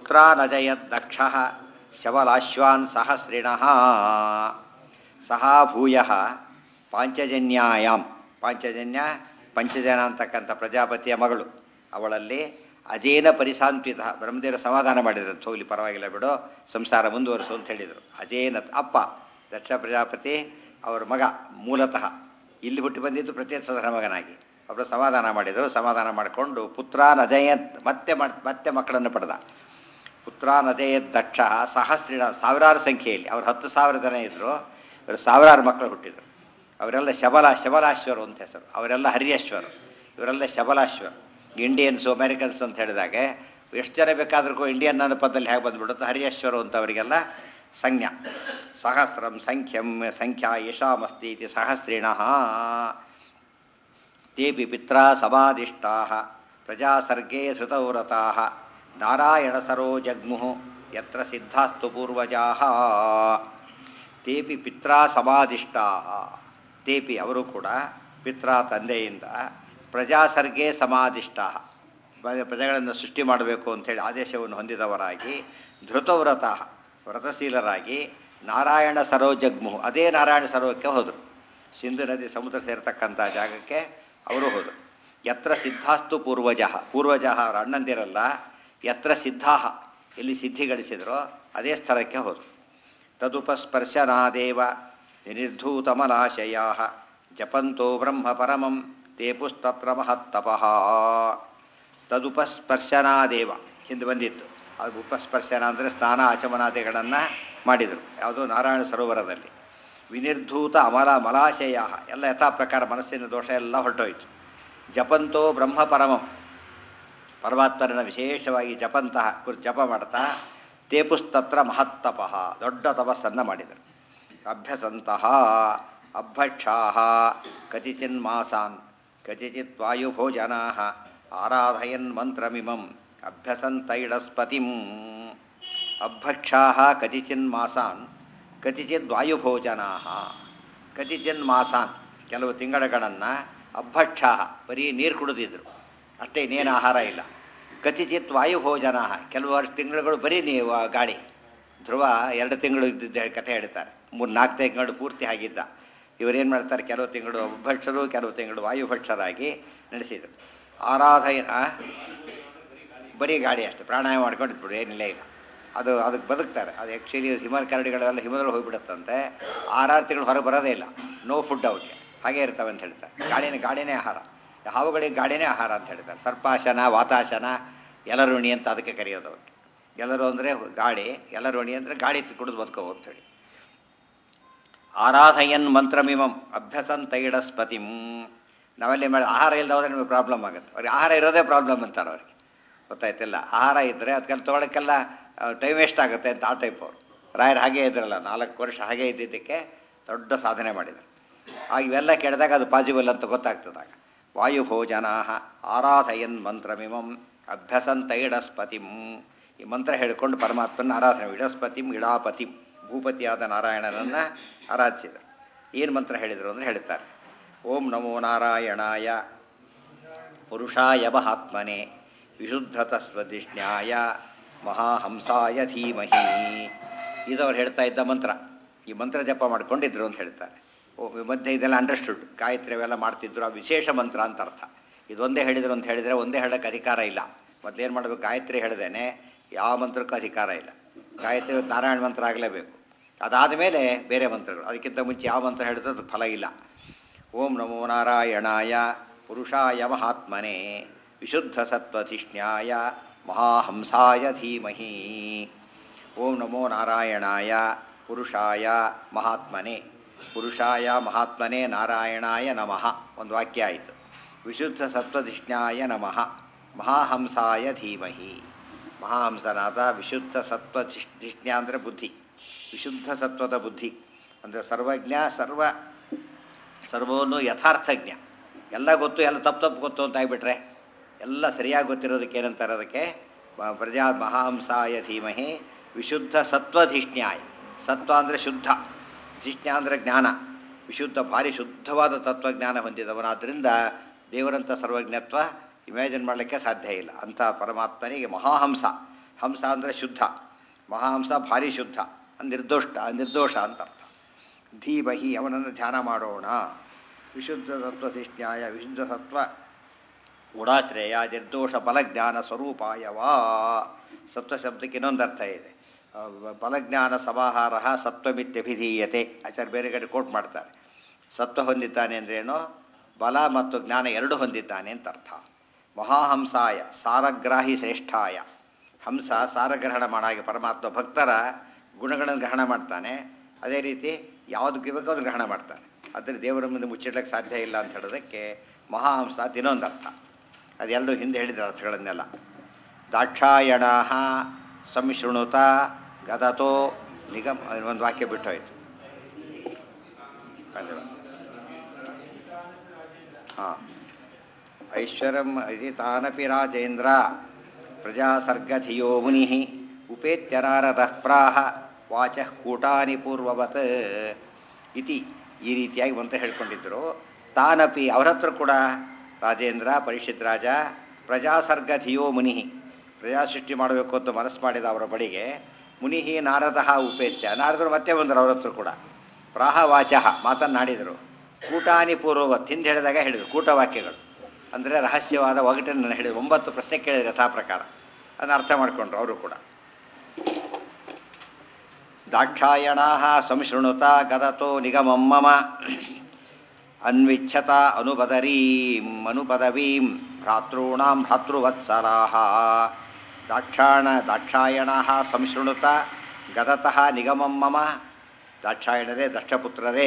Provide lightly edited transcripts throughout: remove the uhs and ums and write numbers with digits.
ಪುತ್ರಾನಜಯದ್ದಕ್ಷ ಶವಲಾಶ್ವಾನ್ ಸಹಸ್ರಿಣಃ ಸಹ ಭೂಯ ಪಾಂಚಜನ್ಯಾಯಾಂ ಪಾಂಚಜನ್ಯ ಪಂಚಜನ ಅಂತಕ್ಕಂಥ ಪ್ರಜಾಪತಿಯ ಮಗಳು ಅವಳಲ್ಲಿ ಅಜೇನ ಪರಿಸಾಂತ್ವಿತ ಬ್ರಹ್ಮದೇವರು ಸಮಾಧಾನ ಮಾಡಿದ್ರು. ಹೋಗ್ಲಿ ಪರವಾಗಿಲ್ಲ ಬಿಡು, ಸಂಸಾರ ಮುಂದುವರಿಸು ಅಂತ ಹೇಳಿದರು. ಅಜೇನ ಅಪ್ಪ ದಕ್ಷ ಪ್ರಜಾಪತಿ ಅವರ ಮಗ ಮೂಲತಃ ಇಲ್ಲಿ ಹುಟ್ಟಿ ಬಂದಿದ್ದು ಪ್ರತ್ಯೇಕ ಮಗನಾಗಿ ಅವರು ಸಮಾಧಾನ ಮಾಡಿದರು. ಸಮಾಧಾನ ಮಾಡಿಕೊಂಡು ಪುತ್ರಾನಜಯತ್ ಮತ್ತೆ ಮಕ್ಕಳನ್ನು ಪಡೆದ. ಪುತ್ರಾನಜಯತ್ ದಕ್ಷ ಸಹಸ್ರಿಣ ಸಾವಿರಾರು ಸಂಖ್ಯೆಯಲ್ಲಿ ಅವರು 10,000 ಜನ ಇದ್ದರು. ಇವರು ಸಾವಿರಾರು ಮಕ್ಕಳು ಹುಟ್ಟಿದರು. ಅವರೆಲ್ಲ ಶಬಲಾಶ್ವರು ಅಂತ ಹೆಸರು. ಅವರೆಲ್ಲ ಹರಿಯಶ್ವರು, ಇವರೆಲ್ಲ ಶಬಲಾಶ್ವರು. ಇಂಡಿಯನ್ಸು ಅಮೇರಿಕನ್ಸ್ ಅಂತ ಹೇಳಿದಾಗ ಎಷ್ಟು ಜನ ಬೇಕಾದ್ರೂ ಇಂಡಿಯನ್ ಅನ್ನೋ ಪದದಲ್ಲಿ ಹೇಗೆ ಬಂದುಬಿಡುತ್ತೆ, ಹರಿಯಶ್ವರು ಅಂತ ಅವರಿಗೆಲ್ಲ ಸಂಜ್ಞಾ. ಸಹಸ್ರಂ ಸಂಖ್ಯಂ ಸಂಖ್ಯಾ ಯಶಾಮಸ್ತಿ ಇತಿ ಸಹಸ್ರಿಣ ತೇಪಿ ಪಿತ್ರ ಸಮಾದಿಷ್ಟಾ ಪ್ರಜಾಸರ್ಗೇ ಧೃತವ್ರತಾ ನಾರಾಯಣ ಸರೋ ಜಗ್ಮುಃ ಯತ್ರ ಸಿದ್ಧಾಸ್ತು ಪೂರ್ವಜಾ ತೇಪಿ ಪಿತ್ರ ಸಮಾದಿಷ್ಟಾ ತೇಪಿ ಅವರು ಕೂಡ ಪಿತ್ರ ತಂದೆಯಿಂದ ಪ್ರಜಾಸರ್ಗೇ ಸಮಾದಿಷ್ಟಾ ಪ್ರಜೆಗಳನ್ನು ಸೃಷ್ಟಿ ಮಾಡಬೇಕು ಅಂಥೇಳಿ ಆದೇಶವನ್ನು ಹೊಂದಿದವರಾಗಿ ಧೃತವ್ರತ ವ್ರತಶೀಲರಾಗಿ ನಾರಾಯಣ ಸರೋಜಗ್ಮುಹು ಅದೇ ನಾರಾಯಣ ಸರೋವರಕ್ಕೆ ಹೋದರು. ಸಿಂಧು ನದಿ ಸಮುದ್ರ ಸೇರ್ತಕ್ಕಂಥ ಜಾಗಕ್ಕೆ ಅವರು ಹೋದರು. ಯತ್ರ ಸಿದ್ಧಾಸ್ತು ಪೂರ್ವಜ ಅವರ ಅಣ್ಣಂದಿರಲ್ಲ, ಯತ್ರ ಸಿದ್ಧಾ ಎಲ್ಲಿ ಸಿದ್ಧಿ ಗಳಿಸಿದರೋ ಅದೇ ಸ್ಥಳಕ್ಕೆ ಹೋದರು. ತದುಪಸ್ಪರ್ಶನಾದೇವ ನಿರ್ಧೂತಮಲಾಶಯಾ ಜಪಂತೋ ಬ್ರಹ್ಮ ಪರಮಂ ತೇ ಪುಸ್ತತ್ರ ಮಹತ್ತಪಃ. ತದುಪಸ್ಪರ್ಶನಾದೇವ ಹಿಂದೆ ಬಂದಿತ್ತು. ಅದು ಉಪಸ್ಪರ್ಶನ ಅಂದರೆ ಸ್ನಾನ ಆಚಮನಾದಿಗಳನ್ನು ಮಾಡಿದರು. ಯಾವುದೋ ನಾರಾಯಣ ಸರೋವರದಲ್ಲಿ. ವಿನಿರ್ಧೂತ ಮಲಾಶಯ ಎಲ್ಲ ಯಥಾ ಪ್ರಕಾರ ಮನಸ್ಸಿನ ದೋಷ ಎಲ್ಲ ಹೊರಟೋಯ್ತು. ಜಪಂತೋ ಬ್ರಹ್ಮ ಪರಮಂ ಪರಮಾತ್ಮರನ್ನ ವಿಶೇಷವಾಗಿ ಜಪ ಮಾಡ್ತಾ ತೇಪುಸ್ತತ್ರ ಮಹತ್ತಪಃ ದೊಡ್ಡ ತಪಸ್ಸನ್ನು ಮಾಡಿದರು. ಅಭ್ಯಸಂತಹ ಅಭಕ್ಷಾ ಕತಿಚಿನ್ ಮಾಸಾನ್ ಕತಿಚಿತ್ ವಾಯುಭೋಜನಾ ಆರಾಧಯನ್ ಮಂತ್ರಮಿಮಂ ಅಭ್ಯಸಂತೈಡಸ್ಪತಿಂ. ಅಭಕ್ಷಾ ಕತಿಚಿನ್ ಮಾಸಾನ್ ಕತಿಚಿತ್ ವಾಯುಭೋಜನಾ ಕತಿಚಿನ್ ಮಾಸಾನ್ ಕೆಲವು ತಿಂಗಳುಗಳನ್ನು ಅಭಕ್ಷಾ ಬರೀ ನೀರು ಕುಡಿದಿದ್ರು ಅಷ್ಟೇ, ಇನ್ನೇನು ಆಹಾರ ಇಲ್ಲ. ಕತಿಚಿತ್ ವಾಯುಭೋಜನ ಕೆಲವು ತಿಂಗಳುಗಳು ಬರೀ ಗಾಳಿ. ಧ್ರುವ 2 ತಿಂಗಳು ಇದ್ದಿದ್ದ ಕಥೆ ಹೇಳ್ತಾರೆ. 3-4 ತಿಂಗಳು ಪೂರ್ತಿ ಆಗಿದ್ದ. ಇವರೇನು ಮಾಡ್ತಾರೆ, ಕೆಲವು ತಿಂಗಳು ಅಭಕ್ಷರು ಕೆಲವು ತಿಂಗಳು ವಾಯುಭಕ್ಷರಾಗಿ ನಡೆಸಿದರು. ಆರಾಧನ ಬರೀ ಗಾಳಿ ಅಷ್ಟೇ, ಪ್ರಾಣಾಯಾಮ ಮಾಡ್ಕೊಂಡಿದ್ಬಿಡು, ಏನಿಲ್ಲ ಇಲ್ಲ. ಅದಕ್ಕೆ ಬದುಕ್ತಾರೆ. ಅದು ಆ್ಯಕ್ಚುಲಿ ಹಿಮದ ಕರಡಿಗಳೆಲ್ಲ ಹಿಮದಲ್ಲಿ ಹೋಗಿಬಿಡುತ್ತಂತೆ. 6 ತಿಂಗಳು ಹೊರಗೆ ಬರೋದೇ ಇಲ್ಲ, ನೋ ಫುಡ್ ಅವಕ್ಕೆ, ಹಾಗೇ ಇರ್ತವೆ ಅಂತ ಹೇಳ್ತಾರೆ. ಗಾಳಿನೇ ಆಹಾರ, ಹಾವುಗಳಿಗೆ ಗಾಳಿನೇ ಆಹಾರ ಅಂತ ಹೇಳ್ತಾರೆ. ಸರ್ಪಾಸನ ವಾತಾಸನ ಎಲರುಣಿ ಅಂತ ಅದಕ್ಕೆ ಕರೆಯೋದು ಅವಕ್ಕೆ. ಎಲ್ಲರು ಅಂದರೆ ಗಾಳಿ, ಎಲರುಣಿ ಅಂದರೆ ಗಾಳಿ ಕುಡಿದು ಬದುಕೋ ಅಂಥೇಳಿ. ಆರಾಧಯನ್ ಮಂತ್ರಮಿಮಂ ಅಭ್ಯಸಂತೈಡಸ್ಪತಿಂ. ನಾವಲ್ಲಿ ಮಾಡಿ ಆಹಾರ ಇಲ್ಲದವ್ರೆ ನಿಮಗೆ ಪ್ರಾಬ್ಲಮ್ ಆಗುತ್ತೆ. ಅವ್ರಿಗೆ ಆಹಾರ ಇರೋದೇ ಪ್ರಾಬ್ಲಮ್ ಅಂತಾರೆ ಅವ್ರಿಗೆ, ಗೊತ್ತಾಯ್ತಿಲ್ಲ. ಆಹಾರ ಇದ್ದರೆ ಅದಕ್ಕೆಲ್ಲ ತೊಗೊಳಕ್ಕೆಲ್ಲ ಟೈಮ್ ವೇಸ್ಟ್ ಆಗುತ್ತೆ ಅಂತ ಆ ಟೈಪ್ ಅವರು. ರಾಯರು ಹಾಗೇ ಇದ್ರಲ್ಲ, 4 ವರ್ಷ ಹಾಗೇ ಇದ್ದಿದ್ದಕ್ಕೆ ದೊಡ್ಡ ಸಾಧನೆ ಮಾಡಿದರು. ಆಗ ಇವೆಲ್ಲ ಕೇಳಿದಾಗ ಅದು ಪಾಸಿಬಲ್ ಅಂತ ಗೊತ್ತಾಗ್ತದಾಗ. ವಾಯುಭೋಜನಾ ಆರಾಧಯನ್ ಮಂತ್ರಮಿಮಂ ಅಭ್ಯಸಂತೈಡಸ್ಪತಿಂ. ಈ ಮಂತ್ರ ಹೇಳಿಕೊಂಡು ಪರಮಾತ್ಮನ ಆರಾಧನೆ, ಇಡಸ್ಪತಿಂ ಇಡಾಪತಿಂ ಭೂಪತಿಯಾದ ನಾರಾಯಣನನ್ನು ಆರಾಧಿಸಿದರು. ಏನು ಮಂತ್ರ ಹೇಳಿದರು ಅಂದರೆ ಹೇಳ್ತಾರೆ. ಓಂ ನಮೋ ನಾರಾಯಣಾಯ ಪುರುಷಾಯ ಮಹಾತ್ಮನೆ ವಿಶುದ್ಧತಸ್ವದಿಷ್ಣ್ಯಾಯ ಮಹಾಹಂಸಾಯ ಧೀಮಹಿ. ಇದವ್ರು ಹೇಳ್ತಾ ಇದ್ದ ಮಂತ್ರ. ಈ ಮಂತ್ರ ಜಪ ಮಾಡ್ಕೊಂಡಿದ್ರು ಅಂತ ಹೇಳ್ತಾರೆ. ಮಧ್ಯೆ ಇದೆಲ್ಲ ಅಂಡರ್ಸ್ಟುಡ್, ಗಾಯತ್ರಿ ಅವೆಲ್ಲ ಮಾಡ್ತಿದ್ರು, ಆ ವಿಶೇಷ ಮಂತ್ರ ಅಂತ ಅರ್ಥ. ಇದೊಂದೇ ಹೇಳಿದರು ಅಂತ ಹೇಳಿದರೆ ಒಂದೇ ಹೇಳೋಕ್ಕೆ ಅಧಿಕಾರ ಇಲ್ಲ. ಮೊದಲೇನು ಮಾಡಬೇಕು, ಗಾಯತ್ರಿ ಹೇಳ್ದೇನೆ ಯಾವ ಮಂತ್ರಕ್ಕೂ ಅಧಿಕಾರ ಇಲ್ಲ. ಗಾಯತ್ರಿ ನಾರಾಯಣ ಮಂತ್ರ ಆಗಲೇಬೇಕು. ಅದಾದ ಮೇಲೆ ಬೇರೆ ಮಂತ್ರಗಳು, ಅದಕ್ಕಿಂತ ಮುಂಚೆ ಯಾವ ಮಂತ್ರ ಹೇಳಿದ್ರು ಅದು ಫಲ ಇಲ್ಲ. ಓಂ ನಮೋ ನಾರಾಯಣಾಯ ಪುರುಷಾಯ ಮಹಾತ್ಮನೆ ವಿಶುದ್ಧ ಸತ್ವಧಿಷ್ಣ್ಯಾಯ ಮಹಾಹಂಸಾಯ ಧೀಮಹಿ. ಓಂ ನಮೋ ನಾರಾಯಣಾಯ ಪುರುಷಾಯ ಮಹಾತ್ಮನೆ, ಪುರುಷಾಯ ಮಹಾತ್ಮನೆ ನಾರಾಯಣಾಯ ನಮಃ ಒಂದು ವಾಕ್ಯ ಆಯಿತು. ವಿಶುದ್ಧ ಸತ್ವಧಿಷ್ಣ್ಯಾಯ ನಮಃ ಮಹಾಹಂಸಾಯ ಧೀಮಹಿ. ಮಹಾಹಂಸನಾದ ವಿಶುದ್ಧ ಸತ್ವಧಿಷ್ಣ್ಯ ಅಂದರೆ ಬುದ್ಧಿ, ವಿಶುದ್ಧ ಸತ್ವದ ಬುದ್ಧಿ ಅಂದರೆ ಸರ್ವಜ್ಞ, ಸರ್ವವನ್ನು ಯಥಾರ್ಥಜ್ಞ. ಎಲ್ಲ ಗೊತ್ತು, ಎಲ್ಲ ತಪ್ಪು ಗೊತ್ತು ಅಂತ ಆಗಿಬಿಟ್ರೆ ಎಲ್ಲ ಸರಿಯಾಗಿ ಗೊತ್ತಿರೋದಕ್ಕೆ ಏನಂತಾರೆ, ಅದಕ್ಕೆ ಪ್ರಜಾ ಮಹಾಹಂಸಾಯ ಧೀಮಹಿ ವಿಶುದ್ಧ ಸತ್ವಧಿಷ್ಣ್ಯಾಯ. ಸತ್ವ ಅಂದರೆ ಶುದ್ಧ, ಧಿಷ್ಣ್ಯ ಅಂದರೆ ಜ್ಞಾನ. ವಿಶುದ್ಧ ಭಾರಿ ಶುದ್ಧವಾದ ತತ್ವಜ್ಞಾನ ಹೊಂದಿದವನಾದ್ದರಿಂದ ದೇವರಂಥ ಸರ್ವಜ್ಞತ್ವ ಇಮ್ಯಾಜಿನ್ ಮಾಡಲಿಕ್ಕೆ ಸಾಧ್ಯ ಇಲ್ಲ. ಅಂಥ ಪರಮಾತ್ಮನಿಗೆ ಮಹಾಹಂಸ, ಹಂಸ ಅಂದರೆ ಶುದ್ಧ, ಮಹಾಹಂಸ ಭಾರಿ ಶುದ್ಧ, ನಿರ್ದೋಷ ಅಂತ ಅರ್ಥ. ಧೀಮಹಿ ಅವನನ್ನು ಧ್ಯಾನ ಮಾಡೋಣ. ವಿಶುದ್ಧ ಸತ್ವಧಿಷ್ಠಾಯ ವಿಶುದ್ಧ ಸತ್ವ ಗುಣಾಶ್ರಯ ನಿರ್ದೋಷ ಬಲಜ್ಞಾನ ಸ್ವರೂಪಾಯವಾ. ಸತ್ವ ಶಬ್ದಕ್ಕೆ ಇನ್ನೊಂದು ಅರ್ಥ ಇದೆ. ಬಲಜ್ಞಾನ ಸಮಾಹಾರ ಸತ್ವಮಿತ್ಯಭಿಧೀಯತೆ. ಆಚಾರ್ಯ ಬೇರೆ ಕಡೆ ಕೋಟ್ ಮಾಡ್ತಾರೆ. ಸತ್ವ ಹೊಂದಿದ್ದಾನೆ ಅಂದ್ರೇನೋ ಬಲ ಮತ್ತು ಜ್ಞಾನ ಎರಡು ಹೊಂದಿದ್ದಾನೆ ಅಂತ ಅರ್ಥ. ಮಹಾಹಂಸಾಯ ಸಾರಗ್ರಾಹಿ ಶ್ರೇಷ್ಠಾಯ. ಹಂಸ ಸಾರಗ್ರಹಣ ಮಾಡಾಗೆ ಪರಮಾತ್ಮ ಭಕ್ತರ ಗುಣಗಳನ್ನು ಗ್ರಹಣ ಮಾಡ್ತಾನೆ. ಅದೇ ರೀತಿ ಯಾವುದಕ್ಕೆ ಬೇಕೋ ಅದನ್ನು ಗ್ರಹಣ ಮಾಡ್ತಾನೆ. ಆದರೆ ದೇವರ ಮುಂದೆ ಮುಚ್ಚಿಡ್ಲಿಕ್ಕೆ ಸಾಧ್ಯ ಇಲ್ಲ ಅಂತ ಹೇಳೋದಕ್ಕೆ ಮಹಾಹಂಸ ಅಂತ ಇನ್ನೊಂದು ಅರ್ಥ. ಅದೆಲ್ಲೂ ಹಿಂದೆ ಹೇಳಿದ ಅರ್ಥಗಳನ್ನೆಲ್ಲ. ದಾಕ್ಷಾಯಣ ಸಂಶೃಣುತ ಗದತೋ ನಿಗಮ ಒಂದು ವಾಕ್ಯ ಬಿಟ್ಟು ಹೋಯಿತು. ಹಾಂ, ಐಶ್ವರ್ಯಂ ಇತಿ ತಾನಪಿ ರಾಜೇಂದ್ರ ಪ್ರಜಾಸರ್ಗಧಿಯೋ ಮುನಿ ಉಪೇತ್ಯ ನಾರದಃ ಪ್ರಾಹ ವಾಚಃ ಕೂಟಾನಿ ಪೂರ್ವವತ್ ಇತಿ. ಈ ರೀತಿಯಾಗಿ ಮಂತ್ರ ಹೇಳ್ಕೊಂಡಿದ್ದರು. ತಾನಪಿ ಅವರ ಹತ್ರ ಕೂಡ ರಾಜೇಂದ್ರ ಪರೀಕ್ಷಿತ್ ರಾಜ ಪ್ರಜಾಸರ್ಗಧಿಯೋ ಮುನಿ ಪ್ರಜಾ ಸೃಷ್ಟಿ ಮಾಡಬೇಕು ಅಂತ ಮನಸ್ಸು ಮಾಡಿದ ಅವರ ಬಳಿಗೆ ಮುನಿ ನಾರದಃ ಉಪೇತ್ಯ ನಾರದರು ಮತ್ತೆ ಬಂದರು ಅವ್ರ ಹತ್ರ ಕೂಡ. ಪ್ರಾಹ ವಾಚಃ ಮಾತನ್ನಾಡಿದರು. ಕೂಟಾನಿ ಪೂರ್ವವತ್ ಹಿಂದೆ ಹೇಳಿದಾಗ ಹೇಳಿದರು ಕೂಟವಾಕ್ಯಗಳು ಅಂದರೆ ರಹಸ್ಯವಾದ ಒಗಟನ್ನು ಹೇಳಿದರು. 9 ಪ್ರಶ್ನೆ ಕೇಳಿದ್ರು ಯಥಾ ಪ್ರಕಾರ. ಅದನ್ನು ಅರ್ಥ ಮಾಡಿಕೊಂಡ್ರು ಅವರು ಕೂಡ. ದಾಕ್ಷಾಯಣ ಸಂಶೃಣುತ ಗದತೋ ನಿಗಮಂ ಮಮ ಅನ್ವಿಚ್ಛತ ಅನುಪದವೀಂ ಭ್ರಾತॄಣಾಂ ಭ್ರಾತೃವತ್ಸಲಾಃ. ದಾಕ್ಷಾಯಣ ಸಂಶೃಣುತ ಗದತಃ ನಿಗಮಂ ಮಮ. ದಾಕ್ಷಾಯಣರೇ ದಕ್ಷಪುತ್ರರೇ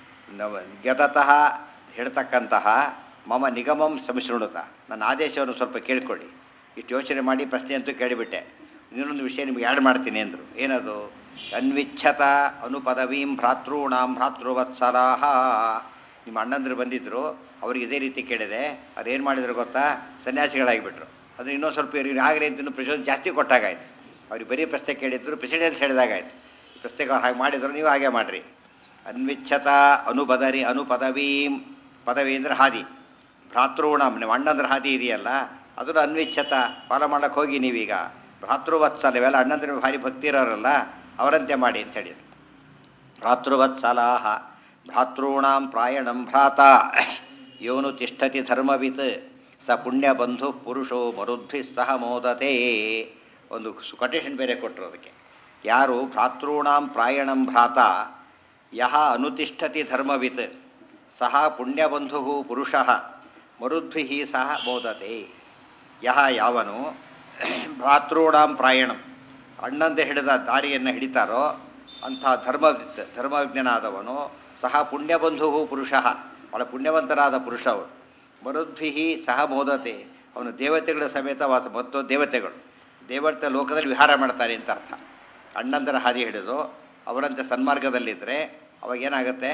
ಗದತಃ ಹೇಳ್ತಕ್ಕಂತಹ ಮಮ ನಿಗಮಂ ಸಂಶೃಣುತ ನನ್ನ ಆದೇಶವನ್ನು ಸ್ವಲ್ಪ ಕೇಳಿಕೊಳ್ಳಿ. ಇಷ್ಟು ಯೋಚನೆ ಮಾಡಿ ಪ್ರಶ್ನೆ ಅಂತೂ ಕೇಳಿಬಿಟ್ಟೆ. ಇನ್ನೊಂದು ವಿಷಯ ನಿಮಗೆ ಆ್ಯಡ್ ಮಾಡ್ತೀನಿ ಅಂದರು. ಏನದು? ಅನ್ವಿಚ್ಛತ ಅನುಪದವೀಂ ಭ್ರಾತॄಣಾಂ ಭ್ರಾತೃವತ್ಸಲಾಃ. ನಿಮ್ಮ ಅಣ್ಣಂದರು ಬಂದಿದ್ದರು, ಅವ್ರಿಗೆ ಇದೇ ರೀತಿ ಕೇಳಿದೆ. ಅದೇನು ಮಾಡಿದ್ರು ಗೊತ್ತಾ? ಸನ್ಯಾಸಿಗಳಾಗಿಬಿಟ್ರು. ಅದು ಇನ್ನೊಂದು ಸ್ವಲ್ಪ ಇವ್ರಿಗೆ ಆಗಲಿ ಅಂತ ಇನ್ನೂ ಪ್ರೆಸಿಡೆನ್ಸ್ ಜಾಸ್ತಿ ಕೊಟ್ಟಾಗಾಯ್ತು. ಅವ್ರಿಗೆ ಬರೀ ಪ್ರಶ್ನೆ ಕೇಳಿದ್ರು, ಪ್ರೆಸಿಡೆನ್ಸ್ ಹೇಳಿದಾಗಾಯ್ತು. ಪ್ರಶ್ನೆಗೆ ಅವ್ರು ಹಾಗೆ ಮಾಡಿದ್ರು, ನೀವು ಹಾಗೆ ಮಾಡಿರಿ. ಅನ್ವಿಚ್ಛತ ಅನುಪದವೀಂ, ಪದವಿ ಅಂದರೆ ಹಾದಿ. ಭ್ರಾತೃಣಂ ನೀವು ಅಣ್ಣಂದ್ರ ಹಾದಿ ಇದೆಯಲ್ಲ ಅದನ್ನು ಅನ್ವಿಚ್ಛತ ಫಾಲೋ ಮಾಡೋಕ್ಕೆ ಹೋಗಿ ನೀವೀಗ. ಭ್ರಾತೃವತ್ಸಲ ಇವೆಲ್ಲ ಅಣ್ಣಂದ್ರ ಭಾರಿ ಭಕ್ತಿ ಇರೋರಲ್ಲ ಅವರಂತೆ ಮಾಡಿ ಅಂತ ಹೇಳಿದರು. ಭ್ರಾತೃವತ್ಸಲಾಹ ಭ್ರಾತॄಣಾಂ ಪ್ರಾಯಣಂ ಭ್ರಾತ ಯೋನು ತಿಷ್ಠತಿ ಧರ್ಮವಿತ್ ಸ ಪುಣ್ಯಬಂಧು ಪುರುಷೋ ಮರುದ್ಭಿ ಸಹ ಮೋದತೆ. ಒಂದು ಕೊಟೇಶನ್ ಬೇರೆ ಕೊಟ್ಟರು ಅದಕ್ಕೆ. ಯಾರು ಭ್ರಾತॄಣಾಂ ಪ್ರಾಯಣಂ ಭ್ರಾತ ಯಹ ಅನುತಿಷ್ಠತಿ ಧರ್ಮವಿತ್ ಸಹ ಪುಣ್ಯಬಂಧು ಪುರುಷಃ ಮರುದ್ಭಿ ಸಹ ಮೋದತೆ. ಯಹ ಯಾವನು ಭ್ರಾತॄಣಾಂ ಪ್ರಾಯಣಂ ಅಣ್ಣಂದೆ ಹಿಡಿದ ದಾರಿಯನ್ನು ಹಿಡಿತಾರೋ ಅಂಥ ಧರ್ಮಜ್ಞನಾದವನು ಸಹ ಪುಣ್ಯಬಂಧು ಪುರುಷಃ ಭಾಳ ಪುಣ್ಯವಂತನಾದ ಪುರುಷ ಅವನು. ಮರುದ್ಭಿ ಸಹ ಮೋದತೆ ಅವನು ದೇವತೆಗಳ ಸಮೇತ ವಾಸ ಮತ್ತು ದೇವತೆ ಲೋಕದಲ್ಲಿ ವಿಹಾರ ಮಾಡ್ತಾರೆ ಅಂತ ಅರ್ಥ. ಅಣ್ಣಂದರ ಹಾದಿ ಹಿಡಿದು ಅವರಂತೆ ಸನ್ಮಾರ್ಗದಲ್ಲಿದ್ದರೆ ಅವಾಗೇನಾಗುತ್ತೆ?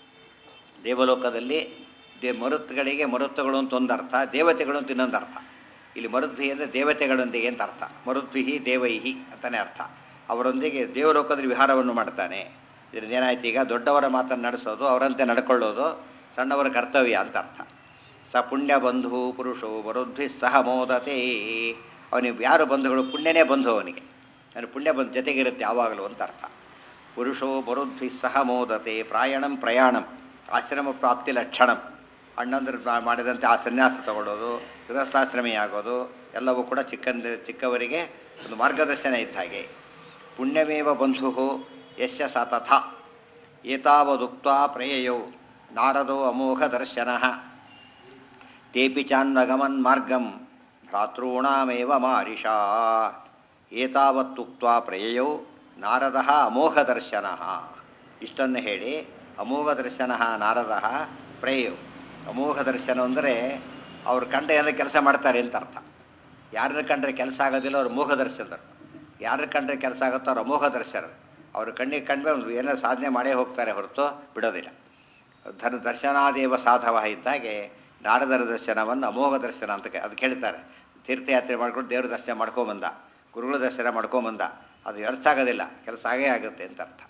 ದೇವಲೋಕದಲ್ಲಿ ಮರುತ್ತುಗಳಿಗೆ ಮರುತ್ತುಗಳು ಅಂತ ಒಂದು ಅರ್ಥ, ದೇವತೆಗಳು ಅಂತ ಇನ್ನೊಂದು ಅರ್ಥ. ಇಲ್ಲಿ ಮರುದ್ಭಿ ಅಂದರೆ ದೇವತೆಗಳೊಂದಿಗೆ ಅಂತ ಅರ್ಥ. ಮರುದ್ಭಿ ದೇವೈಹಿ ಅಂತಲೇ ಅರ್ಥ. ಅವರೊಂದಿಗೆ ದೇವಲೋಕದಲ್ಲಿ ವಿಹಾರವನ್ನು ಮಾಡ್ತಾನೆ. ಇದರಿಂದ ಏನಾಯ್ತು? ಈಗ ದೊಡ್ಡವರ ಮಾತನ್ನು ನಡೆಸೋದು, ಅವರಂತೆ ನಡ್ಕೊಳ್ಳೋದು ಸಣ್ಣವರ ಕರ್ತವ್ಯ ಅಂತ ಅರ್ಥ. ಸ ಪುಣ್ಯ ಬಂಧು ಪುರುಷೋ ಮರುದ್ಭಿ ಸಹ ಮೋದತೆ. ಅವನಿಗೆ ಯಾರು ಬಂಧುಗಳು? ಪುಣ್ಯನೇ ಬಂಧು ಅವನಿಗೆ. ಅವನು ಪುಣ್ಯ ಬಂಧು ಜೊತೆಗಿರುತ್ತೆ ಯಾವಾಗಲೂ ಅಂತ ಅರ್ಥ. ಪುರುಷೋ ಮರುದ್ಭಿ ಸಹ ಮೋದತೆ ಪ್ರಾಯಣಂ ಪ್ರಯಾಣಂ ಆಶ್ರಮ ಪ್ರಾಪ್ತಿ ಲಕ್ಷಣಂ. ಅಣ್ಣಂದ್ರೆ ಮಾಡಿದಂತೆ ಆ ಸನ್ಯಾಸ ತಗೊಳ್ಳೋದು, ಗೃಹಸ್ಥಾಶ್ರಮಿ ಆಗೋದು ಎಲ್ಲವೂ ಕೂಡ ಚಿಕ್ಕವರಿಗೆ ಒಂದು ಮಾರ್ಗದರ್ಶನ ಇದ್ದ ಹಾಗೆ. ಪುಣ್ಯಮೇವ ಬಂಧು ಯಶ್ಯ ಸತಥ ಏತಾವದುಕ್ತ್ವಾ ಪ್ರಯಯೌ ನಾರದೋ ಅಮೋಘ ದರ್ಶನ ತೇಪಿ ಚಾನ್ವಗಮನ್ ಮಾರ್ಗಂ ಭ್ರಾತॄಣಾಮೇವ ಮಾರಿಷಾ. ಏತಾವತ್ತುಕ್ತ್ವಾ ಪ್ರಯಯೌ ನಾರದಃ ಅಮೋಘ ದರ್ಶನ. ಇಷ್ಟನ್ನು ಹೇಳಿ ಅಮೋಘ ದರ್ಶನ ನಾರದಃ ಪ್ರಯಯೌ. ಅಮೋಘ ದರ್ಶನ ಅಂದರೆ ಅವ್ರು ಕಂಡ್ರೆ ಏನಾದ್ರು ಕೆಲಸ ಮಾಡ್ತಾರೆ ಅಂತ ಅರ್ಥ. ಯಾರನ್ನ ಕಂಡ್ರೆ ಕೆಲಸ ಆಗೋದಿಲ್ಲ ಅವ್ರು ಮೋಘ ದರ್ಶನರು. ಯಾರನ್ನ ಕಂಡ್ರೆ ಕೆಲಸ ಆಗುತ್ತೋ ಅವ್ರು ಅಮೋಘ ದರ್ಶನರು. ಅವ್ರ ಕಣ್ಣಿಗೆ ಕಂಡ್ರೆ ಏನೋ ಸಾಧನೆ ಮಾಡೇ ಹೋಗ್ತಾರೆ ಹೊರತು ಬಿಡೋದಿಲ್ಲ. ದರ್ಶನಾದೇವ ಸಾಧವ ಇದ್ದಾಗೆ ನಾರದರ ದರ್ಶನವನ್ನು ಅಮೋಘ ದರ್ಶನ ಅಂತ ಅದಕ್ಕೆ ಹೇಳ್ತಾರೆ. ತೀರ್ಥಯಾತ್ರೆ ಮಾಡ್ಕೊಂಡು ದೇವ್ರ ದರ್ಶನ ಮಾಡ್ಕೊಂಬಂದ, ಗುರುಗಳ ದರ್ಶನ ಮಾಡ್ಕೊಂಬಂದ, ಅದು ಅರ್ಥ ಆಗೋದಿಲ್ಲ, ಕೆಲಸ ಆಗೇ ಆಗುತ್ತೆ ಅಂತ ಅರ್ಥ.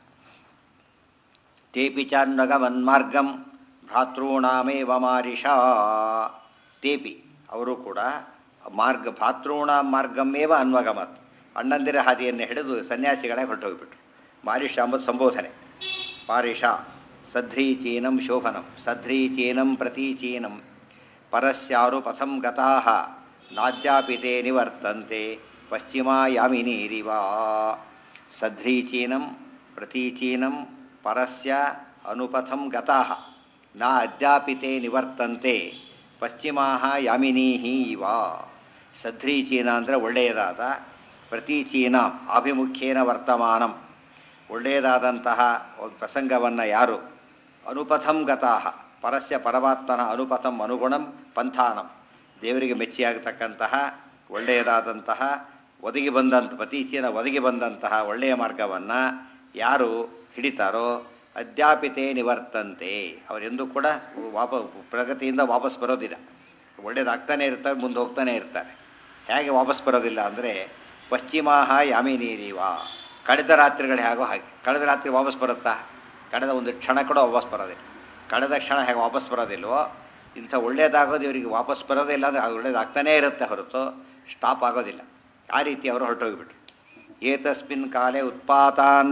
ತೇಪಿ ಚಾನ್ವಗಮನ್ಮಾರ್ಗಂ ಭ್ರಾತॄಣಾಮೇವ ಮಾರಿಷಾ. ತೇಪಿ ಅವರು ಕೂಡ ಭ್ರಾತॄಣಾಂ ಮಾರ್ಗಮೇವ ಅನ್ವಗಮತ್ ಅಣ್ಣಂದಿರ ಹಾದಿಯನ್ನು ಹಿಡಿದು ಸನ್ಯಾಸಿಗಳಾಗಿ ಹೊರಟೋಗ್ಬಿಟ್ರು. ಮಾರಿಷ ಅಂಬುದು ಸಂಬೋಧನೆ. ಮಾರಿಷ ಸಧ್ರೀಚೀನಂ ಶೋಭನಂ ಸಧ್ರೀಚೀನಂ ಪ್ರತೀಚೀನಂ ಪರಸ್ಯಾರು ಪಥಂ ಗತಾಃ ನಾದ್ಯಾಪಿತೆ ನಿವರ್ತಂತೆ ಪಶ್ಚಿಮಾಯಾಮಿನೀರಿವ. ಸಧ್ರೀಚೀನಂ ಪ್ರತೀಚೀನಂ ಪರಸ್ಯ ಅನುಪಥಂ ಗತಾಃ ನ ಅದ್ಯಾಪಿತೆ ನಿವರ್ತಂತೆ ಪಶ್ಚಿಮಾಹ ಯಾಮಿನೀಃ ಇವ. ಸಧ್ರೀಚೀನ ಅಂದರೆ ಒಳ್ಳೆಯದಾದ, ಪ್ರತೀಚೀನ ಆಭಿಮುಖ್ಯೇನ ವರ್ತಮಾನಂ ಒಳ್ಳೆಯದಾದಂತಹ ಒಂದು ಪ್ರಸಂಗವನ್ನು ಯಾರು ಅನುಪಥಂ ಗತಾಃ ಪರಸ್ಯ ಪರಮಾತ್ಮನ ಅನುಪಥಂ ಅನುಗುಣಂ ಪಂಥಾನಂ ದೇವರಿಗೆ ಮೆಚ್ಚಿಯಾಗತಕ್ಕಂತಹ ಒಳ್ಳೆಯದಾದಂತಹ ಒದಗಿ ಬಂದಂಥ ಪ್ರತೀಚೀನ ಒದಗಿ ಬಂದಂತಹ ಒಳ್ಳೆಯ ಮಾರ್ಗವನ್ನು ಯಾರು ಹಿಡಿತಾರೋ ಅದ್ಯಾಪಿತೆ ನಿವರ್ತಂತೆ ಅವರೆಂದೂ ಕೂಡ ಪ್ರಗತಿಯಿಂದ ವಾಪಸ್ ಬರೋದಿಲ್ಲ. ಒಳ್ಳೇದಾಗ್ತಾನೆ ಇರ್ತಾರೆ, ಮುಂದೆ ಹೋಗ್ತಾನೆ ಇರ್ತಾರೆ. ಹೇಗೆ ವಾಪಸ್ ಬರೋದಿಲ್ಲ ಅಂದರೆ ಪಶ್ಚಿಮಾಹ ಯಾಮಿನೀರಿವ. ಕಳೆದ ರಾತ್ರಿಗಳು ಹೇಗೋ ಹಾಗೆ. ಕಳೆದ ರಾತ್ರಿ ವಾಪಸ್ ಬರುತ್ತಾ? ಕಳೆದ ಒಂದು ಕ್ಷಣ ಕೂಡ ವಾಪಸ್ ಬರೋದಿಲ್ಲ. ಕಳೆದ ಕ್ಷಣ ಹೇಗೆ ವಾಪಸ್ ಬರೋದಿಲ್ವೋ ಇಂಥ ಒಳ್ಳೇದಾಗೋದು ಇವರಿಗೆ ವಾಪಸ್ ಬರೋದಿಲ್ಲ ಅಂದರೆ ಒಳ್ಳೇದಾಗ್ತಾನೇ ಇರುತ್ತೆ ಹೊರತು ಸ್ಟಾಪ್ ಆಗೋದಿಲ್ಲ. ಆ ರೀತಿ ಅವರು ಹೊರಟೋಗಿಬಿಟ್ರು. ಏತಸ್ಮಿನ್ ಕಾಲೇ ಉತ್ಪಾತಾನ್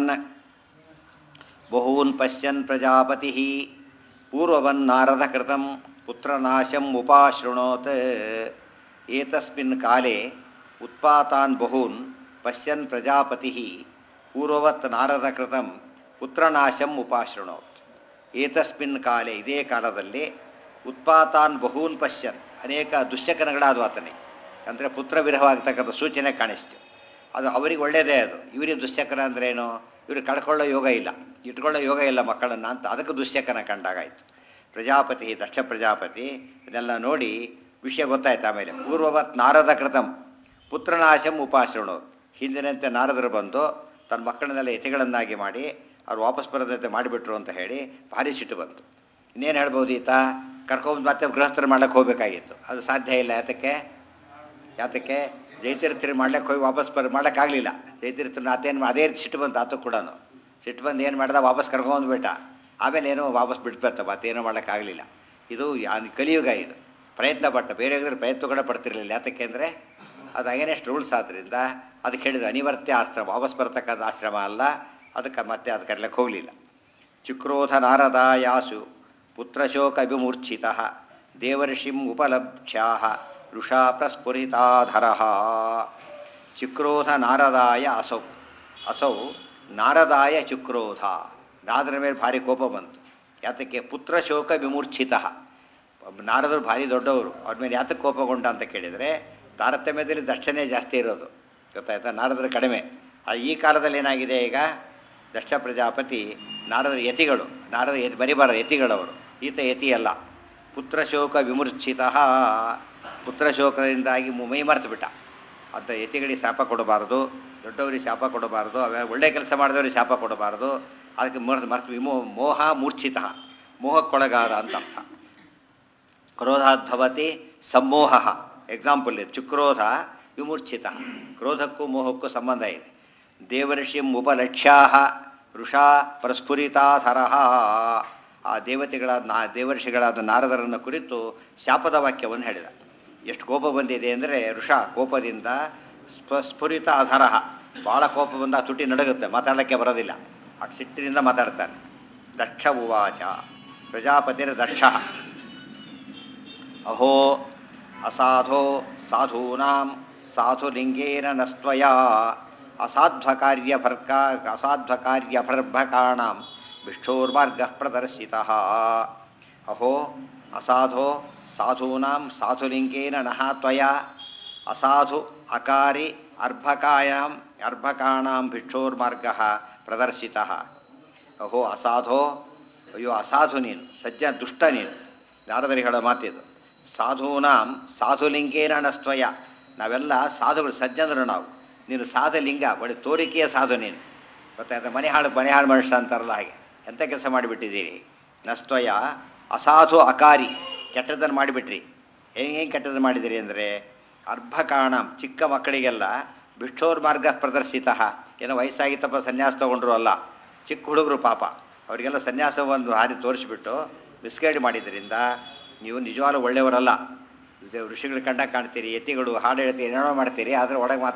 ಬಹೂನ್ ಪಶ್ಯನ್ ಪ್ರಜಾಪತಿ ಪೂರ್ವವನ್ನಾರದ ಕೃತಂ ಪುತ್ರನಾಶಂ ಉಪಾಶೃಣೋತ್. ಏತಸ್ಮಿನ್ ಕಾಲೇ ಉತ್ಪಾತಾನ್ ಬಹೂನ್ ಪಶ್ಯನ್ ಪ್ರಜಾಪತಿ ಪೂರ್ವವತ್ ನಾರದ ಕೃತಂ ಪುತ್ರನಾಶಂ ಉಪಾಶೃಣೋತ್. ಏತಸ್ಮಿನ್ ಕಾಲೇ ಇದೇ ಕಾಲದಲ್ಲಿ ಉತ್ಪಾತಾನ್ ಬಹೂನ್ ಪಶ್ಯನ್ ಅನೇಕ ದುಶ್ಶಕನಗಳಾದವು ಆತನಿಗೆ. ಅಂದರೆ ಪುತ್ರ ವಿರಹವಾಗ್ತಕ್ಕಂಥ ಸೂಚನೆ ಕಾಣಿಸ್ತು. ಅದು ಅವರಿಗೆ ಒಳ್ಳೆಯದೇ. ಅದು ಇವರಿಗೆ ದುಶ್ಶಕನ ಅಂದ್ರೇನು? ಇವ್ರಿಗೆ ಕಳ್ಕೊಳ್ಳೋ ಯೋಗ ಇಲ್ಲ, ಇಟ್ಕೊಳ್ಳೋ ಯೋಗ ಇಲ್ಲ ಮಕ್ಕಳನ್ನು ಅಂತ ಅದಕ್ಕೆ ದುಶ್ಶಕನ ಕಂಡಾಗಾಯಿತು. ಪ್ರಜಾಪತಿ ದಕ್ಷ ಪ್ರಜಾಪತಿ ಇದೆಲ್ಲ ನೋಡಿ ವಿಷಯ ಗೊತ್ತಾಯ್ತು. ಆಮೇಲೆ ಪೂರ್ವವತ್ ನಾರದ ಕೃತಂ ಪುತ್ರನಾಶಂ ಉಪಾಶೃಣೋತ್. ಹಿಂದಿನಂತೆ ನಾರದರು ಬಂದು ತನ್ನ ಮಕ್ಕಳನ್ನೆಲ್ಲ ಯತಿಗಳನ್ನಾಗಿ ಮಾಡಿ ಅವ್ರು ವಾಪಸ್ ಬರೋದಂತೆ ಮಾಡಿಬಿಟ್ರು ಅಂತ ಹೇಳಿ ಭಾರಿ ಸಿಟ್ಟು ಬಂತು. ಇನ್ನೇನು ಹೇಳ್ಬೋದು, ಈತ ಕರ್ಕೊಂಡು ಮತ್ತೆ ಗೃಹಸ್ಥರು ಮಾಡ್ಲಿಕ್ಕೆ ಹೋಗಬೇಕಾಗಿತ್ತು. ಅದು ಸಾಧ್ಯ ಇಲ್ಲ. ಯಾತಕ್ಕೆ ಜೈತೀರ್ಥರು ಮಾಡ್ಲಿಕ್ಕೆ ಹೋಗಿ ವಾಪಸ್ ಮಾಡೋಕ್ಕಾಗಲಿಲ್ಲ. ಜೈತೀರ್ಥನ ಆತೇನು ಅದೇ ಸಿಟ್ಟು ಬಂತು. ಆತ ಕೂಡ ಸಿಟ್ಟು ಬಂದು ಏನು ಮಾಡ್ದ, ವಾಪಸ್ ಕರ್ಕೊಂಡ್ಬಿಟ್ಟ. ಆಮೇಲೆ ಏನೋ ವಾಪಸ್ ಬಿಟ್ಬರ್ತ ಮತ್ತೇನೋ ಮಾಡೋಕ್ಕಾಗಲಿಲ್ಲ. ಇದು ಕಲಿಯುಗ. ಇದು ಪ್ರಯತ್ನ ಪಟ್ಟ, ಬೇರೆ ಪ್ರಯತ್ನ ಕೂಡ ಪಡ್ತಿರಲಿಲ್ಲ. ಯಾತಕ್ಕೆ ಅಂದರೆ ಅದು ಅಗೇನೆಸ್ಟ್ ರೂಲ್ಸ್ ಆದ್ದರಿಂದ ಅದಕ್ಕೆ ಹೇಳಿದ್ರು ಅನಿವರ್ತ್ಯ ಆಶ್ರಮ, ವಾಪಸ್ ಬರ್ತಕ್ಕಂಥ ಆಶ್ರಮ ಅಲ್ಲ. ಅದಕ್ಕೆ ಮತ್ತೆ ಅದು ಕರ್ಲಕ್ಕೆ ಹೋಗಲಿಲ್ಲ. ಚುಕ್ರೋಧ ನಾರದಾಯಾಸು ಪುತ್ರಶೋಕ ವಿಮೂರ್ಛಿತ ದೇವರ್ಷಿಂ ಉಪಲಭ್ಯಾಹ ಋಷಾ ಪ್ರಸ್ಫುರಿತಾಧರ. ಚುಕ್ರೋಧ ನಾರದಾಯ ಅಸೌ ಅಸೌ ನಾರದಾಯ ಚುಕ್ರೋಧ. ನಾರದರ ಮೇಲೆ ಭಾರಿ ಕೋಪ ಬಂತು. ಯಾತಕ್ಕೆ? ಪುತ್ರಶೋಕ ವಿಮೂರ್ಛಿತ. ನಾರದರು ಭಾರಿ ದೊಡ್ಡವರು, ಅವ್ರ ಮೇಲೆ ಯಾತಕ್ಕೆ ಕೋಪಗೊಂಡ ಅಂತ ಕೇಳಿದರೆ ತಾರತಮ್ಯದಲ್ಲಿ ದಕ್ಷನೇ ಜಾಸ್ತಿ ಇರೋದು. ಗೊತ್ತಾಯ್ತಾ? ನಾರದರು ಕಡಿಮೆ. ಈ ಕಾಲದಲ್ಲಿ ಏನಾಗಿದೆ, ಈಗ ದಕ್ಷ ಪ್ರಜಾಪತಿ ನಾರದರ ಯತಿಗಳು, ನಾರದ ಬರಿಬಾರ ಯತಿಗಳವರು. ಈತ ಯತಿ ಅಲ್ಲ. ಪುತ್ರಶೋಕ ವಿಮೂರ್ಛಿತ. ಪುತ್ರಶೋಕದಿಂದಾಗಿ ಮೈ ಮರೆತು ಬಿಟ್ಟ. ಅಂತ ಯತಿಗಳಿಗೆ ಶಾಪ ಕೊಡಬಾರ್ದು, ದೊಡ್ಡವರಿಗೆ ಶಾಪ ಕೊಡಬಾರ್ದು, ಒಳ್ಳೆ ಕೆಲಸ ಮಾಡಿದವರಿಗೆ ಶಾಪ ಕೊಡಬಾರ್ದು. ಅದಕ್ಕೆ ಮರೆತು ಮೋಹ ಮೂರ್ಛಿತ, ಮೋಹಕ್ಕೊಳಗಾದ ಅಂತ ಅರ್ಥ. ಕ್ರೋಧಾದ್ಭವತಿ ಸಮೋಹ. ಎಕ್ಸಾಂಪಲ್ ಇದೆ, ಚುಕ್ರೋಧ ವಿಮೂರ್ಛಿತ. ಕ್ರೋಧಕ್ಕೂ ಮೋಹಕ್ಕೂ ಸಂಬಂಧ ಇದೆ. ದೇವರ್ಷಿಂ ಉಪಲಕ್ಷ್ಯಾ ಋಷಾ ಪ್ರಸ್ಫುರಿತಾಧರ. ಆ ದೇವರ್ಷಿಗಳಾದ ನಾರದರನ್ನು ಕುರಿತು ಶಾಪದ ವಾಕ್ಯವನ್ನು ಹೇಳಿದ. ಎಷ್ಟು ಕೋಪ ಬಂದಿದೆ ಅಂದರೆ ಋಷಾ ಕೋಪದಿಂದ ಸ್ಫುರಿತ ಅಧರ, ಭಾಳ ಕೋಪ ಬಂದ ತುಟಿ ನಡುಗುತ್ತೆ, ಮಾತಾಡಲಿಕ್ಕೆ ಬರೋದಿಲ್ಲ. ಆ ಸಿಟ್ಟಿನಿಂದ ಮಾತಾಡ್ತಾನೆ. ದಕ್ಷ ಉವಾಚ ಪ್ರಜಾಪತಿರ ದಕ್ಷ ಅಹೋ ಅಸಾಧೋ ಸಾಧೂನಾಂ ಸಾಧುಲಿಂಗೇನ ನಸ್ತ್ವಯಾ ಅಸಾಧ್ವಕಾರ್ಯಭರ್ಭಕಾಣಾಂ ವಿಷ್ಣೋರ್ಮಾರ್ಗ ಪ್ರದರ್ಶಿತಃ. ಅಹೋ ಅಸಾಧೋ ಸಾಧೂನಾಂ ಸಾಧುಲಿಂಗೇನ ನಃ ತ್ವಯಾ ಅಸಾಧು ಅಕಾರಿ ಅರ್ಭಕಾಣಾಂ ಭಿಕ್ಷೋರ್ಮಾರ್ಗ ಪ್ರದರ್ಶಿತಃ. ಅಹೋ ಅಸಾಧೋ, ಅಯ್ಯೋ ಅಸಾಧು ನೀನು, ದುಷ್ಟ ನೀನು. ನಾರದರಿಗೆ ಹೇಳೋ ಮಾತಿದು. ಸಾಧೂನಾಂ ಸಾಧುಲಿಂಗೇನ ನಸ್ತ್ವಯ, ನಾವೆಲ್ಲ ಸಾಧುಗಳು, ಸಜ್ಜನರು ನಾವು. ನೀನು ಸಾಧುಲಿಂಗ, ಬಳಿ ತೋರಿಕೆಯ ಸಾಧು ನೀನು. ಗೊತ್ತಾಯ್ತಾ? ಮನೆಹಾಳು ಮನುಷ್ಯ ಅಂತಾರಲ್ಲ ಹಾಗೆ. ಎಂಥ ಕೆಲಸ ಮಾಡಿಬಿಟ್ಟಿದ್ದೀರಿ. ನಸ್ತ್ವಯ ಅಸಾಧು ಅಕಾರಿ, ಕೆಟ್ಟದ್ದನ್ನು ಮಾಡಿಬಿಟ್ರಿ. ಹೆಂಗೆ ಕೆಟ್ಟದ್ದು ಮಾಡಿದಿರಿ ಅಂದರೆ ಅರ್ಭಕಾಣ, ಚಿಕ್ಕ ಮಕ್ಕಳಿಗೆಲ್ಲ ಭಿಕ್ಷೋರ್ ಮಾರ್ಗ ಪ್ರದರ್ಶಿತ. ಏನೋ ವಯಸ್ಸಾಗಿತ್ತಪ್ಪ ಸನ್ಯಾಸ ತೊಗೊಂಡ್ರು ಅಲ್ಲ, ಚಿಕ್ಕ ಹುಡುಗರು ಪಾಪ, ಅವರಿಗೆಲ್ಲ ಸನ್ಯಾಸವನ್ನು ಹಾರಿ ತೋರಿಸ್ಬಿಟ್ಟು ಮಿಸ್ಗೈಡ್ ಮಾಡಿದ್ರಿಂದ ನೀವು ನಿಜವಾಗ್ಲೂ ಒಳ್ಳೆಯವರಲ್ಲ. ಋಷಿಗಳು ಕಂಡಾಗ ಕಾಣ್ತೀರಿ, ಯತಿಗಳು ಹಾಡು ಹೇಳ್ತೀರಿ, ಏನೇನೋ ಮಾಡ್ತೀರಿ, ಆದರೆ ಒಳಗೆ ಮಾತ್ರ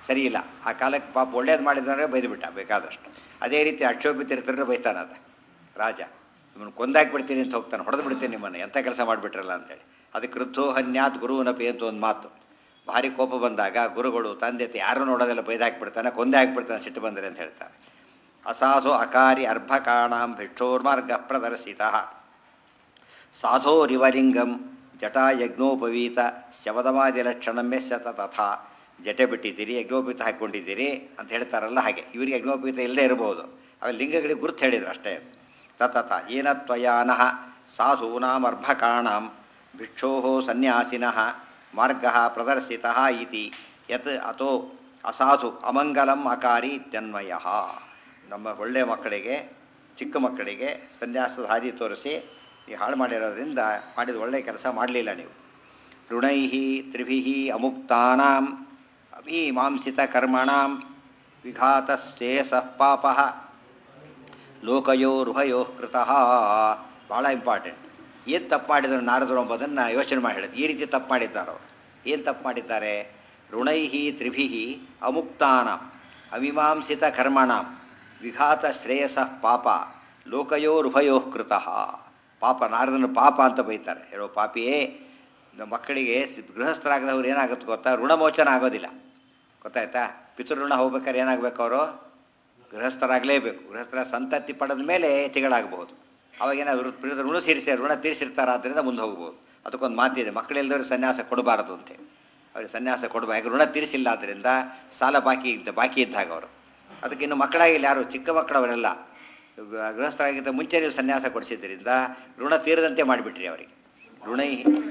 ಸರಿ ಇಲ್ಲ. ಆ ಕಾಲಕ್ಕೆ ಪಾಪ ಒಳ್ಳೇದು ಮಾಡಿದ್ರೆ ಬೈದುಬಿಟ್ಟ ಬೇಕಾದಷ್ಟು. ಅದೇ ರೀತಿ ಅಕ್ಷೋಭಿತಿರ್ತಾರೆ ಬೈತಾನದ ರಾಜ, ನಿಮ್ಮನ್ನು ಕೊಂದಾಕ್ಬಿಡ್ತೀನಿ ಅಂತ ಹೋಗ್ತಾನೆ, ಹೊಡೆದು ಬಿಡ್ತೀನಿ ನಿಮ್ಮನ್ನು, ಎಂಥ ಕೆಲಸ ಮಾಡಿಬಿಟ್ರಲ್ಲ ಅಂತೇಳಿ. ಅದಕ್ಕೆ ವೃದ್ಧೋ ಹನ್ಯಾತ್ ಗುರುವನಪಿ ಅಂತ ಒಂದು ಮಾತು. ಭಾರಿ ಕೋಪ ಬಂದಾಗ ಗುರುಗಳು ತಂದೆ ಯಾರು ನೋಡೋದೆಲ್ಲ ಬೈದಾಕ್ಬಿಡ್ತಾನೆ, ಕೊಂದೇ ಹಾಕ್ಬಿಡ್ತಾನೆ ಸಿಟ್ಟು ಬಂದರೆ ಅಂತ ಹೇಳ್ತಾರೆ. ಅಸಾಧು ಅಕಾರಿ ಅರ್ಭಕಾಣಾಂ ಭಿಕ್ಷೋರ್ಮಾರ್ಗ ಪ್ರದರ್ಶಿತ ಸಾಧೋರಿವಲಿಂಗಂ ಜಟಾ ಯಜ್ಞೋಪವೀತ ಶವದಮಾದಿಲಕ್ಷಣಂ ಯಸ್ಯತ ತಥಾ. ಜಟೆ ಬಿಟ್ಟಿದ್ದೀರಿ, ಯಜ್ಞೋಪವೀತ ಹಾಕ್ಕೊಂಡಿದ್ದೀರಿ ಅಂತ ಹೇಳ್ತಾರಲ್ಲ ಹಾಗೆ, ಇವರಿಗೆ ಯಜ್ಞೋಪವೀತ ಇಲ್ಲದೆ ಇರಬಹುದು. ಆಮೇಲೆ ಲಿಂಗಗಳಿಗೆ ಗುರುತು ಹೇಳಿದ್ರು ಅಷ್ಟೇ. ತತತ ಏನ ತ್ವಯಾನಃ ಸಾಧೂನಾಮರ್ಭಕಾಣಾಂ ಭಿಕ್ಷೋ ಸನ್ಯಾಸಿನಃ ಮಾರ್ಗ ಪ್ರದರ್ಶಿತ ಇತಿ ಯತ್ ಅಥೋ ಅಸಾಧು ಅಮಂಗಲಂ ಅಕಾರಿ ಇತ್ಯನ್ವಯ. ನಮ್ಮ ಒಳ್ಳೆಯ ಮಕ್ಕಳಿಗೆ, ಚಿಕ್ಕ ಮಕ್ಕಳಿಗೆ ಸನ್ಯಾಸದ ಹಾದಿ ತೋರಿಸಿ ನೀವು ಹಾಳು ಮಾಡಿರೋದ್ರಿಂದ ಮಾಡಿದ ಒಳ್ಳೆಯ ಕೆಲಸ ಮಾಡಲಿಲ್ಲ ನೀವು. ಋಣೈ ತ್ರಿಭಿ ಅಮುಕ್ತಾನಾಂ ಅಮೀಮಾಂಸಿತ ಕರ್ಮಣಾಂ ವಿಘಾತಶ್ಚೇಯಸಃ ಪಾಪಃ ಲೋಕಯೋರುಭಯೋ ಕೃತಃ. ಭಾಳ ಇಂಪಾರ್ಟೆಂಟ್. ಏನು ತಪ್ಪು ಮಾಡಿದ್ರು ನಾರದರು ಎಂಬುದನ್ನು ಯೋಚನೆ ಮಾಡಿ ಹೇಳಿದ್ರು. ಈ ರೀತಿ ತಪ್ಪು ಮಾಡಿದ್ದಾರೆ ಅವರು. ಏನು ತಪ್ಪು ಮಾಡಿದ್ದಾರೆ? ಋಣೈ ತ್ರಿಭಿ ಅಮುಕ್ತಾನಾಂ ಅಮೀಮಾಂಸಿತ ಕರ್ಮಣಾಂ ವಿಘಾತ ಶ್ರೇಯಸಃ ಪಾಪ ಲೋಕಯೋರುಭಯೋ ಕೃತಃ. ಪಾಪ, ನಾರದನ್ನು ಪಾಪ ಅಂತ ಬೈತಾರೆ. ಹೇಳೋ ಪಾಪಿಯೇ, ನಮ್ಮ ಮಕ್ಕಳಿಗೆ ಗೃಹಸ್ಥರಾಗದವ್ರು ಏನಾಗುತ್ತೆ ಗೊತ್ತಾ? ಋಣಮೋಚನ ಆಗೋದಿಲ್ಲ, ಗೊತ್ತಾಯ್ತಾ? ಪಿತೃಋಣ ಹೋಗ್ಬೇಕಾದ್ರೆ ಏನಾಗಬೇಕು? ಅವರು ಗೃಹಸ್ಥರಾಗಲೇಬೇಕು. ಗೃಹಸ್ಥರ ಸಂತತಿ ಪಡೆದ ಮೇಲೆ ತಿಗಳಾಗಬಹುದು. ಅವಾಗೇನಾದ್ರು ಋಣ ಋಣ ತೀರಿಸಿರ್ತಾರೆ, ಆದ್ದರಿಂದ ಮುಂದೆ ಹೋಗ್ಬೋದು. ಅದಕ್ಕೊಂದು ಮಾತಿದೆ, ಮಕ್ಕಳೆಲ್ಲದವ್ರಿಗೆ ಸನ್ಯಾಸ ಕೊಡಬಾರದು ಅಂತೇಳಿ. ಅವ್ರಿಗೆ ಸನ್ಯಾಸ ಕೊಡಬಾರ್ದು, ಯಾಕೆ ಋಣ ತೀರಿಸಿಲ್ಲ ಆದ್ದರಿಂದ ಸಾಲ ಬಾಕಿ ಇದ್ದಾಗ ಅವರು. ಅದಕ್ಕೆ ಇನ್ನು ಮಕ್ಕಳಾಗಿಲ್ಲ, ಯಾರು ಚಿಕ್ಕ ಮಕ್ಕಳವರೆಲ್ಲ ಗೃಹಸ್ಥರಾಗಿದ್ದ ಮುಂಚೆ ನೀವು ಸನ್ಯಾಸ ಕೊಡಿಸಿದ್ರಿಂದ ಋಣ ತೀರದಂತೆ ಮಾಡಿಬಿಟ್ರಿ ಅವರಿಗೆ. ಋಣೈ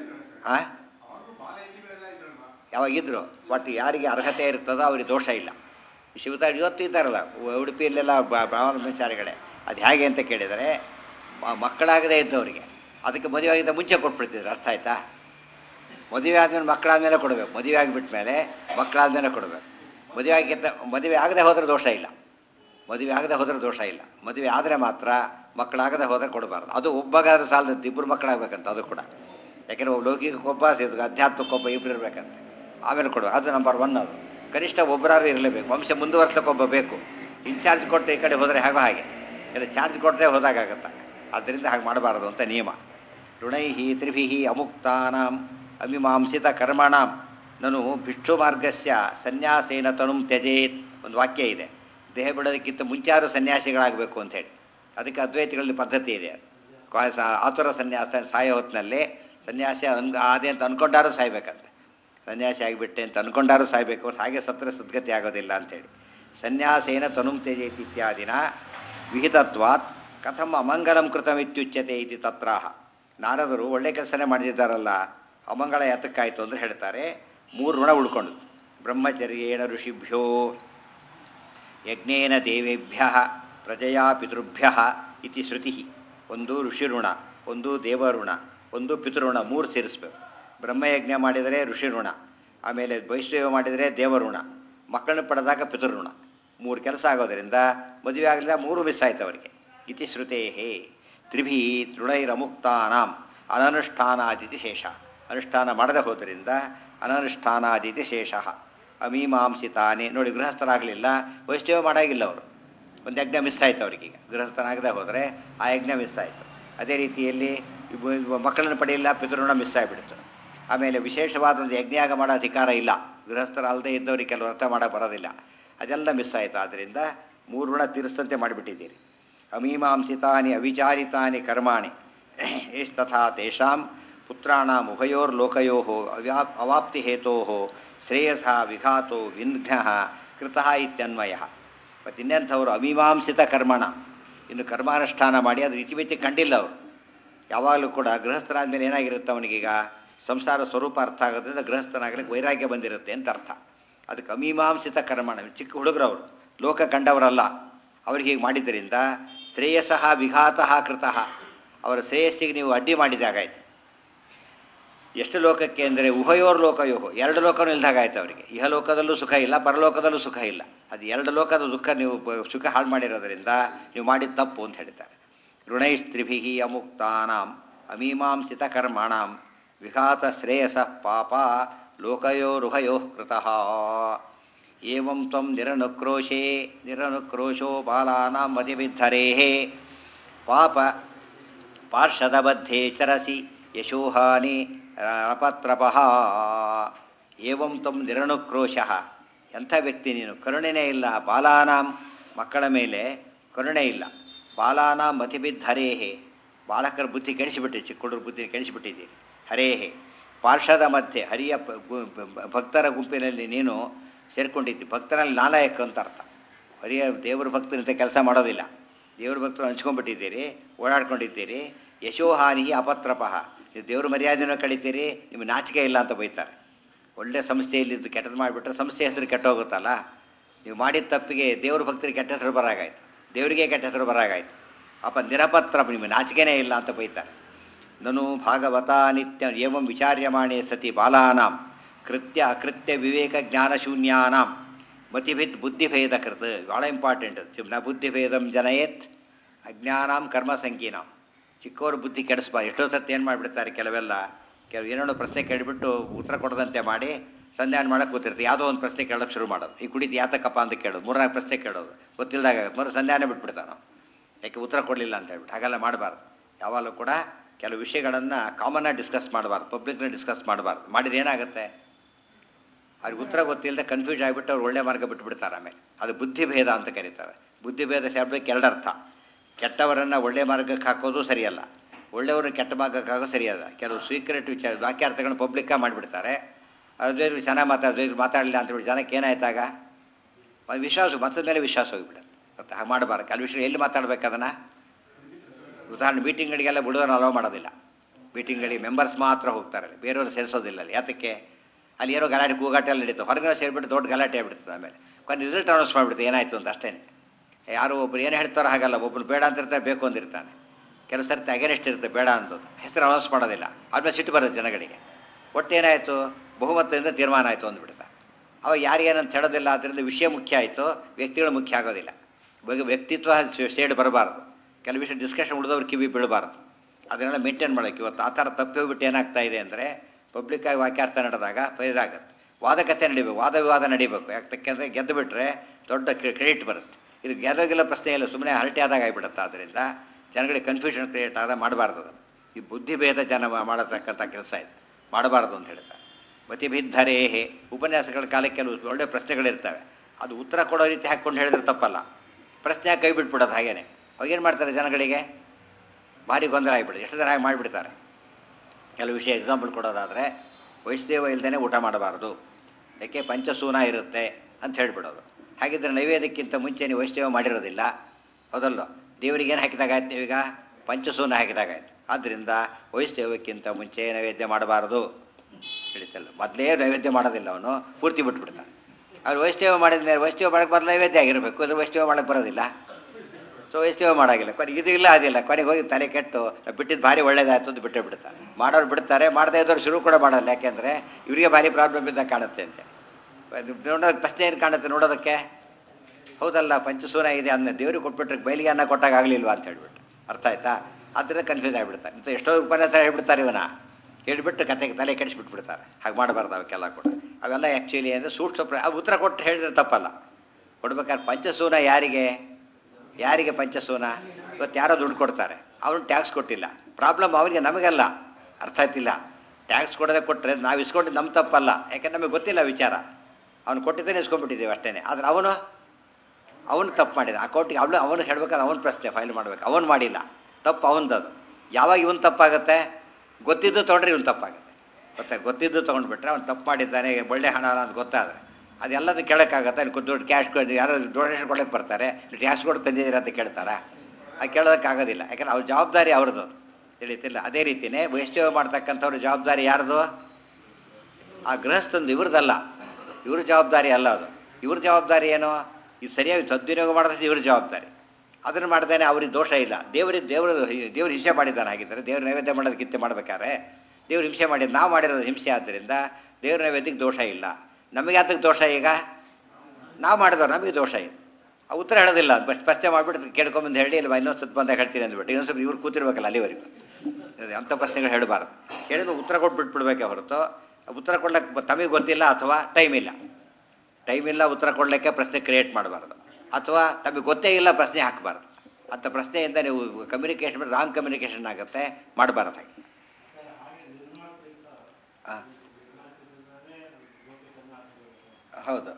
ಯಾವಾಗಿದ್ರು ಒಟ್ಟು ಯಾರಿಗೆ ಅರ್ಹತೆ ಇರ್ತದೋ ಅವ್ರಿಗೆ ದೋಷ ಇಲ್ಲ. ಶಿವತಾಗಿ ಇವತ್ತು ಇದ್ದಾರಲ್ಲ ಉಡುಪಿಯಲ್ಲೆಲ್ಲ ಬ್ರಾಹ್ಮಣಾಚಾರಿಗಳೇ, ಅದು ಹೇಗೆ ಅಂತ ಕೇಳಿದರೆ, ಮಕ್ಕಳಾಗದೇ ಇದ್ದವರಿಗೆ ಅದಕ್ಕೆ ಮದುವೆ ಆಗಿದ್ದ ಮುಂಚೆ ಕೊಟ್ಬಿಡ್ತಿದ್ರು. ಅರ್ಥ ಆಯ್ತಾ? ಮದುವೆ ಆದಮೇಲೆ ಮಕ್ಕಳಾದ್ಮೇಲೆ ಕೊಡಬೇಕು, ಮದುವೆ ಆಗಿಬಿಟ್ಟ ಮೇಲೆ ಮಕ್ಕಳಾದ್ಮೇಲೆ ಕೊಡಬೇಕು. ಮದುವೆ ಆಗದೆ ಹೋದರೆ ದೋಷ ಇಲ್ಲ, ಮದುವೆ ಆಗದೆ ಹೋದರೆ ದೋಷ ಇಲ್ಲ. ಮದುವೆ ಆದರೆ ಮಾತ್ರ, ಮಕ್ಕಳಾಗದೆ ಹೋದರೆ ಕೊಡಬಾರ್ದು. ಅದು ಒಬ್ಬಗಾದ್ರೆ ಸಾಲದ್ದು, ಇಬ್ಬರು ಮಕ್ಕಳಾಗಬೇಕಂತ ಅದು ಕೂಡ. ಯಾಕೆಂದರೆ ಲೌಕಿಕಕ್ಕೊಬ್ಬ ಅಧ್ಯಾತ್ಮಕ್ಕೊಬ್ಬ ಇಬ್ಬರು ಇರಬೇಕಂತೆ, ಆಮೇಲೆ ಕೊಡಬೇಕು. ಅದು ನಂಬರ್ 1. ಅದು ಕನಿಷ್ಠ ಒಬ್ಬರಾರು ಇರಲೇಬೇಕು. ವಂಶ ಮುಂದುವರ್ಸೋಕ್ಕೊಬ್ಬ ಬೇಕು. ಇನ್ಚಾರ್ಜ್ ಕೊಟ್ಟು ಈ ಕಡೆ ಹೋದರೆ ಹೇಗೋ ಹಾಗೆ, ಇಲ್ಲ ಚಾರ್ಜ್ ಕೊಟ್ಟರೆ ಹೋದಾಗತ್ತೆ. ಆದ್ದರಿಂದ ಹಾಗೆ ಮಾಡಬಾರದು ಅಂತ ನಿಯಮ. ಋಣೈ ತ್ರಿಭಿ ಅಮುಕ್ತಾನಾಂ ಅಮೀಮಾಂಸಿತ ಕರ್ಮಣಾಂ ನನು ಭಿಕ್ಷು ಮಾರ್ಗಸ್ಯ ಸನ್ಯಾಸೇನ ತನುಂ ತ್ಯಜೇತ್. ಒಂದು ವಾಕ್ಯ ಇದೆ, ದೇಹ ಬಿಡೋದಕ್ಕಿಂತ ಮುಂಚಾರು ಸನ್ಯಾಸಿಗಳಾಗಬೇಕು ಅಂಥೇಳಿ. ಅದಕ್ಕೆ ಅದ್ವೈತಿಗಳಲ್ಲಿ ಪದ್ಧತಿ ಇದೆ. ಆತುರ ಸನ್ಯಾಸ, ಸಾಯೋ ಹೊತ್ತಿನಲ್ಲಿ ಸನ್ಯಾಸಿ ಆದೆ ಅಂತ ಅಂದ್ಕೊಂಡಾರು ಸಾಯ್ಬೇಕಂತೆ. ಸನ್ಯಾಸಿ ಆಗಿಬಿಟ್ಟೆ ಅಂತ ಅಂದ್ಕೊಂಡಾರು ಸಾಯಬೇಕು, ಹಾಗೆ ಸತ್ರ ಸದ್ಗತಿ ಆಗೋದಿಲ್ಲ ಅಂಥೇಳಿ. ಸನ್ಯಾಸೇನ ತನುಂ ತ್ಯಜೇತ್ ಇತ್ಯಾದಿನ ವಿಹಿತತ್ವಾತ್ ಕಥಂ ಅಮಂಗಲಂ ಕೃತಮಿತ್ಯುಚ್ಯತೆ ಇತಿ ತತ್ರಾಹ. ನಾರದರು ಒಳ್ಳೆ ಕೆಲಸನೇ ಮಾಡಿದ್ದಾರಲ್ಲ, ಅಮಂಗಳ ಯಾತಕ್ಕಾಯಿತು ಅಂದರೆ ಹೇಳ್ತಾರೆ, 3 ಋಣ ಉಳ್ಕೊಂಡು. ಬ್ರಹ್ಮಚರ್ಯೇಣ ಋಷಿಭ್ಯೋ ಯಜ್ಞೇನ ದೇವೇಭ್ಯ ಪ್ರಜಯಾ ಪಿತೃಭ್ಯ ಇತಿ ಶ್ರುತಿ. ಒಂದು ಋಷಿಋಣ, ಒಂದು ದೇವಋಣ, ಒಂದು ಪಿತೃಋಣ, 3 ಸೇರಿಸ್ಬೇಕು. ಬ್ರಹ್ಮಯಜ್ಞ ಮಾಡಿದರೆ ಋಷಿಋಣ, ಆಮೇಲೆ ವೈಷ್ಣವ ಮಾಡಿದರೆ ದೇವಋಣ, ಮಕ್ಕಳನ್ನು ಪಡೆದಾಗ ಪಿತೃಋಣ. 3 ಕೆಲಸ ಆಗೋದರಿಂದ ಮದುವೆ ಆಗಲಿಲ್ಲ, 3 ಮಿಸ್ ಆಯ್ತು ಅವರಿಗೆ. ಇತಿ ಶ್ರುತೇ ತ್ರಿಭಿ ತೃಣೈರಮುಕ್ತಾನಾಂ ಅನನುಷ್ಠಾನಾದಿತಿ ಶೇಷ. ಅನುಷ್ಠಾನ ಮಾಡದೆ ಹೋದ್ರಿಂದ ಅನನುಷ್ಠಾನಾದಿತಿ ಶೇಷ. ಅಮೀಮಾಂಸಿತಾನೆ. ನೋಡಿ, ಗೃಹಸ್ಥರಾಗಲಿಲ್ಲ, ವೈಷ್ಣವ ಮಾಡಾಗಿಲ್ಲ ಅವರು, ಒಂದು ಯಜ್ಞ ಮಿಸ್ ಆಯಿತು ಅವರಿಗೀಗ. ಗೃಹಸ್ಥನಾಗದೆ ಹೋದರೆ ಆ ಯಜ್ಞ ಮಿಸ್ ಆಯಿತು. ಅದೇ ರೀತಿಯಲ್ಲಿ ಮಕ್ಕಳನ್ನು ಪಡೆಯಿಲ್ಲ, ಪಿತೃಋಣ ಮಿಸ್ ಆಗಿಬಿಡ್ತು. ಆಮೇಲೆ ವಿಶೇಷವಾದೊಂದು ಯಜ್ಞಯಾಗ ಮಾಡೋ ಅಧಿಕಾರ ಇಲ್ಲ, ಗೃಹಸ್ಥರಲ್ಲದೆ ಇದ್ದವ್ರಿಗೆ ಕೆಲವು ವ್ರತ ಮಾಡೋಕ್ಕೆ ಬರೋದಿಲ್ಲ, ಅದೆಲ್ಲ ಮಿಸ್ ಆಯಿತು. ಆದ್ದರಿಂದ 3 ಋಣ ತೀರಿಸ್ತಂತೆ ಮಾಡಿಬಿಟ್ಟಿದ್ದೀರಿ. ಅಮೀಮಾಂಸಿತಾನಿ ಅವಿಚಾರಿತಾನಿ ಕರ್ಮಾಣಿ ಏಸ್ತಥಾ ತೇಷಾಂ ಪುತ್ರಾಣಾಂ ಉಭಯೋರ್ಲೋಕಯೋ ಅವಾಪ್ತಿ ಹೇತೋ ಶ್ರೇಯಸ ವಿಘಾತೋ ವಿಘ್ನ ಕೃತಃ ಇತ್ಯನ್ವಯ. ಮತ್ತು ಇನ್ನೆಂಥವ್ರು ಅಮೀಮಾಂಸಿತ ಕರ್ಮಣ, ಇನ್ನು ಕರ್ಮಾನುಷ್ಠಾನ ಮಾಡಿ ಅದು ಇತಿಮಿತಿ ಕಂಡಿಲ್ಲ ಅವರು. ಯಾವಾಗಲೂ ಕೂಡ ಗೃಹಸ್ಥರಾದ ಮೇಲೆ ಏನಾಗಿರುತ್ತೆ ಅವನಿಗೀಗ ಸಂಸಾರ ಸ್ವರೂಪ ಅರ್ಥ ಆಗೋದ್ರಿಂದ ಗೃಹಸ್ಥನಾಗಲಿಕ್ಕೆ ವೈರಾಗ್ಯ ಬಂದಿರುತ್ತೆ ಅಂತ ಅರ್ಥ. ಅದಕ್ಕೆ ಅಮೀಮಾಂಸಿತ ಕರ್ಮಣ. ಚಿಕ್ಕ ಹುಡುಗರವರು, ಲೋಕ ಕಂಡವರಲ್ಲ. ಅವ್ರಿಗೆ ಹೀಗೆ ಮಾಡಿದ್ದರಿಂದ ಶ್ರೇಯಸಃ ವಿಘಾತಃ ಕೃತಃ, ಅವರ ಶ್ರೇಯಸ್ಸಿಗೆ ನೀವು ಅಡ್ಡಿ ಮಾಡಿದಾಗಾಯ್ತು. ಎಷ್ಟು ಲೋಕಕ್ಕೆ ಅಂದರೆ ಉಭಯೋರ್ ಲೋಕಯೋ, 2 ಲೋಕನೂ ಇಲ್ದಾಗಾಯ್ತು ಅವರಿಗೆ. ಇಹಲೋಕದಲ್ಲೂ ಸುಖ ಇಲ್ಲ, ಪರಲೋಕದಲ್ಲೂ ಸುಖ ಇಲ್ಲ. ಅದು 2 ಲೋಕದ ದುಃಖ, ನೀವು ಸುಖ ಹಾಳು ಮಾಡಿರೋದ್ರಿಂದ ನೀವು ಮಾಡಿದ ತಪ್ಪು ಅಂತ ಹೇಳ್ತಾರೆ. ಋಣೈಸ್ತ್ರಿಭಿ ಅಮುಕ್ತಾನಾಂ ಅಮೀಮಾಂಸಿತ ಕರ್ಮಣಾಂ ವಿಘಾತ ಶ್ರೇಯಸ ಪಾಪ ಲೋಕಯೋರುಭಯೋ ಕೃತಃ. ಏವಂ ತ್ವಂ ನಿರನುಕ್ರೋಶೋ ಬಾಲಾನಾಂ ಮತಿಬಿದ್ಧರೇಃ ಪಾಪ ಪಾರ್ಷದಬದ್ಧೇ ಚರಸಿ ಯಶೋಹಾನಿ ಅಪತ್ರಪಃ. ಏವಂ ತ್ವಂ ನಿರನುಕ್ರೋಶಃ, ಎಂಥ ವ್ಯಕ್ತಿ ನೀನು, ಕರುಣೆನೇ ಇಲ್ಲ. ಬಾಲಾನಾಂ, ಮಕ್ಕಳ ಮೇಲೆ ಕರುಣೆ ಇಲ್ಲ. ಬಾಲಾನಾಂ ಮತಿಬಿದ್ಧರೇಹೇ, ಬಾಲಕರ ಬುದ್ಧಿ ಕೆಡಿಸಿಬಿಟ್ಟಿದೆ, ಚಿಕ್ಕ ಹುಡುಗರ ಬುದ್ಧಿ ಕೆಡಿಸಿಬಿಟ್ಟಿದ್ದೀರಿ. ಹರೇಹೇ, ಪಾರ್ಷದ ಮಧ್ಯೆ, ಹರಿಯ ಭಕ್ತರ ಗುಂಪಿನಲ್ಲಿ ನೀನು ಸೇರ್ಕೊಂಡಿದ್ದಿ. ಭಕ್ತರಲ್ಲಿ ನಾಲಾಯಕ ಅಂತ ಅರ್ಥ. ಹರಿಯ ದೇವ್ರ ಭಕ್ತರಂತೆ ಕೆಲಸ ಮಾಡೋದಿಲ್ಲ, ದೇವ್ರ ಭಕ್ತರು ಹಂಚ್ಕೊಂಡ್ಬಿಟ್ಟಿದ್ದೀರಿ, ಓಡಾಡ್ಕೊಂಡಿದ್ದೀರಿ. ಯಶೋಹಾನಿ ಅಪತ್ರಪಃ, ನೀವು ದೇವ್ರ ಮರ್ಯಾದೆನೂ ಕಳಿತೀರಿ, ನಿಮಗೆ ನಾಚಿಕೆ ಇಲ್ಲ ಅಂತ ಬೈತಾರೆ. ಒಳ್ಳೆ ಸಂಸ್ಥೆಯಲ್ಲಿದ್ದು ಕೆಟ್ಟದ್ದು ಮಾಡಿಬಿಟ್ರೆ ಸಂಸ್ಥೆ ಹೆಸರು ಕೆಟ್ಟೋಗುತ್ತಲ್ಲ. ನೀವು ಮಾಡಿದ ತಪ್ಪಿಗೆ ದೇವ್ರ ಭಕ್ತರಿಗೆ ಕೆಟ್ಟ ಹೆಸರು ಬರಾಗಾಯ್ತು, ದೇವರಿಗೆ ಕೆಟ್ಟ ಹೆಸರು ಬರಾಗಾಯ್ತು. ನಿರಪತ್ರ, ನಿಮಗೆ ನಾಚಿಕೆನೇ ಇಲ್ಲ ಅಂತ ಬೈತಾರೆ. ನನು ಭಾಗವತ ನಿತ್ಯ ಏವಂ ವಿಚಾರ್ಯಮಾಣೆ ಸತಿ ಬಾಲಾನಾಂ ಕೃತ್ಯ ಅಕೃತ್ಯ ವಿವೇಕ ಜ್ಞಾನಶೂನ್ಯಾನಾಂ ಮತಿಭಿತ್ ಬುದ್ಧಿಭೇದ ಕೃತ. ಭಾಳ ಇಂಪಾರ್ಟೆಂಟ್. ನ ಬುದ್ಧಿಭೇದಂ ಜನಯೇತ್ ಅಜ್ಞಾನಾಂ ಕರ್ಮ ಸಂಕೀನಾಂ. ಚಿಕ್ಕವರು ಬುದ್ಧಿ ಕೆಡಿಸ್ಬಾರ್ದು. ಎಷ್ಟೋ ಸತ್ತು ಏನು ಮಾಡಿಬಿಡ್ತಾರೆ ಕೆಲವು ಏನೇನೋ ಪ್ರಶ್ನೆ ಕೇಳಿಬಿಟ್ಟು ಉತ್ತರ ಕೊಡದಂತೆ ಮಾಡಿ ಸಂಧಾನ ಮಾಡೋಕ್ಕೆ ಕೂತಿರ್ತೀವಿ. ಯಾವುದೋ ಒಂದು ಪ್ರಶ್ನೆ ಕೇಳೋಕ್ಕೆ ಶುರು ಮಾಡೋದು. ಈ ಕುಡಿದು ಯಾತಕ್ಕಪ್ಪ ಅಂತ ಕೇಳೋದು, 3-4 ಪ್ರಶ್ನೆ ಕೇಳೋದು, ಗೊತ್ತಿಲ್ಲದಾಗ ಮೊದಲು ಸಂಧಾನ ಬಿಟ್ಬಿಡ್ತಾನೆ ನಾವು, ಯಾಕೆ ಉತ್ತರ ಕೊಡಲಿಲ್ಲ ಅಂತ ಹೇಳ್ಬಿಟ್ಟು. ಹಾಗೆಲ್ಲ ಮಾಡಬಾರ್ದು. ಯಾವಾಗಲೂ ಕೂಡ ಕೆಲವು ವಿಷಯಗಳನ್ನು ಕಾಮನ್ನಾಗಿ ಡಿಸ್ಕಸ್ ಮಾಡಬಾರ್ದು, ಪಬ್ಲಿಕ್ನ ಡಿಸ್ಕಸ್ ಮಾಡಬಾರ್ದು. ಮಾಡಿದ ಏನಾಗುತ್ತೆ, ಅವ್ರಿಗೆ ಉತ್ತರ ಗೊತ್ತಿಲ್ಲದೆ ಕನ್ಫ್ಯೂಸ್ ಆಗಿಬಿಟ್ಟು ಅವ್ರು ಒಳ್ಳೆ ಮಾರ್ಗ ಬಿಟ್ಟುಬಿಡ್ತಾರೆ. ಆಮೇಲೆ ಅದು ಬುದ್ಧಿಭೇದ ಅಂತ ಕರೀತಾರೆ. ಬುದ್ಧಿಭೇದ ಶಬ್ದಕ್ಕೆ ಎರಡರ್ಥ. ಕೆಟ್ಟವರನ್ನು ಒಳ್ಳೆ ಮಾರ್ಗಕ್ಕೆ ಹಾಕೋದು ಸರಿಯಲ್ಲ, ಒಳ್ಳೆಯವ್ರನ್ನ ಕೆಟ್ಟ ಮಾರ್ಗಕ್ಕೆ ಹಾಕೋದು ಸರಿಯಲ್ಲ. ಕೆಲವು ಸೀಕ್ರೆಟ್ ವಿಚಾರ ವಾಕ್ಯಾರ್ಥಗಳನ್ನು ಪಬ್ಲಿಕ್ಕಾಗಿ ಮಾಡಿಬಿಡ್ತಾರೆ. ಅದ್ವೈತರು ಚೆನ್ನಾಗಿ ಮಾತಾಡಲಿಲ್ಲ ಅಂತೇಳಿ ಜನಕ್ಕೆ ಏನಾಯ್ತಾಗ ವಿಶ್ವಾಸ, ಮತ್ತದ ಮೇಲೆ ವಿಶ್ವಾಸ ಹೋಗಿಬಿಡುತ್ತೆ. ಮತ್ತು ಹಾಗೆ ಮಾಡಬಾರ್ದು. ಕೆಲವು ವಿಷಯ ಎಲ್ಲಿ ಮಾತಾಡ್ಬೇಕು ಅದನ್ನು, ಉದಾಹರಣೆ ಮೀಟಿಂಗ್ಗಳಿಗೆಲ್ಲ ಬಿಡೋದನ್ನು ಅಲೋ ಮಾಡೋದಿಲ್ಲ. ಮೀಟಿಂಗ್ಗಳಿಗೆ ಮೆಂಬರ್ಸ್ ಮಾತ್ರ ಹೋಗ್ತಾರೆ, ಬೇರೆಯವರು ಸೇರಿಸೋದಿಲ್ಲ ಅಲ್ಲಿ. ಯಾತಕ್ಕೆ, ಅಲ್ಲಿ ಏನೋ ಗಲಾಟೆ ಕೂಗಾಟ ಎಲ್ಲ ನಡೀತು, ಹೊರಗಡೆ ಸೇರಿಬಿಟ್ಟು ದೊಡ್ಡ ಗಲಾಟೆ ಆಗ್ಬಿಡ್ತದೆ. ಆಮೇಲೆ ಕೊನೆ ರಿಸಲ್ಟ್ ಅನೌನ್ಸ್ ಮಾಡಿಬಿಡ್ತು ಏನಾಯಿತು ಅಂತ ಅಷ್ಟೇ. ಯಾರು ಒಬ್ರು ಏನು ಹೇಳ್ತಾರೋ ಹಾಗಲ್ಲ, ಒಬ್ಬರು ಬೇಡ ಅಂತಿರ್ತಾರೆ, ಬೇಕು ಅಂದಿರ್ತಾನೆ. ಕೆಲವು ಸರ್ತಿ ಅಗೇನೆಸ್ಟ್ ಇರುತ್ತೆ, ಬೇಡ ಅಂತದ್ದು ಹೆಸರು ಅನೌನ್ಸ್ ಮಾಡೋದಿಲ್ಲ. ಆದ್ಮೇಲೆ ಸಿಟ್ಟು ಬರುತ್ತೆ ಜನಗಳಿಗೆ. ಒಟ್ಟು ಏನಾಯಿತು, ಬಹುಮತದಿಂದ ತೀರ್ಮಾನ ಆಯಿತು ಅಂದ್ಬಿಡ್ತಾರೆ. ಅವಾಗ ಯಾರಿಗೇನಂತ ಹೇಳೋದಿಲ್ಲ. ಆದ್ದರಿಂದ ವಿಷಯ ಮುಖ್ಯ ಆಯಿತು, ವ್ಯಕ್ತಿಗಳು ಮುಖ್ಯ ಆಗೋದಿಲ್ಲ. ವ್ಯಕ್ತಿತ್ವ ಶೇಡ್ ಬರಬಾರ್ದು. ಕೆಲವು ವಿಷಯ ಡಿಸ್ಕಷನ್ ಉಳಿದವ್ರು ಕಿವಿ ಬೀಳಬಾರ್ದು. ಅದನ್ನೆಲ್ಲ ಮೇಂಟೈನ್ ಮಾಡೋಕ್ಕೆ. ಇವತ್ತು ಆ ಥರ ತಪ್ಪಿ ಹೋಗ್ಬಿಟ್ಟು ಏನಾಗ್ತಾ ಇದೆ ಅಂದರೆ, ಪಬ್ಲಿಕ್ಕಾಗಿ ವಾಕ್ಯಾರ್ಥ ನಡೆದಾಗ ಫೈದಾಗುತ್ತೆ. ವಾದಕತೆ ನಡಿಬೇಕು, ವಾದ ವಿವಾದ ನಡಿಬೇಕು. ಯಾಕೆಂದರೆ ಗೆದ್ದು ಬಿಟ್ಟರೆ ದೊಡ್ಡ ಕ್ರೆಡಿಟ್ ಬರುತ್ತೆ. ಇದು ಗೆಲ್ಲೋಗಿಲ್ಲ ಪ್ರಶ್ನೆ ಇಲ್ಲ, ಸುಮ್ಮನೆ ಹರಟೆ ಆದಾಗ ಆಗಿಬಿಡುತ್ತೆ. ಆದ್ದರಿಂದ ಜನಗಳಿಗೆ ಕನ್ಫ್ಯೂಷನ್ ಕ್ರಿಯೇಟ್ ಆದಾಗ ಮಾಡಬಾರ್ದು. ಅದನ್ನು ಈ ಬುದ್ಧಿಭೇದ ಜನ ಮಾಡತಕ್ಕಂಥ ಕೆಲಸ ಇದೆ, ಮಾಡಬಾರ್ದು ಅಂತ ಹೇಳ್ತಾರೆ. ಮತಿಭಿದ್ಧರೇಹೇ, ಉಪನ್ಯಾಸಗಳ ಕಾಲಕ್ಕೆ ಕೆಲವು ಒಳ್ಳೆಯ ಪ್ರಶ್ನೆಗಳಿರ್ತವೆ, ಅದು ಉತ್ತರ ಕೊಡೋ ರೀತಿ ಹಾಕ್ಕೊಂಡು ಹೇಳಿದ್ರೆ ತಪ್ಪಲ್ಲ. ಪ್ರಶ್ನೆ ಕೈ ಬಿಟ್ಬಿಡೋದು ಹಾಗೇನೆ. ಅವಾಗೇನು ಮಾಡ್ತಾರೆ, ಜನಗಳಿಗೆ ಭಾರಿ ಗೊಂದಲ ಆಗಿಬಿಡುತ್ತೆ. ಎಷ್ಟು ಜನ ಹಾಗೆ ಮಾಡಿಬಿಡ್ತಾರೆ. ಕೆಲವು ವಿಷಯ ಎಕ್ಸಾಂಪಲ್ ಕೊಡೋದಾದರೆ, ವೈಷ್ಣವ ಇಲ್ಲದೇ ಊಟ ಮಾಡಬಾರ್ದು, ಯಾಕೆ ಪಂಚಸೂನ ಇರುತ್ತೆ ಅಂತ ಹೇಳಿಬಿಡೋದು. ಹಾಗಿದ್ರೆ ನೈವೇದ್ಯಕ್ಕಿಂತ ಮುಂಚೆ ನೀವು ವೈಷ್ಣವ ಮಾಡಿರೋದಿಲ್ಲ, ಹೌದಲ್ಲೋ, ದೇವರಿಗೇನು ಹಾಕಿದಾಗಾಯ್ತು, ನೀವೀಗ ಪಂಚಸೂನ ಹಾಕಿದಾಗಾಯ್ತು. ಆದ್ದರಿಂದ ವೈಷ್ಣವಕ್ಕಿಂತ ಮುಂಚೆ ನೈವೇದ್ಯ ಮಾಡಬಾರ್ದು ತಿಳಿತಲ್ಲ. ಮೊದಲೇ ನೈವೇದ್ಯ ಮಾಡೋದಿಲ್ಲ, ಅವನು ಪೂರ್ತಿ ಬಿಟ್ಬಿಡ್ತಾನೆ. ಅವ್ರು ವೈಷ್ಣವ ಮಾಡಿದ ಮೇಲೆ ವೈಷ್ಣವ ಮಾಡೋಕ್ಕೆ ಮೊದಲು ನೈವೇದ್ಯ ಆಗಿರಬೇಕು, ಅದು ವೈಷ್ಣವ ಮಾಡೋಕ್ಕೆ ಬರೋದಿಲ್ಲ. ಸೊ ವೈಷ್ಣವ ಮಾಡೋಂಗಿಲ್ಲ. ಕೊನೆಗೆ ಇದು ಇಲ್ಲ ಅದಿಲ್ಲ, ಕೊನೆಗೆ ಹೋಗಿ ತಲೆ ಕೆಟ್ಟು ಬಿಟ್ಟಿದ್ದು ಭಾರಿ ಒಳ್ಳೇದಾಯ್ತು ಅಂತ ಬಿಟ್ಟೇ ಬಿಡ್ತಾರೆ. ಮಾಡೋರು ಬಿಡ್ತಾರೆ, ಮಾಡದೇ ಇದ್ದವ್ರು ಶುರು ಕೂಡ ಮಾಡೋಲ್ಲ. ಯಾಕೆಂದರೆ ಇವರಿಗೆ ಭಾರಿ ಪ್ರಾಬ್ಲಮ್ ಇದ್ದಾಗ ಕಾಣುತ್ತೆ ಅಂತೆ. ನೋಡೋದಕ್ಕೆ ಪ್ರಶ್ನೆ ಏನು ಕಾಣುತ್ತೆ ನೋಡೋದಕ್ಕೆ, ಹೌದಲ್ಲ ಪಂಚಸೂನ ಇದೆ ಅನ್ನ ದೇವ್ರಿಗೆ ಕೊಟ್ಬಿಟ್ರೆ ಬಯಲಿಗೆ ಅನ್ನ ಕೊಟ್ಟಾಗ ಆಗಲಿಲ್ವಾ ಅಂತ ಹೇಳ್ಬಿಟ್ಟು. ಅರ್ಥ ಆಯ್ತಾ? ಅದರಿಂದ ಕನ್ಫ್ಯೂಸ್ ಆಗಿಬಿಡ್ತಾರೆ. ಮತ್ತು ಎಷ್ಟೋ ಉಪನ್ಯಾಸ ಹೇಳ್ಬಿಡ್ತಾರೆ, ಇವನ ಹೇಳಿಬಿಟ್ಟು ಕತೆಗೆ ತಲೆ ಕೆಡಿಸ್ಬಿಟ್ಬಿಡ್ತಾರೆ. ಹಾಗೆ ಮಾಡಬಾರ್ದು ಅವಕ್ಕೆಲ್ಲ ಕೂಡ. ಅವೆಲ್ಲ ಆ್ಯಕ್ಚುಲಿ ಅಂದರೆ ಸೂಕ್ಷ್ಮ ಉತ್ತರ ಕೊಟ್ಟು ಹೇಳಿದ್ರೆ ತಪ್ಪಲ್ಲ. ಕೊಡ್ಬೇಕಾದ್ರೆ ಪಂಚಸೂನ ಯಾರಿಗೆ ಪಂಚಸೂನ? ಇವತ್ತು ಯಾರೋ ದುಡ್ಡು ಕೊಡ್ತಾರೆ, ಅವನು ಟ್ಯಾಕ್ಸ್ ಕೊಟ್ಟಿಲ್ಲ, ಪ್ರಾಬ್ಲಮ್ ಅವನಿಗೆ, ನಮಗೆಲ್ಲ ಅರ್ಥ ಆಯ್ತಿಲ್ಲ. ಟ್ಯಾಕ್ಸ್ ಕೊಡೋದೇ ಕೊಟ್ಟರೆ ನಾವು ಇಸ್ಕೊಂಡಿದ್ದು ನಮ್ಮ ತಪ್ಪಲ್ಲ, ಯಾಕೆಂದ್ರೆ ನಮಗೆ ಗೊತ್ತಿಲ್ಲ ವಿಚಾರ. ಅವನು ಕೊಟ್ಟಿದ್ದೇನೆ ಇಸ್ಕೊಂಡ್ಬಿಟ್ಟಿದ್ದೀವಿ ಅಷ್ಟೇ. ಆದರೆ ಅವನು ತಪ್ಪು ಮಾಡಿದ. ಅಕೌಂಟಿಗೆ ಅವನು ಹೇಳ್ಬೇಕಾದ್ರೆ ಅವನ ಪ್ರಶ್ನೆ ಫೈಲ್ ಮಾಡಬೇಕು, ಅವನು ಮಾಡಿಲ್ಲ, ತಪ್ಪು ಅವನದದು. ಯಾವಾಗ ಇವನು ತಪ್ಪಾಗುತ್ತೆ, ಗೊತ್ತಿದ್ದು ತೊಗೊಂಡ್ರೆ ಇವನು ತಪ್ಪಾಗುತ್ತೆ. ಗೊತ್ತಿದ್ದು ತೊಗೊಂಡ್ಬಿಟ್ರೆ ಅವ್ನು ತಪ್ಪು ಮಾಡಿದ್ದಾನೆ, ಒಳ್ಳೆ ಹಣ ಅಂತ ಗೊತ್ತಾದರೆ ಅದೆಲ್ಲದೂ ಕೇಳೋಕ್ಕಾಗತ್ತೆ. ಅಲ್ಲಿ ದುಡ್ಡು ಕ್ಯಾಶ್ ಯಾರೋ ಡೊನೇಷನ್ ಕೊಡೋಕ್ಕೆ ಬರ್ತಾರೆ, ಟ್ಯಾಕ್ಸ್ ಕೊಟ್ಟು ತಂದಿದ್ದೀರ ಅಂತ ಕೇಳ್ತಾರೆ, ಅದು ಕೇಳೋದಕ್ಕಾಗೋದಿಲ್ಲ. ಯಾಕಂದ್ರೆ ಅವ್ರ ಜವಾಬ್ದಾರಿ ಅವ್ರದ್ದು, ತಿಳಿತಿಲ್ಲ. ಅದೇ ರೀತಿಯೇ ವೈಷ್ಣವ ಮಾಡ್ತಕ್ಕಂಥವ್ರ ಜವಾಬ್ದಾರಿ ಯಾರ್ದು? ಆ ಗೃಹಸ್ಥಂದು, ಇವ್ರದ್ದಲ್ಲ. ಇವ್ರ ಜವಾಬ್ದಾರಿ ಅಲ್ಲ ಅದು. ಇವ್ರ ಜವಾಬ್ದಾರಿ ಏನೋ, ಇದು ಸರಿಯಾಗಿ ಸದ್ವಿನಿಯೋಗ ಮಾಡೋದು ಇವ್ರ ಜವಾಬ್ದಾರಿ. ಅದನ್ನು ಮಾಡ್ದೇನೆ ಅವ್ರಿಗೆ ದೋಷ ಇಲ್ಲ. ದೇವ್ರು ಹಿಂಸೆ ಮಾಡಿದ್ದಾನೆ. ಹಾಗಿದ್ದರೆ ದೇವ್ರ ನೈವೇದ್ಯ ಮಾಡೋದಕ್ಕಿಂತ ಮಾಡ್ಬೇಕಾದ್ರೆ ದೇವ್ರು ಹಿಂಸೆ ಮಾಡಿದ್ದು, ನಾವು ಮಾಡಿರೋದು ಹಿಂಸೆ. ಆದ್ದರಿಂದ ದೇವ್ರ ನೈವೇದ್ಯಕ್ಕೆ ದೋಷ ಇಲ್ಲ. ನಮಗೆ ಅದಕ್ಕೆ ದೋಷ? ಈಗ ನಾವು ಮಾಡಿದವ್ರು ನಮಗೆ ದೋಷ ಇದೆ. ಆ ಉತ್ತರ ಹೇಳೋದಿಲ್ಲ, ಸ್ಪಷ್ಟ ಮಾಡಿಬಿಟ್ಟು ಕೇಳ್ಕೊಂಬಂದು ಹೇಳಿ ಇಲ್ಲ ಇನ್ನೊಂದು ಸ್ವಲ್ಪ ಬಂದಾಗ ಹೇಳ್ತೀನಿ ಅಂದ್ಬಿಟ್ಟು ಇನ್ನೊಂದು ಸ್ವಲ್ಪ ಇವ್ರು ಕೂತಿರ್ಬೇಕಲ್ಲ ಅಲ್ಲಿವರೆಗೂ. ಅಂಥ ಪ್ರಶ್ನೆಗಳು ಹೇಳಬಾರ್ದು. ಹೇಳಿದ್ರೆ ಉತ್ತರ ಕೊಟ್ಟು ಬಿಟ್ಬಿಡ್ಬೇಕೆ ಹೊರತು ಉತ್ತರ ಕೊಡ್ಲಿಕ್ಕೆ ತಮಗೆ ಗೊತ್ತಿಲ್ಲ ಅಥವಾ ಟೈಮ್ ಇಲ್ಲ. ಟೈಮ್ ಇಲ್ಲ ಉತ್ತರ ಕೊಡಲಿಕ್ಕೆ ಪ್ರಶ್ನೆ ಕ್ರಿಯೇಟ್ ಮಾಡಬಾರ್ದು, ಅಥವಾ ತಮಗೆ ಗೊತ್ತೇ ಇಲ್ಲ ಪ್ರಶ್ನೆ ಹಾಕಬಾರ್ದು. ಅಂಥ ಪ್ರಶ್ನೆಯಿಂದ ನೀವು ಕಮ್ಯುನಿಕೇಷನ್ ರಾಂಗ್ ಕಮ್ಯುನಿಕೇಷನ್ ಆಗುತ್ತೆ, ಮಾಡಬಾರ್ದು ಹಾಗೆ. ಹಾಂ ಹೌದು,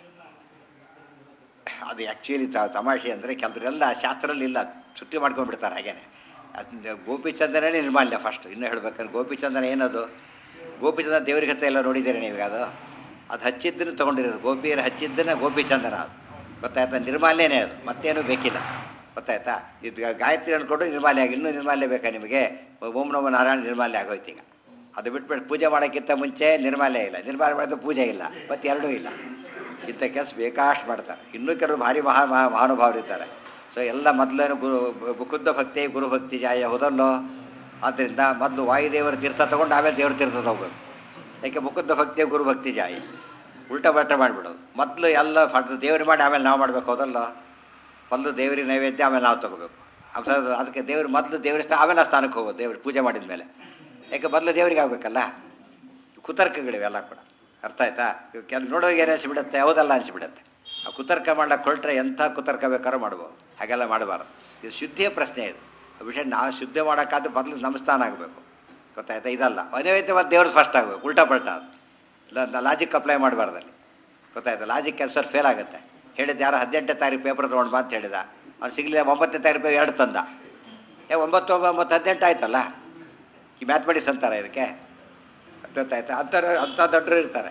ಅದು ಆ್ಯಕ್ಚುಲಿ ತಮಾಷೆ ಅಂದರೆ ಕೆಲವರೆಲ್ಲ ಶಾಸ್ತ್ರದಲ್ಲಿ ಇಲ್ಲ, ಚುಟ್ಟಿ ಮಾಡ್ಕೊಂಡ್ಬಿಡ್ತಾರೆ ಹಾಗೇನೆ. ಅದು ಗೋಪಿಚಂದನೇ ನಿರ್ಮಾಲ್ಯ ಫಸ್ಟ್. ಇನ್ನೂ ಹೇಳ್ಬೇಕಂದ್ರೆ ಗೋಪಿಚಂದನ ಏನದು, ಗೋಪಿಚಂದನ ದೇವರಿಗೆ ಹತ್ರ ಎಲ್ಲ ನೋಡಿದ್ದೀರಿ ನೀವು? ಅದು ಹಚ್ಚಿದ್ದನ್ನು ತೊಗೊಂಡಿರೋದು, ಗೋಪಿಯರು ಹಚ್ಚಿದ್ದನ್ನು ಗೋಪಿಚಂದನ. ಅದು ಗೊತ್ತಾಯ್ತಾ? ನಿರ್ಮಾಲ್ಯನೇ ಅದು, ಮತ್ತೇನು ಬೇಕಿಲ್ಲ. ಗೊತ್ತಾಯ್ತಾ? ಇದು ಗಾಯತ್ರಿ ಅಂದ್ಕೊಂಡು ನಿರ್ಮಾಲ್ಯ ಆಗಿ, ಇನ್ನೂ ನಿರ್ಮಾಲ್ಯ ಬೇಕಾ ನಿಮಗೆ? ಓಂ ನಮೋ ನಾರಾಯಣ ನಿರ್ಮಾಲ್ಯ ಆಗೋಯ್ತು ಈಗ. ಅದು ಬಿಟ್ಬಿಟ್ಟು ಪೂಜೆ ಮಾಡೋಕ್ಕಿಂತ ಮುಂಚೆ ನಿರ್ಮಾಲ್ಯ ಇಲ್ಲ, ನಿರ್ಮಾಲ್ಯ ಮಾಡಿದ್ರೆ ಪೂಜೆ ಇಲ್ಲ, ಮತ್ತು ಎರಡೂ ಇಲ್ಲ. ಇಂಥ ಕೆಲಸ ಬೇಕಾಷ್ಟು ಮಾಡ್ತಾರೆ. ಇನ್ನೂ ಕೆಲವರು ಭಾರಿ ಮಹಾನುಭಾವರಿದ್ದಾರೆ. ಸೊ ಎಲ್ಲ ಮೊದಲೇನು ಮುಕುಂದ ಭಕ್ತಿ ಗುರುಭಕ್ತಿ ಜಾಯ ಹೋದಲ್ಲೋ. ಆದ್ದರಿಂದ ಮೊದಲು ವಾಯುದೇವರ ತೀರ್ಥ ತೊಗೊಂಡು ಆಮೇಲೆ ದೇವ್ರ ತೀರ್ಥ ಹೋಗ್ಬೇಕು. ಯಾಕೆ ಮುಕುಂದ ಭಕ್ತಿ ಗುರುಭಕ್ತಿ ಜಾಯ ಉಲ್ಟಾ ಬಟ್ಟ ಮಾಡಿಬಿಡೋದು. ಮೊದಲು ಎಲ್ಲ ದೇವ್ರಿಗೆ ಮಾಡಿ ಆಮೇಲೆ ನಾವು ಮಾಡಬೇಕು, ಹೋದಲ್ಲೋ. ಮೊದಲು ದೇವರಿಗೆ ನೈವೇದ್ಯ ಆಮೇಲೆ ನಾವು ತೊಗೋಬೇಕು. ಅದಕ್ಕೆ ದೇವ್ರು ಮೊದಲು ದೇವ್ರ ಆಮೇಲೆ ಆ ಸ್ಥಾನಕ್ಕೆ ಹೋಗೋದು, ದೇವ್ರು ಪೂಜೆ ಮಾಡಿದ ಮೇಲೆ. ಯಾಕೆ ಮೊದಲು ದೇವ್ರಿಗೆ ಆಗಬೇಕಲ್ಲ. ಕುತರ್ಕಗಳಿವೆಲ್ಲ ಕೂಡ, ಅರ್ಥ ಆಯ್ತಾ? ಕೆಲವು ನೋಡೋರಿಗೆ ಏನು ಅನಿಸ್ಬಿಡುತ್ತೆ, ಯಾವುದಲ್ಲ ಅನಿಸ್ಬಿಡುತ್ತೆ. ಆ ಕುತರ್ಕ ಮಾಡ್ಲಿಕ್ಕೆ ಹೊರಟ್ರೆ ಎಂಥ ಕುತರ್ಕ ಬೇಕಾದ್ರೂ ಮಾಡ್ಬೋದು, ಹಾಗೆಲ್ಲ ಮಾಡಬಾರ್ದು. ಇದು ಶುದ್ಧಿಯ ಪ್ರಶ್ನೆ. ಇದು ವಿಷಯ ನಾವು ಶುದ್ಧ ಮಾಡೋಕ್ಕಾದ್ರೆ ಮೊದಲು ನಮ್ಮ ಸ್ಥಾನ ಆಗಬೇಕು, ಗೊತ್ತಾಯ್ತಾ? ಇದಲ್ಲ ಅನೈವೇದ್ಯ ಮತ್ತು ದೇವ್ರದ್ದು ಫಸ್ಟ್ ಆಗಬೇಕು, ಉಲ್ಟಾ ಪಲ್ಟಾ. ಅದು ಇಲ್ಲ, ಲಾಜಿಕ್ ಅಪ್ಲೈ ಮಾಡಬಾರ್ದಲ್ಲಿ, ಗೊತ್ತಾಯ್ತಾ? ಲಾಜಿಕ್ ಕೆಲಸ ಫೇಲ್ ಆಗುತ್ತೆ. ಹೇಳಿದ್ದು ಯಾರು 18ನೇ ತಾರೀಕು ಪೇಪರ್ ತೊಗೊಂಡು ಬಾ ಅಂತ ಹೇಳಿದ, ಅವ್ನು ಸಿಗಲಿಲ್ಲ. 9ನೇ ತಾರೀಕು 2 ತಂದ. 9, 9, 18 ಆಯ್ತಲ್ಲ. ಈ ಮ್ಯಾಥಮೆಟಿಕ್ಸ್ ಅಂತಾರೆ ಇದಕ್ಕೆ, ಗೊತ್ತಾಯ್ತಾ? ಅಂಥ ದೊಡ್ಡರು ಇರ್ತಾರೆ,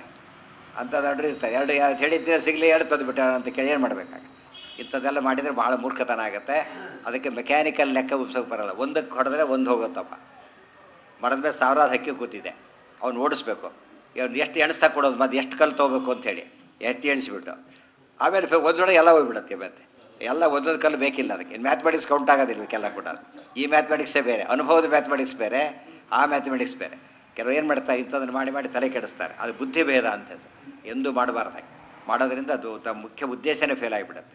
ಎರಡು ಹೇಳಿದ್ರೆ ಸಿಗಲಿ 2 ತಂದುಬಿಟ್ಟ ಅಂತ ಕೇಳಿ ಏನು ಮಾಡಬೇಕಾಗ? ಇಂಥದ್ದೆಲ್ಲ ಮಾಡಿದರೆ ಭಾಳ ಮೂರ್ಖತನ ಆಗುತ್ತೆ. ಅದಕ್ಕೆ ಮೆಕ್ಯಾನಿಕಲ್ ಲೆಕ್ಕ ಉಪ್ಸೋಕೆ ಬರೋಲ್ಲ. ಒಂದಕ್ಕೆ ಹೊಡೆದ್ರೆ ಒಂದು ಹೋಗುತ್ತಪ್ಪ. ಮರದ ಮೇಲೆ 1000 ಹಕ್ಕಿ ಕೂತಿದೆ, ಅವ್ನು ಓಡಿಸ್ಬೇಕು. ಅವ್ನು ಎಷ್ಟು ಎಣಿಸ್ತಾ ಕೊಡೋದು, ಮತ್ತು ಎಷ್ಟು ಕಲ್ಲು ತೊಗೋಬೇಕು ಅಂಥೇಳಿ ಎಷ್ಟು ಎಣಿಸ್ಬಿಟ್ಟು ಆಮೇಲೆ ಒಂದೊಳಗೆ ಎಲ್ಲ ಹೋಗ್ಬಿಡುತ್ತೆ. ಮತ್ತೆ ಎಲ್ಲ ಒಂದೊಂದು ಕಲ್ಲು ಬೇಕಿಲ್ಲ ಅದಕ್ಕೆ. ಮ್ಯಾಥಮೆಟಿಕ್ಸ್ ಕೌಂಟ್ ಆಗೋದಿಲ್ಲ ಇದಕ್ಕೆಲ್ಲ ಕೂಡ. ಈ ಮ್ಯಾಥಮೆಟಿಕ್ಸೇ ಬೇರೆ, ಅನುಭವದ ಮ್ಯಾಥಮೆಟಿಕ್ಸ್ ಬೇರೆ, ಆ ಮ್ಯಾಥಮೆಟಿಕ್ಸ್ ಬೇರೆ. ಕೆಲವರು ಏನು ಮಾಡ್ತಾರೆ, ಇಂಥದ್ದನ್ನು ಮಾಡಿ ತಲೆ ಕೆಡಿಸ್ತಾರೆ. ಅದು ಬುದ್ಧಿ ಭೇದ ಅಂತ ಎಂದೂ ಮಾಡಬಾರ್ದಾಗಿ. ಮಾಡೋದ್ರಿಂದ ಅದು ತಮ್ಮ ಮುಖ್ಯ ಉದ್ದೇಶನೇ ಫೇಲ್ ಆಗಿಬಿಡುತ್ತೆ.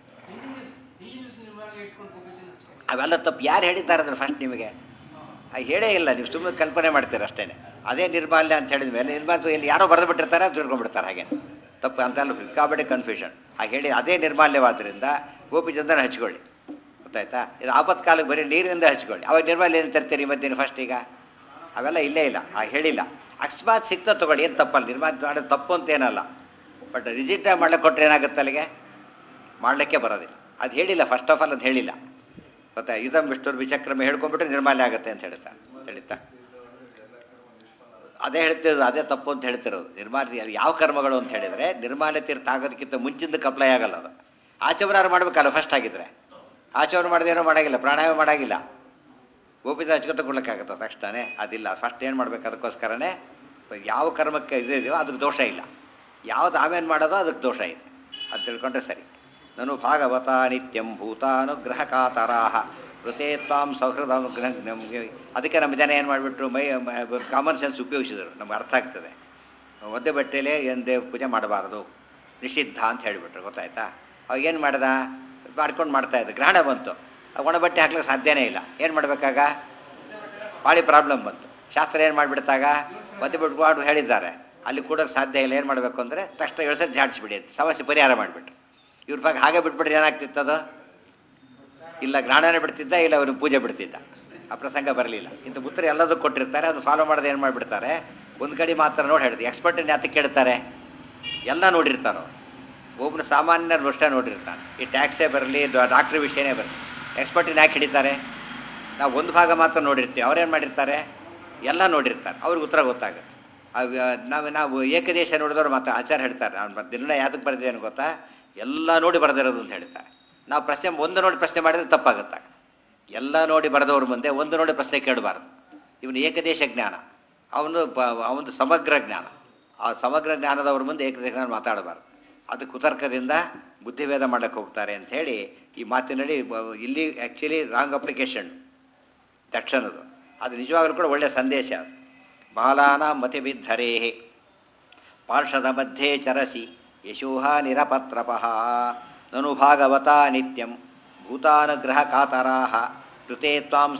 ಅವೆಲ್ಲ ತಪ್ಪು. ಯಾರು ಹೇಳಿದ್ದಾರೆ ಅದನ್ನು ಫಸ್ಟ್ ನಿಮಗೆ? ಹೇಳೇ ಇಲ್ಲ, ನೀವು ಸುಮ್ಮನೆ ಕಲ್ಪನೆ ಮಾಡ್ತೀರ ಅಷ್ಟೇ. ಅದೇ ನಿರ್ಮಾಲ್ಯ ಅಂತ ಹೇಳಿದ ಮೇಲೆ ನಿರ್ಮಾಲ್ಯ ಇಲ್ಲಿ ಯಾರೋ ಬರೆದು ಬಿಟ್ಟಿರ್ತಾರೆ, ಅದು ತಿಳ್ಕೊಂಡ್ಬಿಡ್ತಾರೆ. ಹಾಗೆ ತಪ್ಪು ಅಂತೆಲ್ಲ ಸಿಕ್ಕಾಬಟ್ಟೆ ಕನ್ಫ್ಯೂಷನ್. ಹಾಗೆ ಹೇಳಿ ಅದೇ ನಿರ್ಮಾಲ್ಯವಾದ್ದರಿಂದ ಗೋಪಿಚಂದನ ಹಚ್ಕೊಳ್ಳಿ, ಗೊತ್ತಾಯ್ತಾ? ಇದು ಆಪತ್ಕಾಲಕ್ಕೆ ಬರೀ ನೀರಿನಿಂದ ಹಚ್ಕೊಳ್ಳಿ. ಅವಾಗ ನಿರ್ಮಾಲ್ಯ ಏನು ತರ್ತೀರಿ ಮತ್ತೇನು ಫಸ್ಟ್? ಈಗ ಅವೆಲ್ಲ ಇಲ್ಲೇ ಇಲ್ಲ, ಹೇಳಿಲ್ಲ. ಅಕಸ್ಮಾತ್ ಸಿಕ್ತ ತೊಗೊಳ್ಳಿ, ಏನು ತಪ್ಪಲ್ಲ. ನಿರ್ಮಾಲ್ಯ ಮಾಡೋದು ತಪ್ಪು ಅಂತೇನಲ್ಲ, ಬಟ್ ರಿಜಿಸ್ಟರ್ ಮಾಡ್ಲಿಕ್ಕೆ ಕೊಟ್ಟರೆ ಏನಾಗುತ್ತೆ, ಅಲ್ಲಿಗೆ ಮಾಡಲಿಕ್ಕೆ ಬರೋದಿಲ್ಲ. ಅದು ಹೇಳಿಲ್ಲ, ಫಸ್ಟ್ ಆಫ್ ಆಲ್ ಅದು ಹೇಳಿಲ್ಲ, ಗೊತ್ತಾ? ಇದಂ ವಿಷ್ಣುರ್ ವಿಚಕ್ರಮ ಹೇಳ್ಕೊಂಡ್ಬಿಟ್ರೆ ನಿರ್ಮಾಲ್ಯ ಆಗುತ್ತೆ ಅಂತ ಹೇಳ್ತಾ ಅದೇ ಹೇಳ್ತಿರೋದು, ಅದೇ ತಪ್ಪು ಅಂತ ಹೇಳ್ತಿರೋದು. ನಿರ್ಮಾಲ್ಯ ಯಾವ ಕರ್ಮಗಳು ಅಂತ ಹೇಳಿದರೆ, ನಿರ್ಮಾಲ್ಯ ತೀರ್ಥ ಆಗೋದಕ್ಕಿಂತ ಮುಂಚಿಂದಕ್ಕೆ ಅಪ್ಲೈ ಆಗಲ್ಲ. ಅದು ಆಚಮನ ಮಾಡಬೇಕಲ್ಲ ಫಸ್ಟ್ ಆಗಿದ್ರೆ. ಆಚಮನ ಮಾಡಿದೇನೋ ಮಾಡೋಂಗಿಲ್ಲ, ಪ್ರಾಣಾಯಾಮ ಮಾಡೋಂಗಿಲ್ಲ, ಗೋಪಿತ ಹಚ್ಕೊತ ಕೊಡ್ಲಿಕ್ಕಾಗತ್ತೆ ತಕ್ಷಣ? ಅದಿಲ್ಲ. ಫಸ್ಟ್ ಏನು ಮಾಡಬೇಕು, ಅದಕ್ಕೋಸ್ಕರನೇ ಯಾವ ಕರ್ಮಕ್ಕೆ ಇದೆಯೋ ಅದಕ್ಕೆ ದೋಷ ಇಲ್ಲ, ಯಾವುದು ಆಮೇಲೆ ಮಾಡೋದೋ ಅದಕ್ಕೆ ದೋಷ ಇದೆ. ಅದು ತಿಳ್ಕೊಂಡ್ರೆ ಸರಿ. ನಾನು ಭಾಗವತ ನಿತ್ಯಂ ಭೂತಾನುಗ್ರಹ ಕಾತರಾಹ ಕೃತೇ ತ್ವಾಂ ಸೌಹೃದ ಅನುಗ್ರಹ. ಅದಕ್ಕೆ ನಮ್ಮ ಜನ ಏನು ಮಾಡಿಬಿಟ್ರು, ಕಾಮನ್ ಸೆನ್ಸ್ ಉಪಯೋಗಿಸಿದರು, ನಮ್ಗೆ ಅರ್ಥ ಆಗ್ತದೆ. ಒದ್ದೆ ಬಟ್ಟೆಲೇ ಏನು ದೇವ್ ಪೂಜೆ ಮಾಡಬಾರ್ದು, ನಿಷಿದ್ಧ ಅಂತ ಹೇಳಿಬಿಟ್ರು, ಗೊತ್ತಾಯ್ತಾ? ಅವಾಗ ಏನು ಮಾಡ್ದ, ಮಾಡ್ಕೊಂಡು ಮಾಡ್ತಾಯಿದ್ದ. ಗ್ರಹಣ ಬಂತು, ಒಣ ಬಟ್ಟೆ ಹಾಕ್ಲಿಕ್ಕೆ ಸಾಧ್ಯನೇ ಇಲ್ಲ. ಏನು ಮಾಡಬೇಕಾಗ? ಭಾಳ ಪ್ರಾಬ್ಲಮ್ ಬಂತು. ಶಾಸ್ತ್ರ ಏನು ಮಾಡಿಬಿಡ್ತಾಗ, ಒದ್ದೆ ಬಿಟ್ಕೊಂಡು ಹೇಳಿದ್ದಾರೆ, ಅಲ್ಲಿ ಕೂಡೋಕ್ಕೆ ಸಾಧ್ಯ ಇಲ್ಲ. ಏನು ಮಾಡಬೇಕು ಅಂದರೆ ತಕ್ಷಣ ಎಳ್ಸೋದು ಜಾಡಿಸ್ಬಿಡಿ ಅಂತ ಸಮಸ್ಯೆ ಪರಿಹಾರ ಮಾಡಿಬಿಟ್ರು. ಇವ್ರ ಬಗ್ಗೆ ಹಾಗೆ ಬಿಟ್ಬಿಟ್ರೆ ಏನಾಗ್ತಿತ್ತದು? ಇಲ್ಲ ಗ್ರಹಣನೇ ಬಿಡ್ತಿದ್ದ, ಇಲ್ಲ ಅವ್ರಿಗೆ ಪೂಜೆ ಬಿಡ್ತಿದ್ದ. ಆ ಪ್ರಸಂಗ ಬರಲಿಲ್ಲ. ಇಂಥ ಉತ್ತರ ಎಲ್ಲದಕ್ಕೂ ಕೊಟ್ಟಿರ್ತಾರೆ, ಅದು ಫಾಲೋ ಮಾಡೋದು ಏನು ಮಾಡಿಬಿಡ್ತಾರೆ, ಒಂದು ಕಡೆ ಮಾತ್ರ ನೋಡಿ ಹೇಳ್ತೀವಿ. ಎಕ್ಸ್ಪರ್ಟನ್ನು ಯಾತಕ್ಕೆ ಕೇಳ್ತಾರೆ? ಎಲ್ಲ ನೋಡಿರ್ತಾರೋ. ಒಬ್ಬನು ಸಾಮಾನ್ಯರು ಅಷ್ಟೇ ನೋಡಿರ್ತಾನೆ. ಈ ಟ್ಯಾಕ್ಸೇ ಬರಲಿ, ಡಾಕ್ಟ್ರ್ ವಿಷಯನೇ ಬರಲಿ, ಎಕ್ಸ್ಪರ್ಟನ್ನು ಯಾಕೆ ಹಿಡಿತಾರೆ? ನಾವು ಒಂದು ಭಾಗ ಮಾತ್ರ ನೋಡಿರ್ತೀವಿ, ಅವ್ರೇನು ಮಾಡಿರ್ತಾರೆ, ಎಲ್ಲ ನೋಡಿರ್ತಾರೆ, ಅವ್ರಿಗೆ ಉತ್ತರ ಗೊತ್ತಾಗುತ್ತೆ. ನಾವು ಏಕದೇಶ ನೋಡಿದವ್ರು ಮತ್ತು ಆಚಾರ ಹೇಳ್ತಾರೆ, ನಾನು ದಿನ ಯಾತಕ್ಕೆ ಬರೆದಿದ್ದೇನೆ ಗೊತ್ತಾ, ಎಲ್ಲ ನೋಡಿ ಬರೆದಿರೋದು ಅಂತ ಹೇಳ್ತಾರೆ. ನಾವು ಪ್ರಶ್ನೆ ಒಂದು ನೋಡಿ ಪ್ರಶ್ನೆ ಮಾಡಿದರೆ ತಪ್ಪಾಗುತ್ತೆ. ಎಲ್ಲ ನೋಡಿ ಬರೆದವ್ರ ಮುಂದೆ ಒಂದು ನೋಡಿ ಪ್ರಶ್ನೆ ಕೇಳಬಾರ್ದು. ಇವನು ಏಕದೇಶ ಜ್ಞಾನ, ಅವನು ಸಮಗ್ರ ಜ್ಞಾನ. ಆ ಸಮಗ್ರ ಜ್ಞಾನದವ್ರ ಮುಂದೆ ಏಕದೇಶ ಜ್ಞಾನ ಮಾತಾಡಬಾರ್ದು. ಅದು ಕುತರ್ಕದಿಂದ ಬುದ್ಧಿಭೇದ ಮಾಡಕ್ಕೆ ಹೋಗ್ತಾರೆ ಅಂಥೇಳಿ ಈ ಮಾತಿನಲ್ಲಿ ಇಲ್ಲಿ ಆ್ಯಕ್ಚುಲಿ ರಾಂಗ್ ಅಪ್ಲಿಕೇಶನ್ ದಕ್ಷಿಣದು. ಅದು ನಿಜವಾಗಲೂ ಕೂಡ ಒಳ್ಳೆಯ ಸಂದೇಶ. ಅದು ಬಾಲಾನ ಮತಿಬಿದ್ಧರೇ ಪಾರ್ಷದ ಮಧ್ಯೆ ಚರಸಿ ಯಶೋಹ ನಿರಪತ್ರಪಃ ನನು ಭಾಗವತ ನಿತ್ಯಂ ಭೂತಾನುಗ್ರಹ ಕಾತರಾಹ ಕೃತೇ ತ್ವಾಂ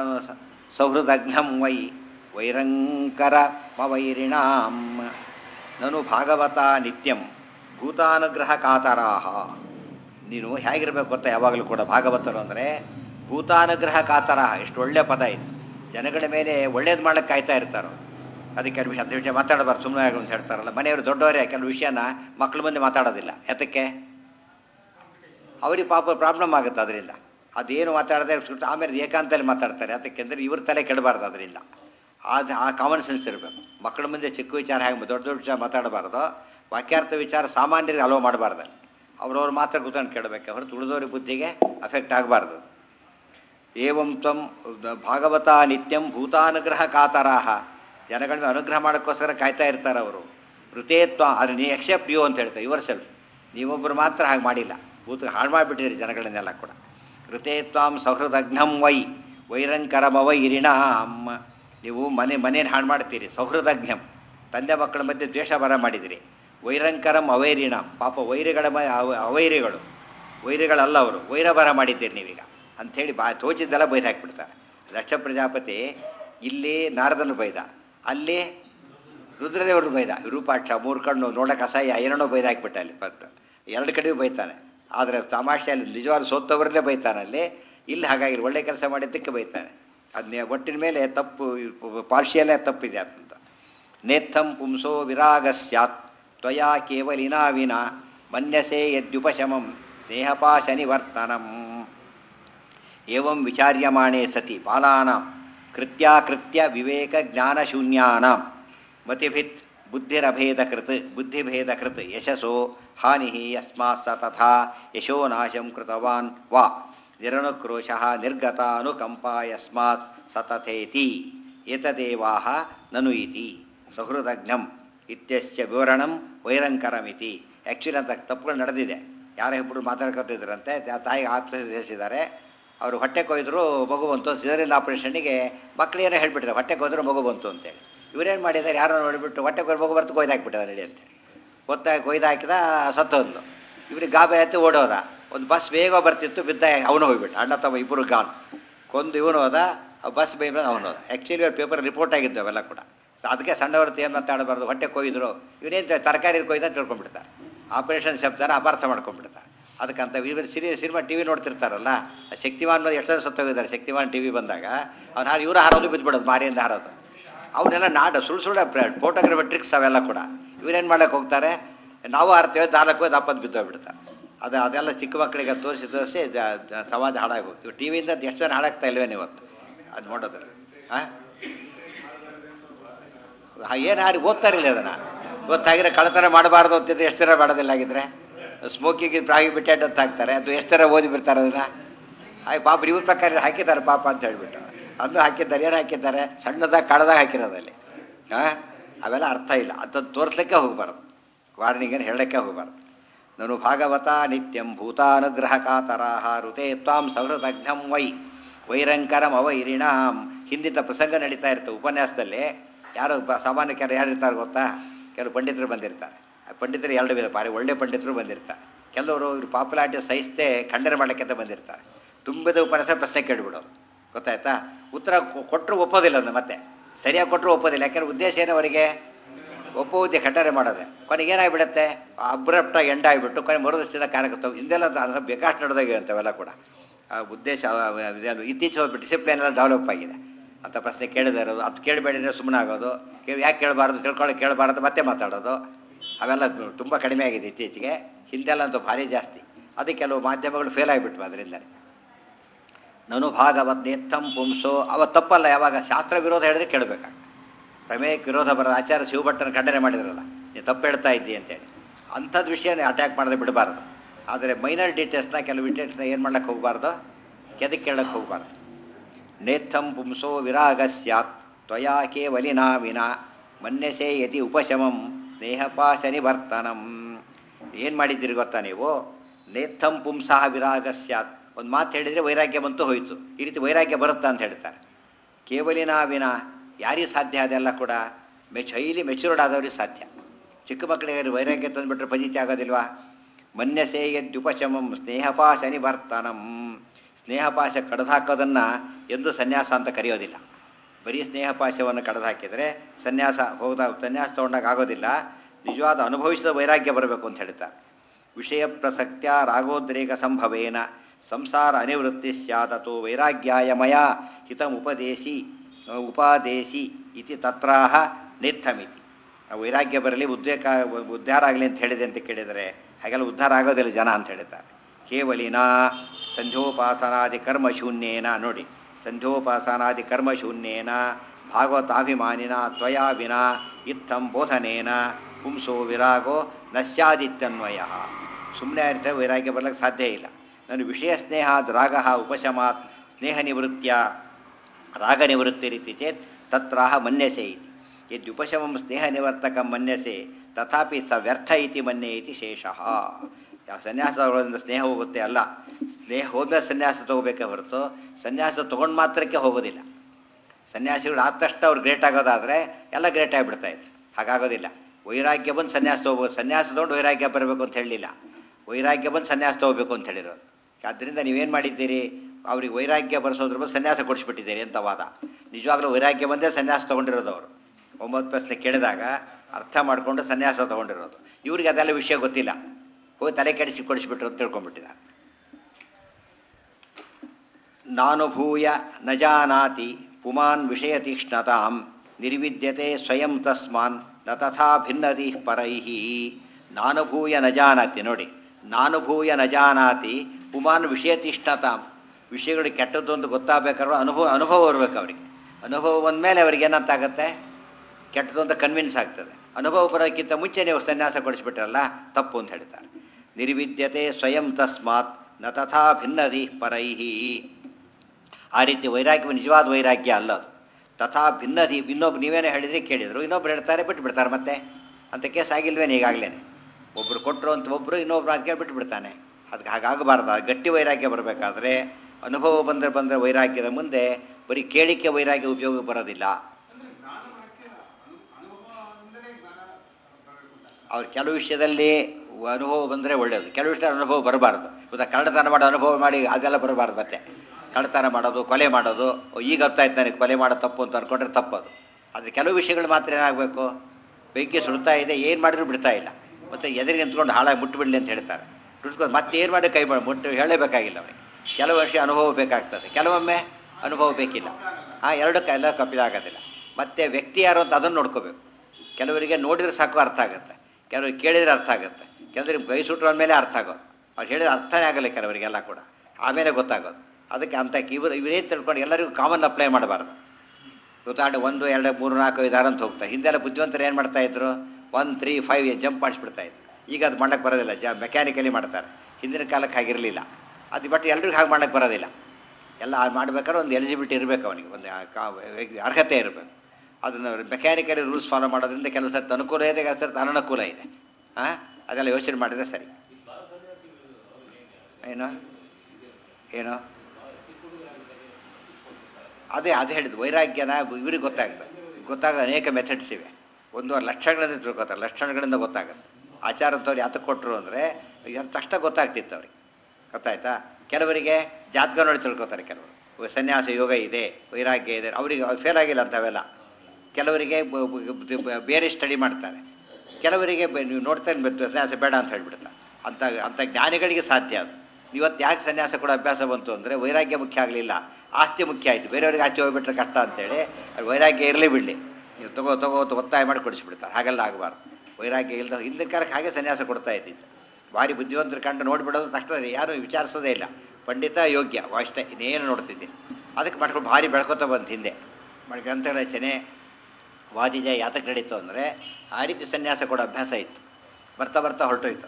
ಸೌಹೃದಘ್ನಂ ವೈ ವೈರಂಕರ ಮವೈರಿಣಾಂ. ನನು ಭಾಗವತ ನಿತ್ಯಂ ಭೂತಾನುಗ್ರಹ ಕಾತರಾಹ. ನೀನು ಹೇಗಿರ್ಬೇಕು ಗೊತ್ತಾ ಯಾವಾಗಲೂ ಕೂಡ ಭಾಗವತರು ಅಂದರೆ ಭೂತಾನುಗ್ರಹ ಕಾತರಾಹ. ಎಷ್ಟು ಒಳ್ಳೆಯ ಪದ ಇದು. ಜನಗಳ ಮೇಲೆ ಒಳ್ಳೇದು ಮಾಡಕ್ಕೆ ಕಾಯ್ತಾ ಇರ್ತಾರೋ. ಅದಕ್ಕೆ ಕೆಲವು ವಿಷಯ ವಿಷಯ ಮಾತಾಡಬಾರ್ದು ಸುಮ್ಮನೆ ಆಗಿ ಅಂತ ಹೇಳ್ತಾರಲ್ಲ. ಮನೆಯವರು ದೊಡ್ಡವರೇ ಕೆಲವು ವಿಷಯನ ಮಕ್ಕಳ ಮುಂದೆ ಮಾತಾಡೋದಿಲ್ಲ. ಯಾತಕ್ಕೆ? ಅವ್ರಿಗೆ ಪಾಪ ಪ್ರಾಬ್ಲಮ್ ಆಗುತ್ತೆ ಅದರಿಂದ. ಅದೇನು ಮಾತಾಡದೆ ಆಮೇಲೆ ಏಕಾಂತದಲ್ಲಿ ಮಾತಾಡ್ತಾರೆ. ಯಾತಕ್ಕೆಂದರೆ ಇವ್ರ ತಲೆ ಕೆಡಬಾರ್ದು ಅದರಿಂದ. ಆ ಕಾಮನ್ ಸೆನ್ಸ್ ಇರಬೇಕು. ಮಕ್ಕಳ ಮುಂದೆ ಚಿಕ್ಕ ವಿಚಾರ ಹೇಗೆ ದೊಡ್ಡ ದೊಡ್ಡ ವಿಚಾರ ಮಾತಾಡಬಾರ್ದು. ವಾಕ್ಯಾರ್ಥ ವಿಚಾರ ಸಾಮಾನ್ಯರಿಗೆ ಅಲೋ ಮಾಡಬಾರ್ದಲ್ಲಿ. ಅವ್ರವ್ರು ಮಾತ್ರ ಕೂತ್ಕೊಂಡು ಕೇಳಬೇಕು ಹೊರತು ಉಳಿದವ್ರ ಬುದ್ಧಿಗೆ ಅಫೆಕ್ಟ್ ಆಗಬಾರ್ದು. ಏವಂ ತ್ವಂ ಭಾಗವತ ನಿತ್ಯಂ ಭೂತಾನುಗ್ರಹ ಕಾತರಾಹ. ಜನಗಳ ಮೇಲೆ ಅನುಗ್ರಹ ಮಾಡೋಕ್ಕೋಸ್ಕರ ಕಾಯ್ತಾ ಇರ್ತಾರೆ ಅವರು. ಋತೇತ್ವ ಅದು ನೀ ಎಕ್ಸೆಪ್ಟ್ ಯು ಅಂತ ಹೇಳ್ತಾರೆ. Your self. ನೀವೊಬ್ಬರು ಮಾತ್ರ ಹಾಗೆ ಮಾಡಿಲ್ಲ. ಭೂತ ಹಾಳು ಮಾಡಿಬಿಟ್ಟಿದ್ರಿ ಜನಗಳನ್ನೆಲ್ಲ ಕೂಡ. ಋತೇತ್ವಾಂ ಸೌಹೃದಘ್ನಂ ವೈ ವೈರಂಕರಮವ ಇರಿಣಾಂ. ನೀವು ಮನೇನ ಹಾಳು ಮಾಡ್ತೀರಿ. ಸೌಹೃದಘ್ನಂ ತಂದೆ ಮಕ್ಕಳ ಮಧ್ಯೆ ದ್ವೇಷ ಬರ ಮಾಡಿದಿರಿ. ವೈರಂಕರಂ ಅವೈರಿಣಾಂ ಪಾಪ ವೈರಿಗಳ ಅವೈರಿಗಳು. ವೈರಿಗಳಲ್ಲ ಅವರು. ವೈರ ಬರ ಮಾಡಿದ್ದೀರಿ ನೀವೀಗ ಅಂಥೇಳಿ ತೋಚಿದ್ದೆಲ್ಲ ಬೈದು ಹಾಕಿಬಿಡ್ತಾರೆ. ದಕ್ಷ ಪ್ರಜಾಪತಿ ಇಲ್ಲಿ ನಾರದನು ಬೈದ, ಅಲ್ಲಿ ರುದ್ರದೇವರು ಬೈದ. ವಿರೂಪಾಕ್ಷ ಮೂರು ಕಣ್ಣು ನೋಡಕ್ಕೆ ಅಸಹ್ಯ ಏನೇನೋ ಬೈದು ಹಾಕಿಬಿಟ್ಟ ಅಲ್ಲಿ. ಎರಡು ಕಡೆಯೂ ಬೈತಾನೆ. ಆದರೆ ತಮಾಷೆಯಲ್ಲಿ ನಿಜವಾದ ಸೋತವರನ್ನೇ ಬೈತಾನಲ್ಲಿ. ಇಲ್ಲಿ ಹಾಗಾಗಿ ಒಳ್ಳೆ ಕೆಲಸ ಮಾಡಿದ್ದಕ್ಕೆ ಬೈತಾನೆ. ಅದನ್ನೇ ಒಟ್ಟಿನ ಮೇಲೆ ತಪ್ಪು ಪಾರ್ಶಿಯಲ್ಲೇ ತಪ್ಪಿದೆ ಅಂತ. ನೇತ್ತಂ ಪುಂಸೋ ವಿರಾಗ ಸ್ಯಾತ್ ತ್ವಯಾ ಕೇವಲಿನಾ ವಿನ ಮನ್ಯಸೆ ಯದ್ಯುಪಶಮಂ ಸ್ನೇಹಪಾಶ ನಿವರ್ತನಂ. ಏವಂ ವಿಚಾರ್ಯಮಾಣೇ ಸತಿ ಬಾಲಾನಾಂ ಕೃತ್ಯಾಕೃತ್ಯ ವಿವೇಕ ಜ್ಞಾನಶೂನ್ಯಾನಾಂ ಮತಿಭಿತ್ ಬುದ್ಧಿಭೇದಕೃತ್ ಯಶಸೋ ಹಾನಿ ಯಸ್ಮಾತ್ ಸ ತಥಾ ಯಶೋ ನಾಶಂ ಕೃತವಾನ್ ವಾ ನಿರನುಕ್ರೋಶಃ ನಿರ್ಗತ ಅನುಕಂಪಾ ಯಸ್ಮಾತ್ ಸತಥೇತಿ ಏತದೇವಾಹ ನನು ಇತಿ ಸಹೃದಜ್ಞಂ ಇತ್ಯಸ್ಯ ವಿವರಣಂ ವೈರಂಕರಮಿತಿ. ಆ್ಯಕ್ಚುಲಿ ಅಂತ ತಪ್ಪುಗಳು ನಡೆದಿದೆ. ಯಾರೋ ಇಬ್ಬರು ಮಾತಾಡ್ಕೊತಿದ್ರಂತೆ. ತಾಯಿಗೆ ಆಪ್ರೇಷನ್ ಸೇರಿಸಿದ್ದಾರೆ. ಅವರು ಹೊಟ್ಟೆ ಕೊಯ್ದರು ಮಗು ಬಂತು. ಸಿಸೇರಿಯನ್ ಆಪ್ರೇಷನ್ನಿಗೆ ಮಕ್ಕಳೇನೋ ಹೇಳ್ಬಿಟ್ಟಿದ್ದಾರೆ ಹೊಟ್ಟೆ ಕೊಯ್ದರು ಮಗು ಬಂತು ಅಂತೇಳಿ. ಇವರೇನು ಮಾಡಿದ್ದಾರೆ ಯಾರೋ ನೋಡಿಬಿಟ್ಟು ಹೊಟ್ಟೆ ಕೊಯ್ದು ಮಗು ಬರ್ತು ಕೊಯ್ದು ಹಾಕಿಬಿಟ್ಟಿದ್ದಾರೆ ನಡಿ ಅಂತೇಳಿ. ಹೊತ್ತಾಗಿ ಕೊಯ್ದು ಹಾಕಿದ ಸತ್ತೋದ್ಲು. ಇವ್ರಿಗೆ ಗಾಬರಿ ಆಯ್ತು ಓಡೋದ. ಒಂದು ಬಸ್ ಬೇಗ ಬರ್ತಿತ್ತು ಬಿದ್ದ ಅವನು ಹೋಗ್ಬಿಟ್ಟು ಅಣ್ಣ ತಮ್ಮ ಇಬ್ಬರು ಗಾನ್ ಕೊಂದು ಇವನು ಹೋದ. ಬಸ್ ಬೇಗ ಅವನು ಹೋದ. ಆ್ಯಕ್ಚುಲಿ ಅವ್ರ ಪೇಪರ್ ರಿಪೋರ್ಟ್ ಆಗಿದ್ದು ಅವೆಲ್ಲ ಕೂಡ. ಅದಕ್ಕೆ ಸಣ್ಣವ್ರದ್ದು ಏನು ಮಾತಾಡಬಾರ್ದು. ಹೊಟ್ಟೆ ಕೊಯ್ದರು ಇವನೇನು ತರಕಾರಿ ಕೊಯ್ದು ಅಂತ ತಿಳ್ಕೊಂಡ್ಬಿಡ್ತಾರೆ. ಆಪರೇಷನ್ ಶಬ್ದನ ಅಪಾರ್ಥ ಮಾಡ್ಕೊಂಡ್ಬಿಡ್ತಾರೆ. ಅದಕ್ಕಂತ ಇವರು ಸಿನಿಮಾ ಟಿ ವಿ ನೋಡ್ತಿರ್ತಾರಲ್ಲ. ಶಕ್ತಿಮಾನ್ ಮೇಲೆ ಎಷ್ಟು ಸತ್ತೋಗಿದ್ದಾರೆ. ಶಕ್ತಿಮಾನ್ ಟಿ ವಿ ಬಂದಾಗ ಅವ್ನು ಇವರು ಹಾರೋದು ಬಿದ್ದುಬಿಡೋದು ಮಾರಿಯಿಂದ ಹಾರೋದು. ಅವನ್ನೆಲ್ಲ ಸುಳ್ಳು ಫೋಟೋಗ್ರಫಿ ಟ್ರಿಕ್ಸ್ ಅವೆಲ್ಲ ಕೂಡ. ಇವರೇನು ಮಾಡೋಕ್ಕೆ ಹೋಗ್ತಾರೆ. ನಾವು ಆರ್ತೇವೆ 4 ದಪ್ಪದ್ದು ಬಿದ್ದೋಗ್ಬಿಡ್ತಾರೆ. ಅದೆಲ್ಲ ಚಿಕ್ಕ ಮಕ್ಕಳಿಗೆ ತೋರಿಸಿ ಸಮಾಜ ಹಾಳಾಗೋದು. ಇವು ಟಿ ವಿಯಿಂದ ಎಷ್ಟು ಜನ ಹಾಳಾಗ್ತಾ ಇಲ್ವೇನು ಇವತ್ತು ಅದು ನೋಡೋದ್ರೆ. ಹಾಂ ಏನು ಯಾರಿಗೆ ಓದ್ತಾರಿಲ್ಲ ಅದನ್ನು. ಗೊತ್ತಾಗಿದ್ರೆ ಕಳ್ಳತನ ಮಾಡಬಾರ್ದು ಅಂತಿದ್ರೆ ಎಷ್ಟು ಥರ ಮಾಡೋದಿಲ್ಲ. ಆಗಿದ್ರೆ ಸ್ಮೋಕಿಂಗ್ ಪ್ರಾಹಿಬಿಟೆಡ್ ಅಂತ ಹಾಕ್ತಾರೆ. ಅದು ಎಷ್ಟು ಥರ ಓದಿ ಬಿಡ್ತಾರೆ ಅದನ್ನು. ಪಾಪ ಇವ್ರ ಪ್ರಕಾರ ಹಾಕಿದ್ದಾರೆ ಪಾಪ ಅಂತ ಹೇಳಿಬಿಟ್ಟು ಅದನ್ನು ಹಾಕಿದ್ದಾರೆ. ಏನು ಹಾಕಿದ್ದಾರೆ ಸಣ್ಣದಾಗ ಕಳದಾಗ ಹಾಕಿರೋದಲ್ಲಿ. ಹಾಂ ಅವೆಲ್ಲ ಅರ್ಥ ಇಲ್ಲ. ಅದನ್ನು ತೋರಿಸ್ಲಿಕ್ಕೆ ಹೋಗಬಾರ್ದು. ವಾರ್ನಿಂಗನ್ನು ಹೇಳೋಕ್ಕೆ ಹೋಗಬಾರ್ದು. ನಾನು ಭಾಗವತ ನಿತ್ಯಂ ಭೂತಾನುಗ್ರಹ ಕಾತರಾಹ ಋತೆ ತ್ವಾಂ ಸಹೃದಘ್ನಂ ವೈರಂಕರಂ ಅವೈರಿಣಾಂ. ಹಿಂದಿನ ಪ್ರಸಂಗ ನಡೀತಾ ಇರ್ತವೆ ಉಪನ್ಯಾಸದಲ್ಲಿ. ಯಾರು ಸಾಮಾನ್ಯಕ್ಕೆ ಯಾರು ಇರ್ತಾರೆ ಗೊತ್ತಾ. ಕೆಲವು ಪಂಡಿತರು ಬಂದಿರ್ತಾರೆ. ಆ ಪಂಡಿತರು ಎರಡು ವಿಧ ಭಾರಿ ಒಳ್ಳೆ ಪಂಡಿತರು ಬಂದಿರ್ತಾರೆ. ಕೆಲವರು ಇವರು ಪಾಪ್ಯುಲಾರಿಟಿ ಸಹಿಸದೆ ಖಂಡನೆ ಮಾಡಲಿಕ್ಕೆ ಅಂತ ಬಂದಿರ್ತಾರೆ. ತುಂಬಿದ ಉಪನ್ಯಾಸ ಪ್ರಶ್ನೆ ಕೇಳಿಬಿಡೋರು. ಗೊತ್ತಾಯ್ತಾ. ಉತ್ತರ ಕೊಟ್ಟರು ಒಪ್ಪೋದಿಲ್ಲ. ಅದನ್ನು ಮತ್ತೆ ಸರಿಯಾಗಿ ಕೊಟ್ಟರು ಒಪ್ಪೋದಿಲ್ಲ. ಯಾಕೆಂದ್ರೆ ಉದ್ದೇಶ ಏನು ಅವರಿಗೆ ಒಪ್ಪುವುದೇ ಖಂಡನೆ ಮಾಡೋದೆ. ಕೊನೆಗೆ ಏನಾಗಿಬಿಡುತ್ತೆ ಅಬ್ರಪ್ಟಾಗಿ ಎಂಡ ಆಗಿಬಿಟ್ಟು ಕೊನೆ ಮರುದಿವಸದ ಕಾರ್ಯಕರ್ತ ಹಿಂದೆಲ್ಲ ಬೇಕಾಷ್ಟು ನಡೆದಾಗ ಅಂತವೆಲ್ಲ ಕೂಡ. ಆ ಉದ್ದೇಶ ಇತ್ತೀಚೆಗೆ ಹೋಗ್ಬಿಟ್ಟು ಡಿಸಿಪ್ಲಿನ್ ಎಲ್ಲ ಡೆವಲಪ್ ಆಗಿದೆ ಅಂತ ಪ್ರಶ್ನೆ ಕೇಳದೇ ಇರೋದು. ಅದು ಕೇಳಬೇಡಿದ್ರೆ ಸುಮ್ಮನೆ ಆಗೋದು. ಯಾಕೆ ಕೇಳಬಾರ್ದು ತಿಳ್ಕೊಳ್ಳೋಕೆ ಕೇಳಬಾರ್ದು ಮತ್ತೆ ಮಾತಾಡೋದು. ಅವೆಲ್ಲ ತುಂಬ ಕಡಿಮೆ ಆಗಿದೆ ಇತ್ತೀಚೆಗೆ. ಹಿಂದೆಲ್ಲ ಅಂತೂ ಭಾರಿ ಜಾಸ್ತಿ. ಅದಕ್ಕೆ ಕೆಲವು ಮಾಧ್ಯಮಗಳು ಫೇಲ್ ಆಗಿಬಿಟ್ವು ಅದರಿಂದಲೇ. ನಾನು ಭಾಗವತ್ ನೇತ್ತಂ ಪುಂಸೋ ಅವ ತಪ್ಪಲ್ಲ. ಯಾವಾಗ ಶಾಸ್ತ್ರ ವಿರೋಧ ಹೇಳಿದ್ರೆ ಕೇಳಬೇಕಾಗ. ಪ್ರಮೇಯಕ್ಕೆ ವಿರೋಧ ಬರೋದು. ಆಚಾರ್ಯ ಶಿವಭಟ್ಟನ ಖಂಡನೆ ಮಾಡಿದ್ರಲ್ಲ ನೀವು ತಪ್ಪು ಹೇಳ್ತಾ ಇದ್ದಿ ಅಂತೇಳಿ. ಅಂಥದ್ದು ವಿಷಯನೇ ಅಟ್ಯಾಕ್ ಮಾಡದೆ ಬಿಡಬಾರ್ದು. ಆದರೆ ಮೈನರ್ ಡೀಟೇಲ್ಸ್ನ ಕೆಲವು ಡೀಟೇಲ್ಸ್ನ ಏನು ಮಾಡ್ಲಿಕ್ಕೆ ಹೋಗಬಾರ್ದು. ಕೆದಕ್ಕೆ ಕೇಳಕ್ಕೆ ಹೋಗಬಾರ್ದು. ನೇತ್ತಂ ಪುಂಸೋ ವಿರಾಗ ಸ್ಯಾತ್ ತ್ವಯಾ ಕೇವಲಿನಾ ವಿನ ಮನ್ಯಸೆ ಯತಿ ಉಪಶಮಂ ಸ್ನೇಹಪಾಶ ನಿವರ್ತನಂ. ಏನು ಮಾಡಿದ್ದೀರಿ ಗೊತ್ತಾ ನೀವು. ನೇತ್ತಂ ಪುಂಸಃ ವಿರಾಗ ಸ್ಯಾತ್. ಒಂದು ಮಾತು ಹೇಳಿದರೆ ವೈರಾಗ್ಯ ಬಂತು ಹೋಯಿತು. ಈ ರೀತಿ ವೈರಾಗ್ಯ ಬರುತ್ತಾ ಅಂತ ಹೇಳ್ತಾರೆ. ಕೇವಲಿನಾ ವಿನ ಯಾರಿಗೆ ಸಾಧ್ಯ ಅದೆಲ್ಲ ಕೂಡ ಹೈಲಿ ಮೆಚೂರ್ಡ್ ಆದವ್ರಿಗೆ ಸಾಧ್ಯ. ಚಿಕ್ಕ ಮಕ್ಕಳಿಗೆ ವೈರಾಗ್ಯ ತಂದುಬಿಟ್ರೆ ಫಜಿತಿ ಆಗೋದಿಲ್ವಾ. ಮನ್ಯಸೆ ಯದ್ಯುಪಶಮಂ ಸ್ನೇಹಪಾಶ ನಿವರ್ತನಂ. ಸ್ನೇಹಪಾಶ ಕಡ್ದು ಹಾಕೋದನ್ನು ಎಂದು ಸನ್ಯಾಸ ಅಂತ ಕರೆಯೋದಿಲ್ಲ. ಬರೀ ಸ್ನೇಹಪಾಶವನ್ನು ಕಡ್ದು ಹಾಕಿದರೆ ಸನ್ಯಾಸ ಹೋದಾಗ ಸನ್ಯಾಸ ತೊಗೊಂಡಾಗ ಆಗೋದಿಲ್ಲ. ನಿಜವಾದ ಅನುಭವಿಸಿದ ವೈರಾಗ್ಯ ಬರಬೇಕು ಅಂತ ಹೇಳ್ತಾರೆ. ವಿಷಯ ಪ್ರಸಕ್ತ್ಯ ರಾಗೋದ್ರೇಕ ಸಂಭವೇನ ಸಂಸಾರ ಅನಿವೃತ್ತಿ ಸ್ಯಾದತೋ ವೈರಾಗ್ಯಾಯ ಮಯ ಉಪಾದೇಶಿ ಇತಿ ತತ್ರಾಹ ನಿತ್ತಮಿತಿ. ವೈರಾಗ್ಯ ಬರಲಿ ಉದ್ಧಾರ ಆಗಲಿ ಅಂತ ಹೇಳಿದೆ ಅಂತ ಕೇಳಿದರೆ ಹಾಗೆಲ್ಲ ಉದ್ಧಾರ ಆಗೋದಿಲ್ಲ ಜನ ಅಂತ ಹೇಳ್ತಾರೆ. ಕೇವಲಿನ ಸಂಧ್ಯೋಪಾಸನಾದಿ ಕರ್ಮಶೂನ್ಯೇನ ನೋಡಿ, ಸಂಧ್ಯೋಪಾಸನಾದಿ ಕರ್ಮಶೂನ್ಯೇನ ಭಾಗವತಾಭಿಮಾನಿನ ತ್ವಯಾ ವಿನಾ ಇತ್ತಂ ಬೋಧನೇನ ಪುಂಸೋ ವಿರಾಗೋ ನಶ್ಯಾದಿತ್ಯನ್ವಯ. ಸುಮ್ಮನೆ ಇರ್ತವೆ, ವೈರಾಗ್ಯ ಬರ್ಲಿಕ್ಕೆ ಸಾಧ್ಯ ಇಲ್ಲ. ನಾನು ವಿಷಯ ಸ್ನೇಹಾದ್ ರಾಗ ಉಪಶಮಾತ್ ಸ್ನೇಹ ನಿವೃತ್ತಿಯ ರಾಗ ನಿವೃತ್ತಿರಿತಿ ಚೇತ್ ತತ್ರಾಹ ಮನ್ಯಸೆ ಇತಿ. ಯದ್ಯುಪಶಮಂ ಸ್ನೇಹ ನಿವರ್ತಕಂ ಮನ್ಯಸೆ ತಥಾಪಿ ಸ ವ್ಯರ್ಥ ಇತಿ ಮನ್ಯೆ ಇತಿ ಶೇಷಃ. ಯಾವ ಸನ್ಯಾಸಗಳಿಂದ ಸ್ನೇಹ ಹೋಗುತ್ತೆ ಅಲ್ಲ, ಸ್ನೇಹ ಹೋದ್ಮೇಲೆ ಸನ್ಯಾಸ ತೊಗೋಬೇಕೇ ಹೊರತು ಸನ್ಯಾಸ ತೊಗೊಂಡು ಮಾತ್ರಕ್ಕೆ ಹೋಗೋದಿಲ್ಲ. ಸನ್ಯಾಸಿಗಳು ಆದ ತಕ್ಷಣ ಅವ್ರು ಗ್ರೇಟ್ ಆಗೋದಾದರೆ ಎಲ್ಲ ಗ್ರೇಟ್ ಆಗಿಬಿಡ್ತಾಯಿದ್ರು. ಹಾಗಾಗೋದಿಲ್ಲ. ವೈರಾಗ್ಯ ಬಂದು ಸನ್ಯಾಸ ತೊಗೋಬೋದು, ಸನ್ಯಾಸ ತೊಗೊಂಡು ವೈರಾಗ್ಯ ಬರಬೇಕು ಅಂತ ಹೇಳಲಿಲ್ಲ. ವೈರಾಗ್ಯ ಬಂದು ಸನ್ಯಾಸ ತೊಗೋಬೇಕು ಅಂತ ಹೇಳಿರೋದು. ಆದ್ದರಿಂದ ನೀವೇನು ಮಾಡಿದ್ದೀರಿ, ಅವ್ರಿಗೆ ವೈರಾಗ್ಯ ಬರೆಸೋದ್ರ ಬಂದು ಸನ್ಯಾಸ ಕೊಡಿಸ್ಬಿಟ್ಟಿದ್ದೀರಿ ಅಂತ ವಾದ. ನಿಜವಾಗ್ಲೂ ವೈರಾಗ್ಯ ಬಂದೇ ಸನ್ಯಾಸ ತೊಗೊಂಡಿರೋದು ಅವರು. 9 ಪ್ರಶ್ನೆ ಕೇಳಿದಾಗ ಅರ್ಥ ಮಾಡಿಕೊಂಡು ಸನ್ಯಾಸ ತೊಗೊಂಡಿರೋದು. ಇವ್ರಿಗೆ ಅದೆಲ್ಲ ವಿಷಯ ಗೊತ್ತಿಲ್ಲ, ಹೋಗಿ ತಲೆ ಕೆಡಿಸಿ ಕೊಡಿಸ್ಬಿಟ್ರು ಅಂತ ತಿಳ್ಕೊಂಡ್ಬಿಟ್ಟಿದ. ನಾನುಭೂಯ ನ ಜಾನಾತಿ ಪುಮಾನ್ ವಿಷಯ ತೀಕ್ಷ್ಣತಾಂ ನಿರ್ವಿದ್ಯತೆ ಸ್ವಯಂ ತಸ್ಮಾನ್ ನ ತಥಾ ಭಿನ್ನದಿ ಪರೈಃ. ನಾನುಭೂಯ ನ ಜಾನಾತಿ ನೋಡಿ, ನಾನುಭೂಯ ನ ಜಾನಾತಿ ಪುಮಾನ್ ವಿಷಯ ತೀಕ್ಷ್ಣತಾಂ. ವಿಷಯಗಳು ಕೆಟ್ಟದ್ದು ಅಂತ ಗೊತ್ತಾಗಬೇಕಾದ್ರೆ ಅನುಭವ ಇರಬೇಕು ಅವರಿಗೆ. ಅನುಭವ ಬಂದಮೇಲೆ ಅವ್ರಿಗೆ ಏನಂತಾಗುತ್ತೆ, ಕೆಟ್ಟದ್ದು ಅಂತ ಕನ್ವಿನ್ಸ್ ಆಗ್ತದೆ. ಅನುಭವ ಬರೋಕ್ಕಿಂತ ಮುಂಚೆ ನೀವು ಸನ್ಯಾಸ ಕೊಡಿಸ್ಬಿಟ್ರಲ್ಲ, ತಪ್ಪು ಅಂತ ಹೇಳ್ತಾರೆ. ನಿರ್ವಿದ್ಯತೆ ಸ್ವಯಂ ತಸ್ಮಾತ್ ನ ತಥಾ ಭಿನ್ನದಿ ಪರೈಃ. ಆ ರೀತಿ ವೈರಾಗ್ಯ ನಿಜವಾದ ವೈರಾಗ್ಯ ಅಲ್ಲ ಅದು. ತಥಾ ಭಿನ್ನದಿ, ಇನ್ನೊಬ್ರು ನೀವೇನೇ ಹೇಳಿದ್ರಿ ಕೇಳಿದರು, ಇನ್ನೊಬ್ರು ಹೇಳ್ತಾರೆ ಬಿಟ್ಟು ಬಿಡ್ತಾರೆ. ಮತ್ತೆ ಅಂತ ಕೇಸ್ ಆಗಿಲ್ವೇನು ಈಗಾಗಲೇ? ಒಬ್ಬರು ಕೊಟ್ಟರು ಅಂತ ಒಬ್ಬರು ಇನ್ನೊಬ್ರು ಅದಕ್ಕೆ ಬಿಟ್ಟು ಬಿಡ್ತಾನೆ. ಅದಕ್ಕೆ ಹಾಗಾಗಬಾರ್ದು. ಗಟ್ಟಿ ವೈರಾಗ್ಯ ಬರಬೇಕಾದ್ರೆ ಅನುಭವ ಬಂದರೆ ವೈರಾಗ್ಯದ ಮುಂದೆ ಬರೀ ಕೇಳಿಕೆ ವೈರಾಗ್ಯ ಉಪಯೋಗ ಬರೋದಿಲ್ಲ. ಅವ್ರು ಕೆಲವು ವಿಷಯದಲ್ಲಿ ಅನುಭವ ಬಂದರೆ ಒಳ್ಳೆಯದು, ಕೆಲವು ವಿಷಯದಲ್ಲಿ ಅನುಭವ ಬರಬಾರ್ದು. ಗೊತ್ತಾ, ಕಳ್ಳತನ ಮಾಡೋ ಅನುಭವ ಮಾಡಿ ಅದೆಲ್ಲ ಬರಬಾರ್ದು. ಮತ್ತೆ ಕಳ್ಳತನ ಮಾಡೋದು, ಕೊಲೆ ಮಾಡೋದು, ಈಗ ಗೊತ್ತಾಯ್ತು ನನಗೆ ಕೊಲೆ ಮಾಡೋದು ತಪ್ಪು ಅಂತ ಅಂದ್ಕೊಂಡ್ರೆ ತಪ್ಪದು. ಆದರೆ ಕೆಲವು ವಿಷಯಗಳು ಮಾತ್ರ ಏನಾಗಬೇಕು, ಬೆಂಕಿ ಸುಡ್ತಾ ಇದೆ, ಏನು ಮಾಡಿದ್ರು ಬಿಡ್ತಾ ಇಲ್ಲ, ಮತ್ತು ಎದುರಿಗೆ ನಿಂತ್ಕೊಂಡು ಹಾಳಾಗಿ ಮುಟ್ಟುಬಿಡಲಿ ಅಂತ ಹೇಳ್ತಾರೆ. ಬಿಟ್ಕೊಂಡು ಮತ್ತೆ ಏನು ಮಾಡಿ ಕೈ ಮಾಡಿ ಮುಟ್ಟು ಹೇಳಲೇಬೇಕಾಗಿಲ್ಲ ಅವರಿಗೆ. ಕೆಲವು ವಿಷಯ ಅನುಭವ ಬೇಕಾಗ್ತದೆ, ಕೆಲವೊಮ್ಮೆ ಅನುಭವ ಬೇಕಿಲ್ಲ. ಎರಡಕ್ಕೆ ಎಲ್ಲ ಕಪಿಲಾಗೋದಿಲ್ಲ. ಮತ್ತು ವ್ಯಕ್ತಿ ಯಾರು ಅಂತ ಅದನ್ನು ನೋಡ್ಕೋಬೇಕು. ಕೆಲವರಿಗೆ ನೋಡಿದ್ರೆ ಸಾಕು ಅರ್ಥ ಆಗುತ್ತೆ, ಕೆಲವರಿಗೆ ಕೇಳಿದರೆ ಅರ್ಥ ಆಗುತ್ತೆ, ಕೆಲವರಿಗೆ ಕೈ ಸುಟ್ಟರ ಮೇಲೆ ಅರ್ಥ ಆಗೋದು. ಅವ್ರು ಹೇಳಿದ್ರೆ ಅರ್ಥನೇ ಆಗಲ್ಲ ಕೆಲವರಿಗೆಲ್ಲ ಕೂಡ, ಆಮೇಲೆ ಗೊತ್ತಾಗೋದು. ಅದಕ್ಕೆ ಅಂತ ಇವರೇನು ತಿಳ್ಕೊಂಡು ಎಲ್ಲರಿಗೂ ಕಾಮನ್ ಅಪ್ಲೈ ಮಾಡಬಾರ್ದು. ಉದಾಹರಣೆ 1, 2, 3, 4, 5, 6 ಅಂತ ಹೋಗ್ತಾರೆ. ಹಿಂದೆಲ್ಲ ಬುದ್ಧಿವಂತರು ಏನು ಮಾಡ್ತಾಯಿದ್ರು, 1, 3, 5 ಜಂಪ್ ಮಾಡಿಸ್ಬಿಡ್ತಾಯಿದ್ರು. ಈಗ ಅದು ಮಾಡೋಕ್ಕೆ ಬರೋದಿಲ್ಲ, ಮೆಕ್ಯಾನಿಕಲಿ ಮಾಡ್ತಾರೆ. ಹಿಂದಿನ ಕಾಲಕ್ಕೆ ಹಾಗಿರಲಿಲ್ಲ ಅದು. ಬಟ್ ಎಲ್ರಿಗೂ ಹಾಗೆ ಮಾಡೋಕ್ಕೆ ಬರೋದಿಲ್ಲ. ಎಲ್ಲ ಮಾಡಬೇಕಾದ್ರೆ ಒಂದು ಎಲಿಜಿಬಿಲಿಟಿ ಇರಬೇಕು, ಅವನಿಗೆ ಒಂದು ಅರ್ಹತೆ ಇರಬೇಕು. ಅದನ್ನು ಮೆಕ್ಯಾನಿಕಲಿ ರೂಲ್ಸ್ ಫಾಲೋ ಮಾಡೋದ್ರಿಂದ ಕೆಲವು ಸರ್ತಿ ಅನುಕೂಲ ಇದೆ, ಕೆಲವು ಸರ್ತಿ ಅನನುಕೂಲ ಇದೆ. ಅದೆಲ್ಲ ಯೋಚನೆ ಮಾಡಿದರೆ ಸರಿ. ಏನು ಅದೇ ಹೇಳಿದ್ದು ವೈರಾಗ್ಯನ ಇವ್ರಿಗೆ ಗೊತ್ತಾಗದ ಅನೇಕ ಮೆಥಡ್ಸ್ ಇವೆ. 1.5 ಲಕ್ಷಗಳಿಂದ ತಿಳ್ಕೊತಾರೆ, ಲಕ್ಷಣಗಳಿಂದ ಗೊತ್ತಾಗುತ್ತೆ. ಆಚಾರದವ್ರು ಯಾತಕ್ಕೆ ಕೊಟ್ಟರು ಅಂದರೆ ತಕ್ಷಣ ಗೊತ್ತಾಗ್ತಿತ್ತು ಅವ್ರಿಗೆ. ಗೊತ್ತಾಯ್ತಾ? ಕೆಲವರಿಗೆ ಜಾತಕ ನೋಡಿ ತಿಳ್ಕೊತಾರೆ, ಕೆಲವರು ಸನ್ಯಾಸ ಯೋಗ ಇದೆ, ವೈರಾಗ್ಯ ಇದೆ, ಅವರಿಗೆ ಫೇಲ್ ಆಗಿಲ್ಲ ಅಂಥವೆಲ್ಲ. ಕೆಲವರಿಗೆ ಬೇರೆ ಸ್ಟಡಿ ಮಾಡ್ತಾರೆ, ಕೆಲವರಿಗೆ ನೀವು ನೋಡ್ತಾನೆ ಸನ್ಯಾಸ ಬೇಡ ಅಂತ ಹೇಳ್ಬಿಡ್ತಾರೆ. ಅಂಥ ಜ್ಞಾನಿಗಳಿಗೆ ಸಾಧ್ಯ ಅದು. ಇವತ್ತು ಯಾಕೆ ಸನ್ಯಾಸ ಕೂಡ ಅಭ್ಯಾಸ ಬಂತು ಅಂದರೆ ವೈರಾಗ್ಯ ಮುಖ್ಯ ಆಗಲಿಲ್ಲ, ಆಸ್ತಿ ಮುಖ್ಯ ಆಯಿತು. ಬೇರೆಯವ್ರಿಗೆ ಆಸ್ತಿ ಹೋಗ್ಬಿಟ್ರೆ ಕಷ್ಟ ಅಂತೇಳಿ ವೈರಾಗ್ಯ ಇರಲಿ ಬಿಡಲಿ, ನೀವು ತಗೋ ಒತ್ತಾಯ ಮಾಡಿ ಕೊಡಿಸ್ಬಿಡ್ತಾರೆ. ಹಾಗೆಲ್ಲ ಆಗಬಾರ್ದು. ವೈರಾಗ್ಯ ಇಲ್ಲದ ಹಿಂದಿನ ಕಾಲಕ್ಕೆ ಹಾಗೆ ಸನ್ಯಾಸ ಕೊಡ್ತಾ ಇದ್ದಿದ್ದು. ಭಾರಿ ಬುದ್ಧಿವಂತರ ಕಂಡು ನೋಡಿಬಿಡೋದು ತಕ್ಷಣ ಯಾರೂ ವಿಚಾರಿಸೋದೇ ಇಲ್ಲ. ಪಂಡಿತ ಯೋಗ್ಯ ಅಷ್ಟೇ, ಇನ್ನೇನು ನೋಡ್ತಿದ್ದೀನಿ. ಅದಕ್ಕೆ ಮಾಡ್ಕೊಂಡು ಭಾರಿ ಬೆಳ್ಕೊತ ಬಂತು ಹಿಂದೆ. ಗ್ರಂಥಗಳ ರಚನೆ ವಾದಿಜ ಯಾತಕ್ಕೆ ನಡೀತು ಅಂದರೆ ಆ ರೀತಿ ಸನ್ಯಾಸ ಕೊಡೋ ಅಭ್ಯಾಸ ಇತ್ತು. ಬರ್ತಾ ಬರ್ತಾ ಹೊರಟೋಯ್ತು.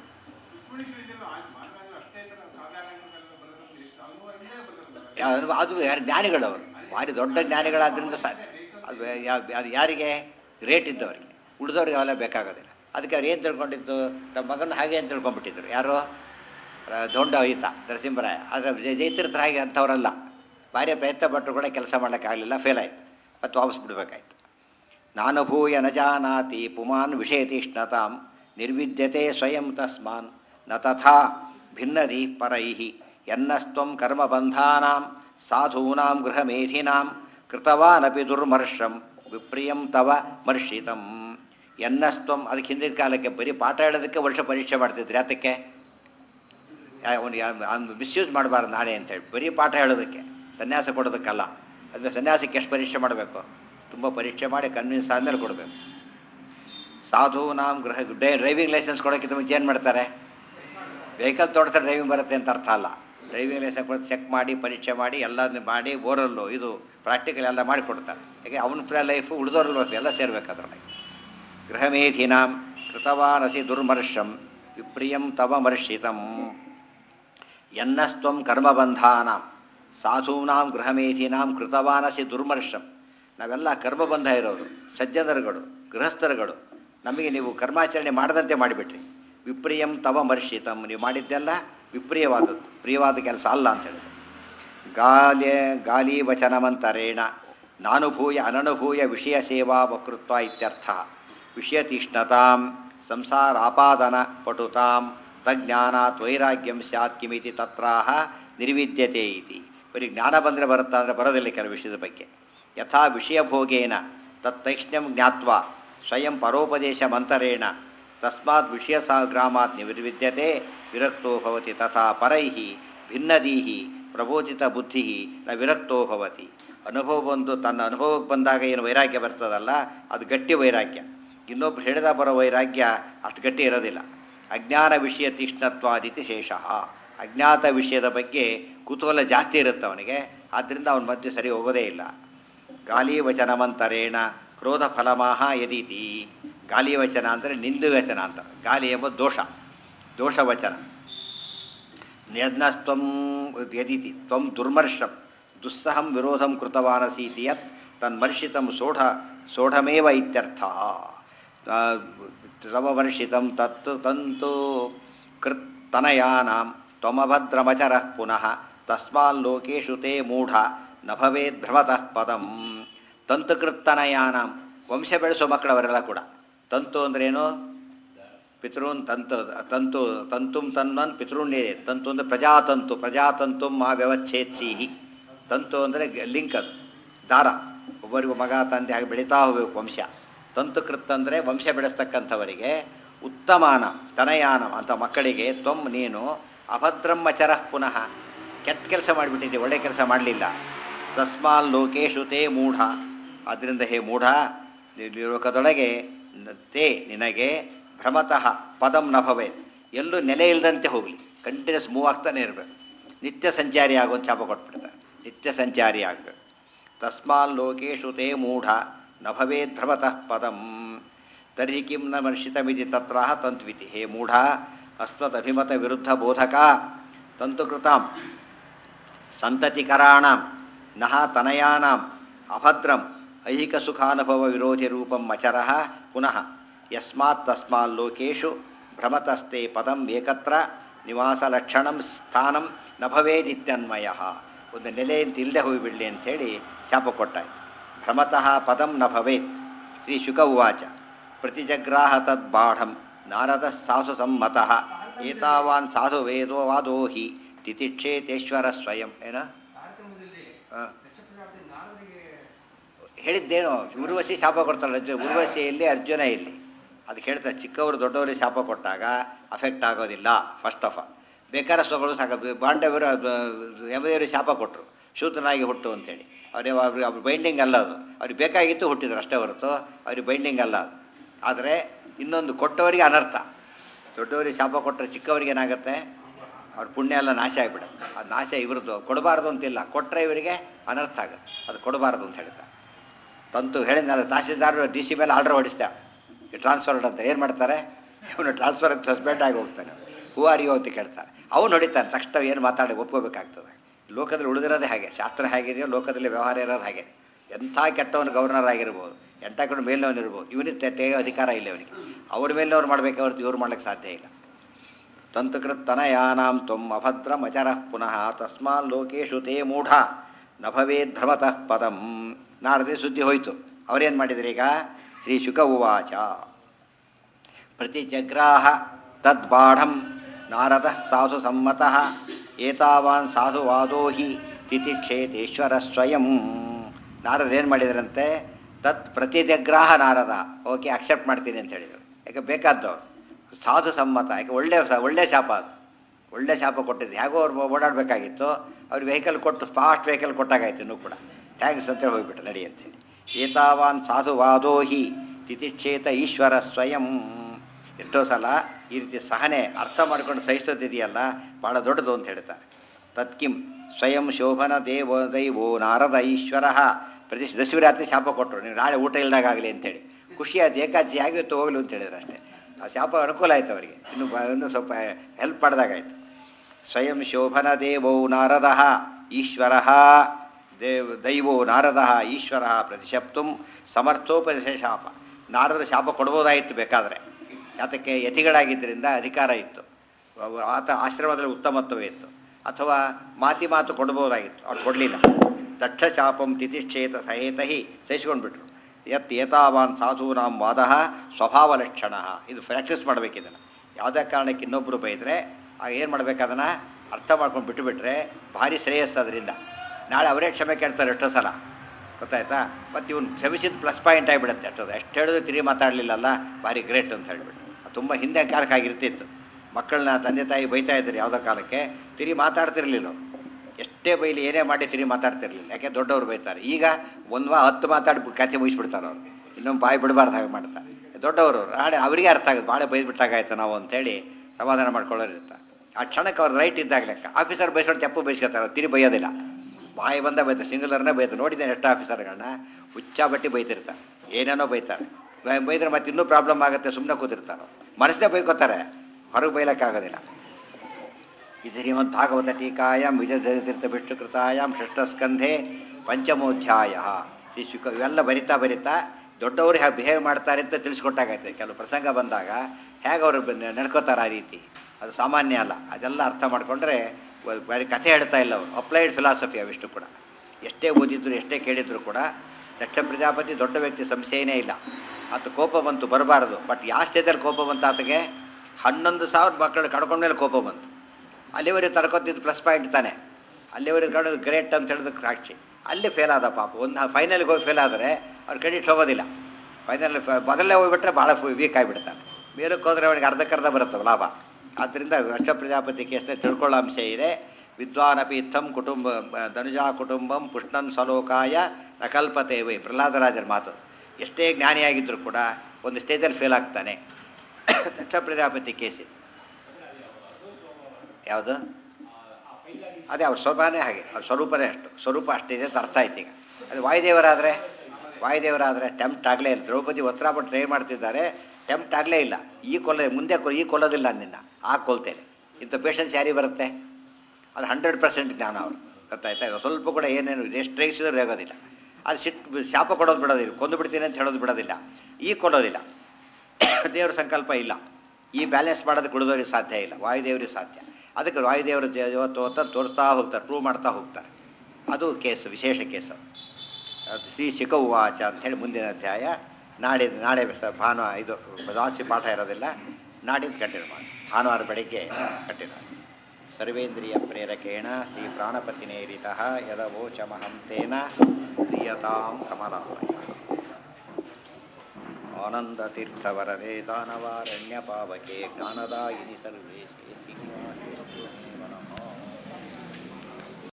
ಅದು ಜ್ಞಾನಿಗಳವರು, ಭಾರಿ ದೊಡ್ಡ ಜ್ಞಾನಿಗಳಾದ್ರಿಂದ ಸಾಧ್ಯ. ಅದು ಯಾರಿಗೆ ರೇಟ್ ಇದ್ದವರಿಗೆ, ಉಳಿದವ್ರಿಗೆ ಅವೆಲ್ಲ ಬೇಕಾಗೋದಿಲ್ಲ. ಅದಕ್ಕೆ ಅವ್ರು ಏನು ತಿಳ್ಕೊಂಡಿತ್ತು, ತಮ್ಮ ಮಗನ ಹಾಗೆ ಅಂತ ತಿಳ್ಕೊಂಡ್ಬಿಟ್ಟಿದ್ರು. ಯಾರೋ ದೊಡ್ಡ ಈತ ನರಸಿಂಹರಾಯ. ಆದರೆ ಜೈತೀರ್ಥ ಹಾಗೆ ಅಂಥವರಲ್ಲ. ಭಾರಿ ಪ್ರಯತ್ನ ಪಟ್ಟರು ಕೂಡ ಕೆಲಸ ಮಾಡೋಕ್ಕಾಗಲಿಲ್ಲ, ಫೇಲ್ ಆಯಿತು. ಮತ್ತು ವಾಪಸ್ ಬಿಡಬೇಕಾಯ್ತು. ನಾನುಭೂಯ ನ ಜಾನಾತಿ ಪುಮಾನ್ ವಿಷಯ ತೀಕ್ಷ್ಣತಾಂ ನಿರ್ವಿದ್ಯತೆ ಸ್ವಯಂ ತಸ್ಮಾನ್ ನ ತಥಾ ಭಿನ್ನದಿ ಪರೈಃ ಎನ್ನಸ್ತ್ವಂ ಕರ್ಮಬಂಧಾನಾಂ ಸಾಧೂನಾಂ ಗೃಹಮೇಧಿನಾಂ ಕೃತವಾನಪಿ ದುರ್ಮರ್ಷಂ ವಿಪ್ರಿಯಂ ತವ ಮರ್ಷಿತಂ. ಎನ್ನಸ್ತಂ ಅದಕ್ಕೆ ಹಿಂದಿನ ಕಾಲಕ್ಕೆ ಬರೀ ಪಾಠ ಹೇಳೋದಕ್ಕೆ ವರ್ಷ ಪರೀಕ್ಷೆ ಮಾಡ್ತಿದ್ರು. ಯಾತಕ್ಕೆ? ಅವನು ಮಿಸ್ಯೂಸ್ ಮಾಡಬಾರ್ದು ನಾಳೆ ಅಂತೇಳಿ, ಬರೀ ಪಾಠ ಹೇಳೋದಕ್ಕೆ, ಸನ್ಯಾಸ ಕೊಡೋದಕ್ಕಲ್ಲ. ಅದನ್ನ ಸನ್ಯಾಸಕ್ಕೆ ಎಷ್ಟು ಪರೀಕ್ಷೆ ಮಾಡಬೇಕು? ತುಂಬ ಪರೀಕ್ಷೆ ಮಾಡಿ ಕನ್ವಿನ್ಸ್ ಆದಮೇಲೆ ಕೊಡಬೇಕು. ಸಾಧೂನಾಂ ಡ್ರೈವಿಂಗ್ ಲೈಸೆನ್ಸ್ ಕೊಡೋಕ್ಕಿಂತ ಮುಂಚೆ ಏನು ಮಾಡ್ತಾರೆ? ವೆಹಿಕಲ್ ತೋಡ್ತಾರೆ ಡ್ರೈವಿಂಗ್ ಬರುತ್ತೆ ಅಂತ ಅರ್ಥ ಅಲ್ಲ. ಡ್ರೈವಿಂಗ್ ಲೈಸೆನ್ಸ್ ಕೊಟ್ಟು ಚೆಕ್ ಮಾಡಿ ಪರೀಕ್ಷೆ ಮಾಡಿ ಎಲ್ಲದನ್ನ ಮಾಡಿ ಓರಲ್ಲು ಇದು ಪ್ರಾಕ್ಟಿಕಲ್ ಎಲ್ಲ ಮಾಡಿ ಕೊಡ್ತಾರೆ. ಯಾಕೆ ಅವನ ಲೈಫು ಉಳಿದೋರ ಲೈಫ್ ಎಲ್ಲ ಸೇರ್ಬೇಕು ಅದರೊಳಗೆ. ಗೃಹಮೇಧಿನಾಂ ಕೃತವಾನಸಿ ದುರ್ಮರ್ಷಂ ವಿಪ್ರಿಯಂ ತವ ಮರ್ಷಿತಂ ಎನ್ನಸ್ತ್ವಂ ಕರ್ಮಬಂಧಾನಾಂ ಸಾಧೂನಾಂ ಗೃಹಮೇಧಿನಾಂ ಕೃತವಾನಸಿ ದುರ್ಮರ್ಷಂ. ನಾವೆಲ್ಲ ಕರ್ಮಬಂಧ ಇರೋರು, ಸಜ್ಜನರುಗಳು, ಗೃಹಸ್ಥರುಗಳು. ನಮಗೆ ನೀವು ಕರ್ಮಾಚರಣೆ ಮಾಡದಂತೆ ಮಾಡಿಬಿಟ್ರಿ. ವಿಪ್ರಿಯಂ ತವ ಮರ್ಷಿತಂ, ನೀವು ಮಾಡಿದ್ದೆಲ್ಲ ವಿಪ್ರಿಯವಾದದ್ದು, ಪ್ರಿಯವಾದ ಕೆಲಸ ಅಲ್ಲ ಅಂತ ಹೇಳಿದೆ. ಗಾಲಿ ವಚನಮಂತರೇಣ ನಾನುಭೂಯ ಅನನುಭೂಯ ವಿಷಯ ಸೇವಾ ವಕೃತ್ವ ಇತ್ಯರ್ಥ. ವಿಷಯ ತೀಕ್ಷ್ಣತಾಂ ಸಂಸಾರಾಪಾದನ ಪಟುತಾಂ ತಜ್ಞಾನಾತ್ ವೈರಾಗ್ಯಂ ಸ್ಯಾತ್ ಕಿಮಿತಿ ತತ್ರಾಹ ನಿರ್ವಿದ್ಯತೆ ಇತಿ. ಬರೀ ಜ್ಞಾನ ಬಂದರೆ ಬರುತ್ತಾ ಅಂದರೆ ಬರೋದಿಲ್ಲ ಕೆಲವು ವಿಷಯದ ಬಗ್ಗೆ. ಯಥಾ ವಿಷಯಭೋಗೇನ ತತ್ತೈಕ್ಷ್ಣ್ಯಂ ಜ್ಞಾತ್ವಾ ಸ್ವಯಂ ಪರೋಪದೇಶ ಮಂತರೇಣ ತಸ್ಮಾತ್ ವಿಷಯ ಗ್ರಾಮಾತ್ ನಿರ್ವಿದ್ಯತೆ ವಿರಕ್ತೋ ಭವತಿ ತಥಾ ಪರೈಃ ಭಿನ್ನದೀಹಿ ಪ್ರಬೋಧಿತ ಬುದ್ಧಿ ನ ವಿರಕ್ತೋ ಭವತಿ. ಅನುಭವ ಬಂದು ತನ್ನ ಅನುಭವಕ್ಕೆ ಬಂದಾಗ ಏನು ವೈರಾಗ್ಯ ಬರ್ತದಲ್ಲ ಅದು ಗಟ್ಟಿ ವೈರಾಗ್ಯ. ಇನ್ನೊಬ್ರು ಹೇಳಿದ ಬರೋ ವೈರಾಗ್ಯ ಅಷ್ಟು ಗಟ್ಟಿ ಇರೋದಿಲ್ಲ. ಅಜ್ಞಾನ ವಿಷಯ ತೀಕ್ಷ್ಣತ್ವಾದಿತಿ ಶೇಷಃ. ಅಜ್ಞಾತ ವಿಷಯದ ಬಗ್ಗೆ ಕುತೂಹಲ ಜಾಸ್ತಿ ಇರುತ್ತೆ ಅವನಿಗೆ, ಆದ್ದರಿಂದ ಅವನ ಮಧ್ಯೆ ಸರಿ ಹೋಗೋದೇ ಇಲ್ಲ. ಗಾಲಿ ವಚನಮಂತರೇಣ ಕ್ರೋಧ ಫಲಮಾಹ ಯದೀತಿ. ಗಾಲಿ ವಚನ ಅಂದರೆ ನಿಂದು ವಚನ ಅಂತ. ಗಾಲಿ ಎಂಬ ದೋಷವಚನ. ನ್ಯಜ್ನಸ್ತ್ವಂ ಯದೀತಿ ತ್ವಂ ದುರ್ಮರ್ಷಂ ದುಸ್ಸಹಂ ವಿರೋಧಂ ಕೃತವಾನಸೀತಿ ಯತ್ ತನ್ಮರ್ಷಿತಂ ಸೋಢಮೇವ ಇತ್ಯರ್ಥ. ತವಮರ್ಷಿತಂ ತತ್ತು ತಂತು ಕೃತ್ತನಯಾನಾಂ ತ್ವಮಭದ್ರಮಚರಃ ಪುನಃ ತಸ್ಮಾಲ್ಲೋಕೇಶು ತೇ ಮೂಢ ನ ಭವೇದ್ ಭ್ರಮತಃ ಪದಂ. ತಂತುಕೃತ್ತನಯಾನಾಂ, ವಂಶ ಬೆಳೆಸೋ ಮಕ್ಕಳವರೆಲ್ಲ ಕೂಡ. ತಂತು ಅಂದ್ರೇನು? ಪಿತೃನ್ ತಂತುಂ ತನ್ನನ್ ಪಿತೃಣ್ಯೇ. ತಂತು ಅಂದರೆ ಪ್ರಜಾತಂತು ಮಾ ವ್ಯವಚ್ಛೇತ್ಸೀಹಿ. ತಂತು ಅಂದರೆ ಲಿಂಕ್, ಅದು ದಾರ. ಒಬ್ಬರಿಗೂ ಮಗ ತಂದೆ ಹಾಗೆ ಬೆಳೀತಾ ಹೋಗಬೇಕು ವಂಶ. ತಂತುಕೃತ್ ಅಂದರೆ ವಂಶ ಬೆಳೆಸ್ತಕ್ಕಂಥವರಿಗೆ. ಉತ್ತಮಾನ ತನಯಾನ ಅಂತ ಮಕ್ಕಳಿಗೆ ತ್ವಂ ನೀನು ಅಭದ್ರಮ್ಮಚರಃ ಪುನಃ ಕೆಟ್ಟ ಕೆಲಸ ಮಾಡಿಬಿಟ್ಟಿದ್ದೆ, ಒಳ್ಳೆ ಕೆಲಸ ಮಾಡಲಿಲ್ಲ. ತಸ್ಮಾಲ್ ಲೋಕೇಶು ತೇ ಮೂಢ, ಆದ್ದರಿಂದ ಹೇ ಮೂಢ ಲೋಕದೊಳಗೆ ತೇ ನಿನಗೆ ಭ್ರಮತಃ ಪದಂ ನ ಭವೇತ್, ಎಲ್ಲೂ ನೆಲೆ ಇಲ್ಲದಂತೆ ಹೋಗಲಿ, ಕಂಟಿನ್ಯೂಸ್ ಮೂವ್ ಆಗ್ತಾನೆ ಇರಬೇಕು. ನಿತ್ಯ ಸಂಚಾರಿ ಆಗೋದು ಚಾಪ ಕೊಟ್ಬಿಡ್ತಾರೆ, ನಿತ್ಯ ಸಂಚಾರಿ ಆಗಬೇಕು. ತಸ್ಮಾಲ್ ಲೋಕೇಶು ತೇ ಮೂಢ ನ ಭವೇದ್ ಭ್ರಮತಃ ಪದಂ ತರ್ಹಿ ಕಿಂ ನ ಮರ್ಷಿತಮಿತಿ ತತ್ರಾಹ ತಂತ್ವಿತಿ. ಹೇ ಮೂಢ ಅಸ್ಮದಭಿಮತ ವಿರುದ್ಧ ಬೋಧಕ ತಂತುಕೃತಾಂ ಸಂತತಿಕರಾಣಾಂ ನಹ ತನಯಾನಾಂ ಅಭದ್ರಂ ಐಹಿಕ ಸುಖಾನುಭವ ವಿರೋಧಿ ರೂಪಂ ಅಚರಃ ಪುನಃ ಯಸ್ಮಾತ್ ತಸ್ಮಾಲ್ ಲೋಕೇಶು ಭ್ರಮತಸ್ತೆ ಪದಂ ಏಕತ್ರ ನಿವಾಸಲಕ್ಷಣಂ ಸ್ಥಾನಂ ನ ಭವೇದಿತ್ಯನ್ವಯಃ. ಒಂದು ನೆಲೆಯಂತ ಇಲ್ಲದೆ ಹೋಗಿಬಿಡಲಿ ಅಂಥೇಳಿ ಶಾಪ ಕೊಟ್ಟಾಯ್ತು. ಭ್ರಮತಃ ಪದಂ ನ ಭವೇತ್. ಶ್ರೀ ಶುಕ ಉವಾಚ ಪ್ರತಿಜಗ್ರಾಹ ತದ್ಬಾಢಂ ನಾರದ ಸಾಧು ಸಮ್ಮತಃ ಏತಾವಾನ್ ಸಾಧು ವೇದೋ ವಾದೋ ಹಿ ತಿತಿಕ್ಷೇತೇಶ್ವರ ಸ್ವಯಂ. ಏನ ಹೇಳಿದ್ದೇನು? ಉರ್ವಶಿ ಶಾಪ ಕೊಡ್ತಾಳೆ. ಉರ್ವಶಿ ಇಲ್ಲಿ, ಅರ್ಜುನ ಇಲ್ಲಿ. ಅದಕ್ಕೆ ಹೇಳ್ತಾರೆ ಚಿಕ್ಕವರು ದೊಡ್ಡವರಿಗೆ ಶಾಪ ಕೊಟ್ಟಾಗ ಅಫೆಕ್ಟ್ ಆಗೋದಿಲ್ಲ. ಫಸ್ಟ್ ಆಫ್ ಆಲ್ ಬೇಕಾದ್ರೆ ಸ್ವಗಳು ಸಾಕ. ಬಾಂಡವರು ಯಮದೇವರು ಶಾಪ ಕೊಟ್ಟರು, ಶೂದ್ರನಾಗಿ ಹುಟ್ಟು ಅಂಥೇಳಿ. ಅವ್ರ ಬೈಂಡಿಂಗ್ ಅಲ್ಲ ಅದು, ಅವ್ರಿಗೆ ಬೇಕಾಗಿತ್ತು ಹುಟ್ಟಿದ್ರು ಅಷ್ಟೇ ಹೊರತು ಅವ್ರಿಗೆ ಬೈಂಡಿಂಗ್ ಅಲ್ಲ ಅದು. ಆದರೆ ಇನ್ನೊಂದು ಕೊಟ್ಟವರಿಗೆ ಅನರ್ಥ. ದೊಡ್ಡವರಿಗೆ ಶಾಪ ಕೊಟ್ಟರೆ ಚಿಕ್ಕವರಿಗೆ ಏನಾಗುತ್ತೆ? ಅವ್ರ ಪುಣ್ಯ ಎಲ್ಲ ನಾಶ ಆಗಿಬಿಡುತ್ತೆ. ಅದು ನಾಶ ಇವ್ರದ್ದು. ಕೊಡಬಾರ್ದು ಅಂತಿಲ್ಲ, ಕೊಟ್ಟರೆ ಇವರಿಗೆ ಅನರ್ಥ ಆಗುತ್ತೆ, ಅದು ಕೊಡಬಾರ್ದು ಅಂತ ಹೇಳ್ತಾರೆ. ತಂತು ಹೇಳಿದ್ನಲ್ಲ, ತಹಸೀಲ್ದಾರರು ಡಿ ಸಿ ಮೇಲೆ ಆರ್ಡರ್ ಹೊಡಿಸ್ತಾರೆ ಟ್ರಾನ್ಸ್ಫರ್ ಅಂತ. ಏನು ಮಾಡ್ತಾರೆ? ಇವನು ಟ್ರಾನ್ಸ್ಫರ್ ಸಸ್ಪೆಂಡ್ ಆಗಿ ಹೋಗ್ತಾನೆ. ಹೂ ಆರ್ ಯು ಅಂತ ಕೇಳ್ತಾರೆ. ಅವನು ಹೊಡಿತಾನೆ. ತಕ್ಷಣ ಏನು ಮಾತಾಡಿ ಒಪ್ಕೋಬೇಕಾಗ್ತದೆ. ಲೋಕದಲ್ಲಿ ಉಳಿದಿರೋದೇ ಹಾಗೆ, ಶಾಸ್ತ್ರ ಹೇಗಿದೆಯೋ ಲೋಕದಲ್ಲಿ ವ್ಯವಹಾರ ಇರೋದು ಹಾಗೆ. ಎಂಥ ಕೆಟ್ಟವನು ಗವರ್ನರ್ ಆಗಿರ್ಬೋದು, ಎಂಥ ಕಡೆ ಮೇಲಿನವನು ಇರ್ಬೋದು, ಇವನಿಗೆ ತೆಗೆಯೋ ಅಧಿಕಾರ ಇಲ್ಲ ಅವನಿಗೆ. ಅವ್ರ ಮೇಲಿನವ್ರು ಮಾಡಬೇಕು ಹೊರತು ಇವ್ರು ಮಾಡ್ಲಿಕ್ಕೆ ಸಾಧ್ಯ ಇಲ್ಲ. ತಂತುಕೃತ್ ತನಯಾನಾಂ ತ್ವಂ ಅಭದ್ರಂ ಅಚರಃ ಪುನಃ ತಸ್ಮಾನ್ ಲೋಕೇಶು ತೇ ಮೂಢ ನ ಭವೇದ್ ಭ್ರಮತಃ ಪದಂ. ನಾರದೇ ಸುದ್ದಿ ಹೋಯಿತು. ಅವರೇನು ಮಾಡಿದ್ರು ಈಗ? ಶ್ರೀ ಶುಕ ಉವಾಚ ಪ್ರತಿಜಗ್ರಾಹ ತದ್ಬಾಢಂ ನಾರದ ಸಾಧು ಸಮ್ಮತಃ ಏತಾವಾನ್ ಸಾಧುವಾದೋ ಹಿ ತಿತಿಕ್ಷೇತೇಶ್ವರ ಸ್ವಯಂ. ನಾರದ್ರು ಏನು ಮಾಡಿದ್ರಂತೆ? ತತ್ ಪ್ರತಿಜಗ್ರಾಹ ನಾರದ. ಓಕೆ ಅಕ್ಸೆಪ್ಟ್ ಮಾಡ್ತೀನಿ ಅಂತ ಹೇಳಿದರು. ಯಾಕೆ ಬೇಕಾದವ್ರು ಸಾಧು ಸಮ್ಮತ, ಯಾಕೆ ಒಳ್ಳೆ ಶಾಪ ಅದು, ಒಳ್ಳೆ ಶಾಪ ಕೊಟ್ಟಿದ್ದು. ಹೇಗೋ ಅವ್ರು ಓಡಾಡಬೇಕಾಗಿತ್ತು, ಅವ್ರು ವೆಹಿಕಲ್ ಕೊಟ್ಟು ಫಾಸ್ಟ್ ವೆಹಿಕಲ್ ಕೊಟ್ಟಾಗಾಯ್ತು. ಇನ್ನೂ ಕೂಡ ಥ್ಯಾಂಕ್ಸ್ ಅಂತೇಳಿ ಹೋಗ್ಬಿಟ್ಟು ನಡಿ ಅಂತೇಳಿ. ಏತಾವಾನ್ ಸಾಧುವಾದೋ ಹಿ ತಿತಿಕ್ಷೇತ ಈಶ್ವರ ಸ್ವಯಂ. ಎಷ್ಟೋ ಸಲ ಈ ರೀತಿ ಸಹನೆ ಅರ್ಥ ಮಾಡ್ಕೊಂಡು ಸಹಿಸೋದಿದೆಯಲ್ಲ ಭಾಳ ದೊಡ್ಡದು ಅಂತ ಹೇಳ್ತಾರೆ. ತತ್ಕಿಂ ಸ್ವಯಂ ಶೋಭನ ದೈವೋ ನಾರದ ಈಶ್ವರ ದಶಿವರಾತ್ರಿ ಶಾಪ ಕೊಟ್ಟರು, ನೀವು ನಾಳೆ ಊಟ ಇಲ್ದಾಗಲಿ ಅಂತೇಳಿ. ಖುಷಿಯಾದ ಏಕಾಚಿ ಆಗಿತ್ತು ಹೋಗ್ಲು ಅಂತ ಹೇಳಿದ್ರು ಅಷ್ಟೇ. ಆ ಶಾಪ ಅನುಕೂಲ ಆಯಿತು ಅವರಿಗೆ, ಇನ್ನೂ ಸ್ವಲ್ಪ ಹೆಲ್ಪ್ ಮಾಡಿದಾಗಾಯ್ತು. ಸ್ವಯಂ ಶೋಭನ ದೇವೋ ನಾರದ ಈಶ್ವರ ದೈವೋ ನಾರದ ಈಶ್ವರ ಪ್ರತಿಶಪ್ತು ಸಮರ್ಥೋಪದೇಶ ಶಾಪ. ನಾರದ ಶಾಪ ಕೊಡ್ಬೋದಾಯಿತು ಬೇಕಾದರೆ, ಯಾತಕ್ಕೆ ಯತಿಗಳಾಗಿದ್ದರಿಂದ ಅಧಿಕಾರ ಇತ್ತು, ಆತ ಆಶ್ರಮದಲ್ಲಿ ಉತ್ತಮತ್ವವೇ ಇತ್ತು. ಅಥವಾ ಮಾತು ಕೊಡ್ಬೋದಾಗಿತ್ತು, ಅವ್ರು ಕೊಡಲಿಲ್ಲ. ದಕ್ಷ ಶಾಪಂ ತಿತಿಕ್ಷೇತ ಸಹೇತ ಹಿ ಸಹಿಸ್ಕೊಂಡ್ಬಿಟ್ರು. ಯತ್ ಏತಾವಾನ್ ಸಾಧೂನಾಂ ವಾದ ಸ್ವಭಾವ ಲಕ್ಷಣ. ಇದು ಪ್ರಾಕ್ಟೀಸ್ ಮಾಡಬೇಕಿದನ್ನು. ಯಾವುದೇ ಕಾರಣಕ್ಕೆ ಇನ್ನೊಬ್ಬರು ಬೈದರೆ ಆಗ ಏನು ಮಾಡಬೇಕು, ಅದನ್ನು ಅರ್ಥ ಮಾಡ್ಕೊಂಡು ಬಿಟ್ಟುಬಿಟ್ರೆ ಭಾರಿ ಶ್ರೇಯಸ್ಸು ಅದರಿಂದ. ನಾಳೆ ಅವರೇ ಕ್ಷಮೆ ಕೇಳ್ತಾರೆ ಎಷ್ಟೋ ಸಲ, ಗೊತ್ತಾಯ್ತಾ. ಮತ್ತು ಇವನು ಕ್ಷಮಿಸಿದ ಪ್ಲಸ್ ಪಾಯಿಂಟ್ ಆಗಿಬಿಡುತ್ತೆ. ಎಷ್ಟು ಹೇಳಿದ್ರು ತಿರುಗಿ ಮಾತಾಡಲಿಲ್ಲಲ್ಲ, ಭಾರಿ ಗ್ರೇಟ್ ಅಂತ ಹೇಳಿಬಿಟ್ಟು. ತುಂಬ ಹಿಂದೆ ಕಾಲಕ್ಕೆ ಆಗಿರ್ತಿತ್ತು. ಮಕ್ಕಳನ್ನ ತಂದೆ ತಾಯಿ ಬೈತಾ ಇದ್ರು ಯಾವುದೋ ಕಾಲಕ್ಕೆ, ತಿರುಗಿ ಮಾತಾಡ್ತಿರ್ಲಿಲ್ಲ ಅವರು. ಎಷ್ಟೇ ಬೈಲಿ ಏನೇ ಮಾಡಿ ತಿರುಗಿ ಮಾತಾಡ್ತಿರ್ಲಿಲ್ಲ, ಯಾಕೆ ದೊಡ್ಡವರು ಬೈತಾರೆ. ಈಗ 10 ಮಾತಾಡಿ ಕಥೆ ಮುಗಿಸ್ಬಿಡ್ತಾರೆ ಅವರು, ಇನ್ನೊಂದು ಬಾಯಿ ಬಿಡಬಾರ್ದು ಹಾಗೆ ಮಾಡ್ತಾರೆ ದೊಡ್ಡವರು. ನಾಳೆ ಅವರಿಗೆ ಅರ್ಥ ಆಗುತ್ತೆ, ಭಾಳ ಬೈದ್ಬಿಟ್ಟಾಗಾಯ್ತು ನಾವು ಅಂತೇಳಿ ಸಮಾಧಾನ ಮಾಡ್ಕೊಳ್ಳೋರು ಇರ್ತಾರೆ. ಆ ಕ್ಷಣಕ್ಕೆ ಅವ್ರು ರೈಟ್ ಇದ್ದಾಗ ಲೆಕ್ಕ. ಆಫೀಸರ್ ಬೈಸ್ಕೊಂಡು ತೆಪ್ಪು ಬೈಸ್ಕೊತಾರೆ, ಅವ್ರು ತಿರುಗಿ ಬೈಯೋದಿಲ್ಲ, ಬಾಯಿ ಬಂದ ಬೈತಾರೆ. ಸಿಂಗುಲರ್ನೇ ಬೈತಾರೆ. ನೋಡಿದ್ದೇನೆ ಎಷ್ಟು ಆಫೀಸರ್ಗಳನ್ನ ಹುಚ್ಚಾ ಬಟ್ಟಿ ಬೈತಿರ್ತಾರೆ, ಏನೇನೋ ಬೈತಾರೆ. ಬೈದ್ರೆ ಮತ್ತೆ ಇನ್ನೂ ಪ್ರಾಬ್ಲಮ್ ಆಗುತ್ತೆ, ಸುಮ್ಮನೆ ಕೂತಿರ್ತಾರೆ. ಮನಸ್ಸೇ ಬೈಕೋತಾರೆ, ಹೊರಗೆ ಬೈಲಕ್ಕಾಗೋದಿಲ್ಲ. ಇದು ಶ್ರೀಮದ್ ಭಾಗವತ ಟೀಕಾಯಾಮ್ ವಿಜಯತೀರ್ಥ ವಿಷ್ಣುಕೃತಾಯಾಮ್ ಷಷ್ಠಸ್ಕಂಧೆ ಪಂಚಮೋಧ್ಯಾಯ. ಶ್ರೀ ಶುಕ ಇವೆಲ್ಲ ಬರಿತಾ ದೊಡ್ಡವರು ಹೇಗೆ ಬಿಹೇವ್ ಮಾಡ್ತಾರೆ ಅಂತ ತಿಳಿಸ್ಕೊಟ್ಟಾಗೈತೆ. ಕೆಲವು ಪ್ರಸಂಗ ಬಂದಾಗ ಹೇಗೆ ಅವರು ನಡ್ಕೋತಾರೆ ಆ ರೀತಿ, ಅದು ಸಾಮಾನ್ಯ ಅಲ್ಲ. ಅದೆಲ್ಲ ಅರ್ಥ ಮಾಡಿಕೊಂಡ್ರೆ ಬರೀ ಕಥೆ ಹೇಳ್ತಾ ಇಲ್ಲ ಅವರು, ಅಪ್ಲೈಡ್ ಫಿಲಾಸಫಿ ಅವಿಷ್ಟು ಕೂಡ. ಎಷ್ಟೇ ಓದಿದ್ರು ಎಷ್ಟೇ ಕೇಳಿದ್ರು ಕೂಡ ದಕ್ಷ ಪ್ರಜಾಪತಿ ದೊಡ್ಡ ವ್ಯಕ್ತಿ, ಸಂಶಯನೇ ಇಲ್ಲ. ಆತ ಕೋಪ ಬಂತು, ಬರಬಾರ್ದು. ಬಟ್ ಯಾವ ಸ್ಟೇಜಲ್ಲಿ ಕೋಪ ಬಂತು ಆತಗೆ? 11,000 ಮಕ್ಕಳು ಕಡ್ಕೊಂಡ್ಮೇಲೆ ಕೋಪ ಬಂತು. ಅಲ್ಲಿವರೆಗೆ ತರ್ಕೊತಿದ್ದು ಪ್ಲಸ್ ಪಾಯಿಂಟ್ ತಾನೆ, ಅಲ್ಲಿವರೆಗೆ ಕಡೋದು ಗ್ರೇಟ್ ಅಂತ ಹೇಳಿದಕ್ಕೆ ಸಾಕ್ಷಿ. ಅಲ್ಲಿ ಫೇಲ್ ಆದ ಪಾಪ. ಒಂದು ಫೈನಲ್ಗೆ ಹೋಗಿ ಫೇಲ್ ಆದರೆ ಅವ್ರು ಕ್ರೆಡಿಟ್ ಹೋಗೋದಿಲ್ಲ. ಫೈನಲ್ ಮೊದಲೇ ಹೋಗಿಬಿಟ್ರೆ ಭಾಳ ವೀಕ್ ಆಗಿಬಿಡ್ತಾನೆ. ಮೇಲಕ್ಕೆ ಹೋದರೆ ಅವನಿಗೆ ಅರ್ಧಕ್ಕರ್ಧ ಬರುತ್ತವೆ ಲಾಭ. ಆದ್ದರಿಂದ ದಕ್ಷ ಪ್ರಜಾಪತಿ ಕೇಸ್ನ ತಿಳ್ಕೊಳ್ಳೋ ಅಂಶ ಇದೆ. ವಿದ್ವಾನಪಿ ಇತ್ತಂ ಕುಟುಂಬ ಧನುಜಾ ಕುಟುಂಬಂ ಪುಷ್ಣನ್ ಸ್ವಲೋಕಾಯ ನಕಲ್ಪತೆ ವೈ. ಪ್ರಹ್ಲಾದರಾಜರ ಮಾತು. ಎಷ್ಟೇ ಜ್ಞಾನಿಯಾಗಿದ್ದರೂ ಕೂಡ ಒಂದು ಸ್ಟೇಜಲ್ಲಿ ಫೇಲ್ ಆಗ್ತಾನೆ. ದಕ್ಷ ಪ್ರಜಾಪತಿ ಕೇಸಿ ಯಾವುದು? ಅದೇ ಅವ್ರ ಸ್ವಭಾವನೇ ಹಾಗೆ, ಅವ್ರ ಸ್ವರೂಪನೇ ಅಷ್ಟು, ಸ್ವರೂಪ ಅಷ್ಟಿದೆ ಅಂತ ಅರ್ಥ ಆಯ್ತು. ಈಗ ಅದು ವಾಯುದೇವರಾದರೆ ಟೆಂಪ್ಟ್ ಆಗಲೇ ಇಲ್ಲ. ದ್ರೌಪದಿ ಒತ್ತಡ ಟ್ರೈ ಮಾಡ್ತಿದ್ದಾರೆ, ಟೆಂಪ್ಟ್ ಆಗಲೇ ಇಲ್ಲ. ಮುಂದೆ ಕೊಲ್ಲೋದಿಲ್ಲ ನಿನ್ನ, ಕೊಲ್ತೇನೆ. ಇಂಥ ಪೇಷನ್ಸ್ ಯಾರಿಗೆ ಬರುತ್ತೆ? ಅದು 100% ಜ್ಞಾನ ಅವರು, ಗೊತ್ತಾಯ್ತಾ. ಸ್ವಲ್ಪ ಕೂಡ ಏನೇನು ಎಷ್ಟು ರೇಗಿಸಿದ್ರು ರೇಗೋದಿಲ್ಲ. ಅದು ಶಾಪ ಕೊಡೋದು ಬಿಡೋದಿಲ್ಲ, ಕೊಂದು ಬಿಡ್ತೀನಿ ಅಂತ ಹೇಳೋದು ಬಿಡೋದಿಲ್ಲ, ಕೊಡೋದಿಲ್ಲ. ದೇವ್ರ ಸಂಕಲ್ಪ ಇಲ್ಲ. ಬ್ಯಾಲೆನ್ಸ್ ಮಾಡೋದಕ್ಕೆ ಉಳಿದೋರಿಗೆ ಸಾಧ್ಯ ಇಲ್ಲ, ವಾಯುದೇವರಿಗೆ ಸಾಧ್ಯ. ಅದಕ್ಕೆ ವಾಯುದೇವರು ಇವತ್ತು ತೋರ್ತಾ ಹೋಗ್ತಾರೆ, ಪ್ರೂವ್ ಮಾಡ್ತಾ ಹೋಗ್ತಾರೆ. ಅದು ಕೇಸ್, ವಿಶೇಷ ಕೇಸ್ ಅದು. ಶ್ರೀ ಶಿಖ ಉವಾಚ ಅಂಥೇಳಿ ಮುಂದಿನ ಅಧ್ಯಾಯ. ನಾಳೆ ಭಾನುವಾರ, ಇದು ದಾಸಿ ಪಾಠ ಇರೋದಿಲ್ಲ, ನಾಡಿದ್ದು ಕಂಟಿನ್ಯೂ ಮಾಡಿ. ಭಾನುವಾರ ಬೆಳಗ್ಗೆ ಕಂಟಿನ್ಯೂ. ಸರ್ವೇಂದ್ರಿಯ ಪ್ರೇರಕೇಣ ಶ್ರೀ ಪ್ರಾಣಪತಿನೇರಿತಃ ಯದವೋಚಮಹಂ ತೇನ ಪ್ರಿಯತಾಂ ಕಮಲಾಲಯ. ಆನಂದತೀರ್ಥವರದೇ ದಾನವಾರಣ್ಯ ಪಾವಕೆ ಜ್ಞಾನದಾಯಿನಿ ಸರ್ವೇಶೇ.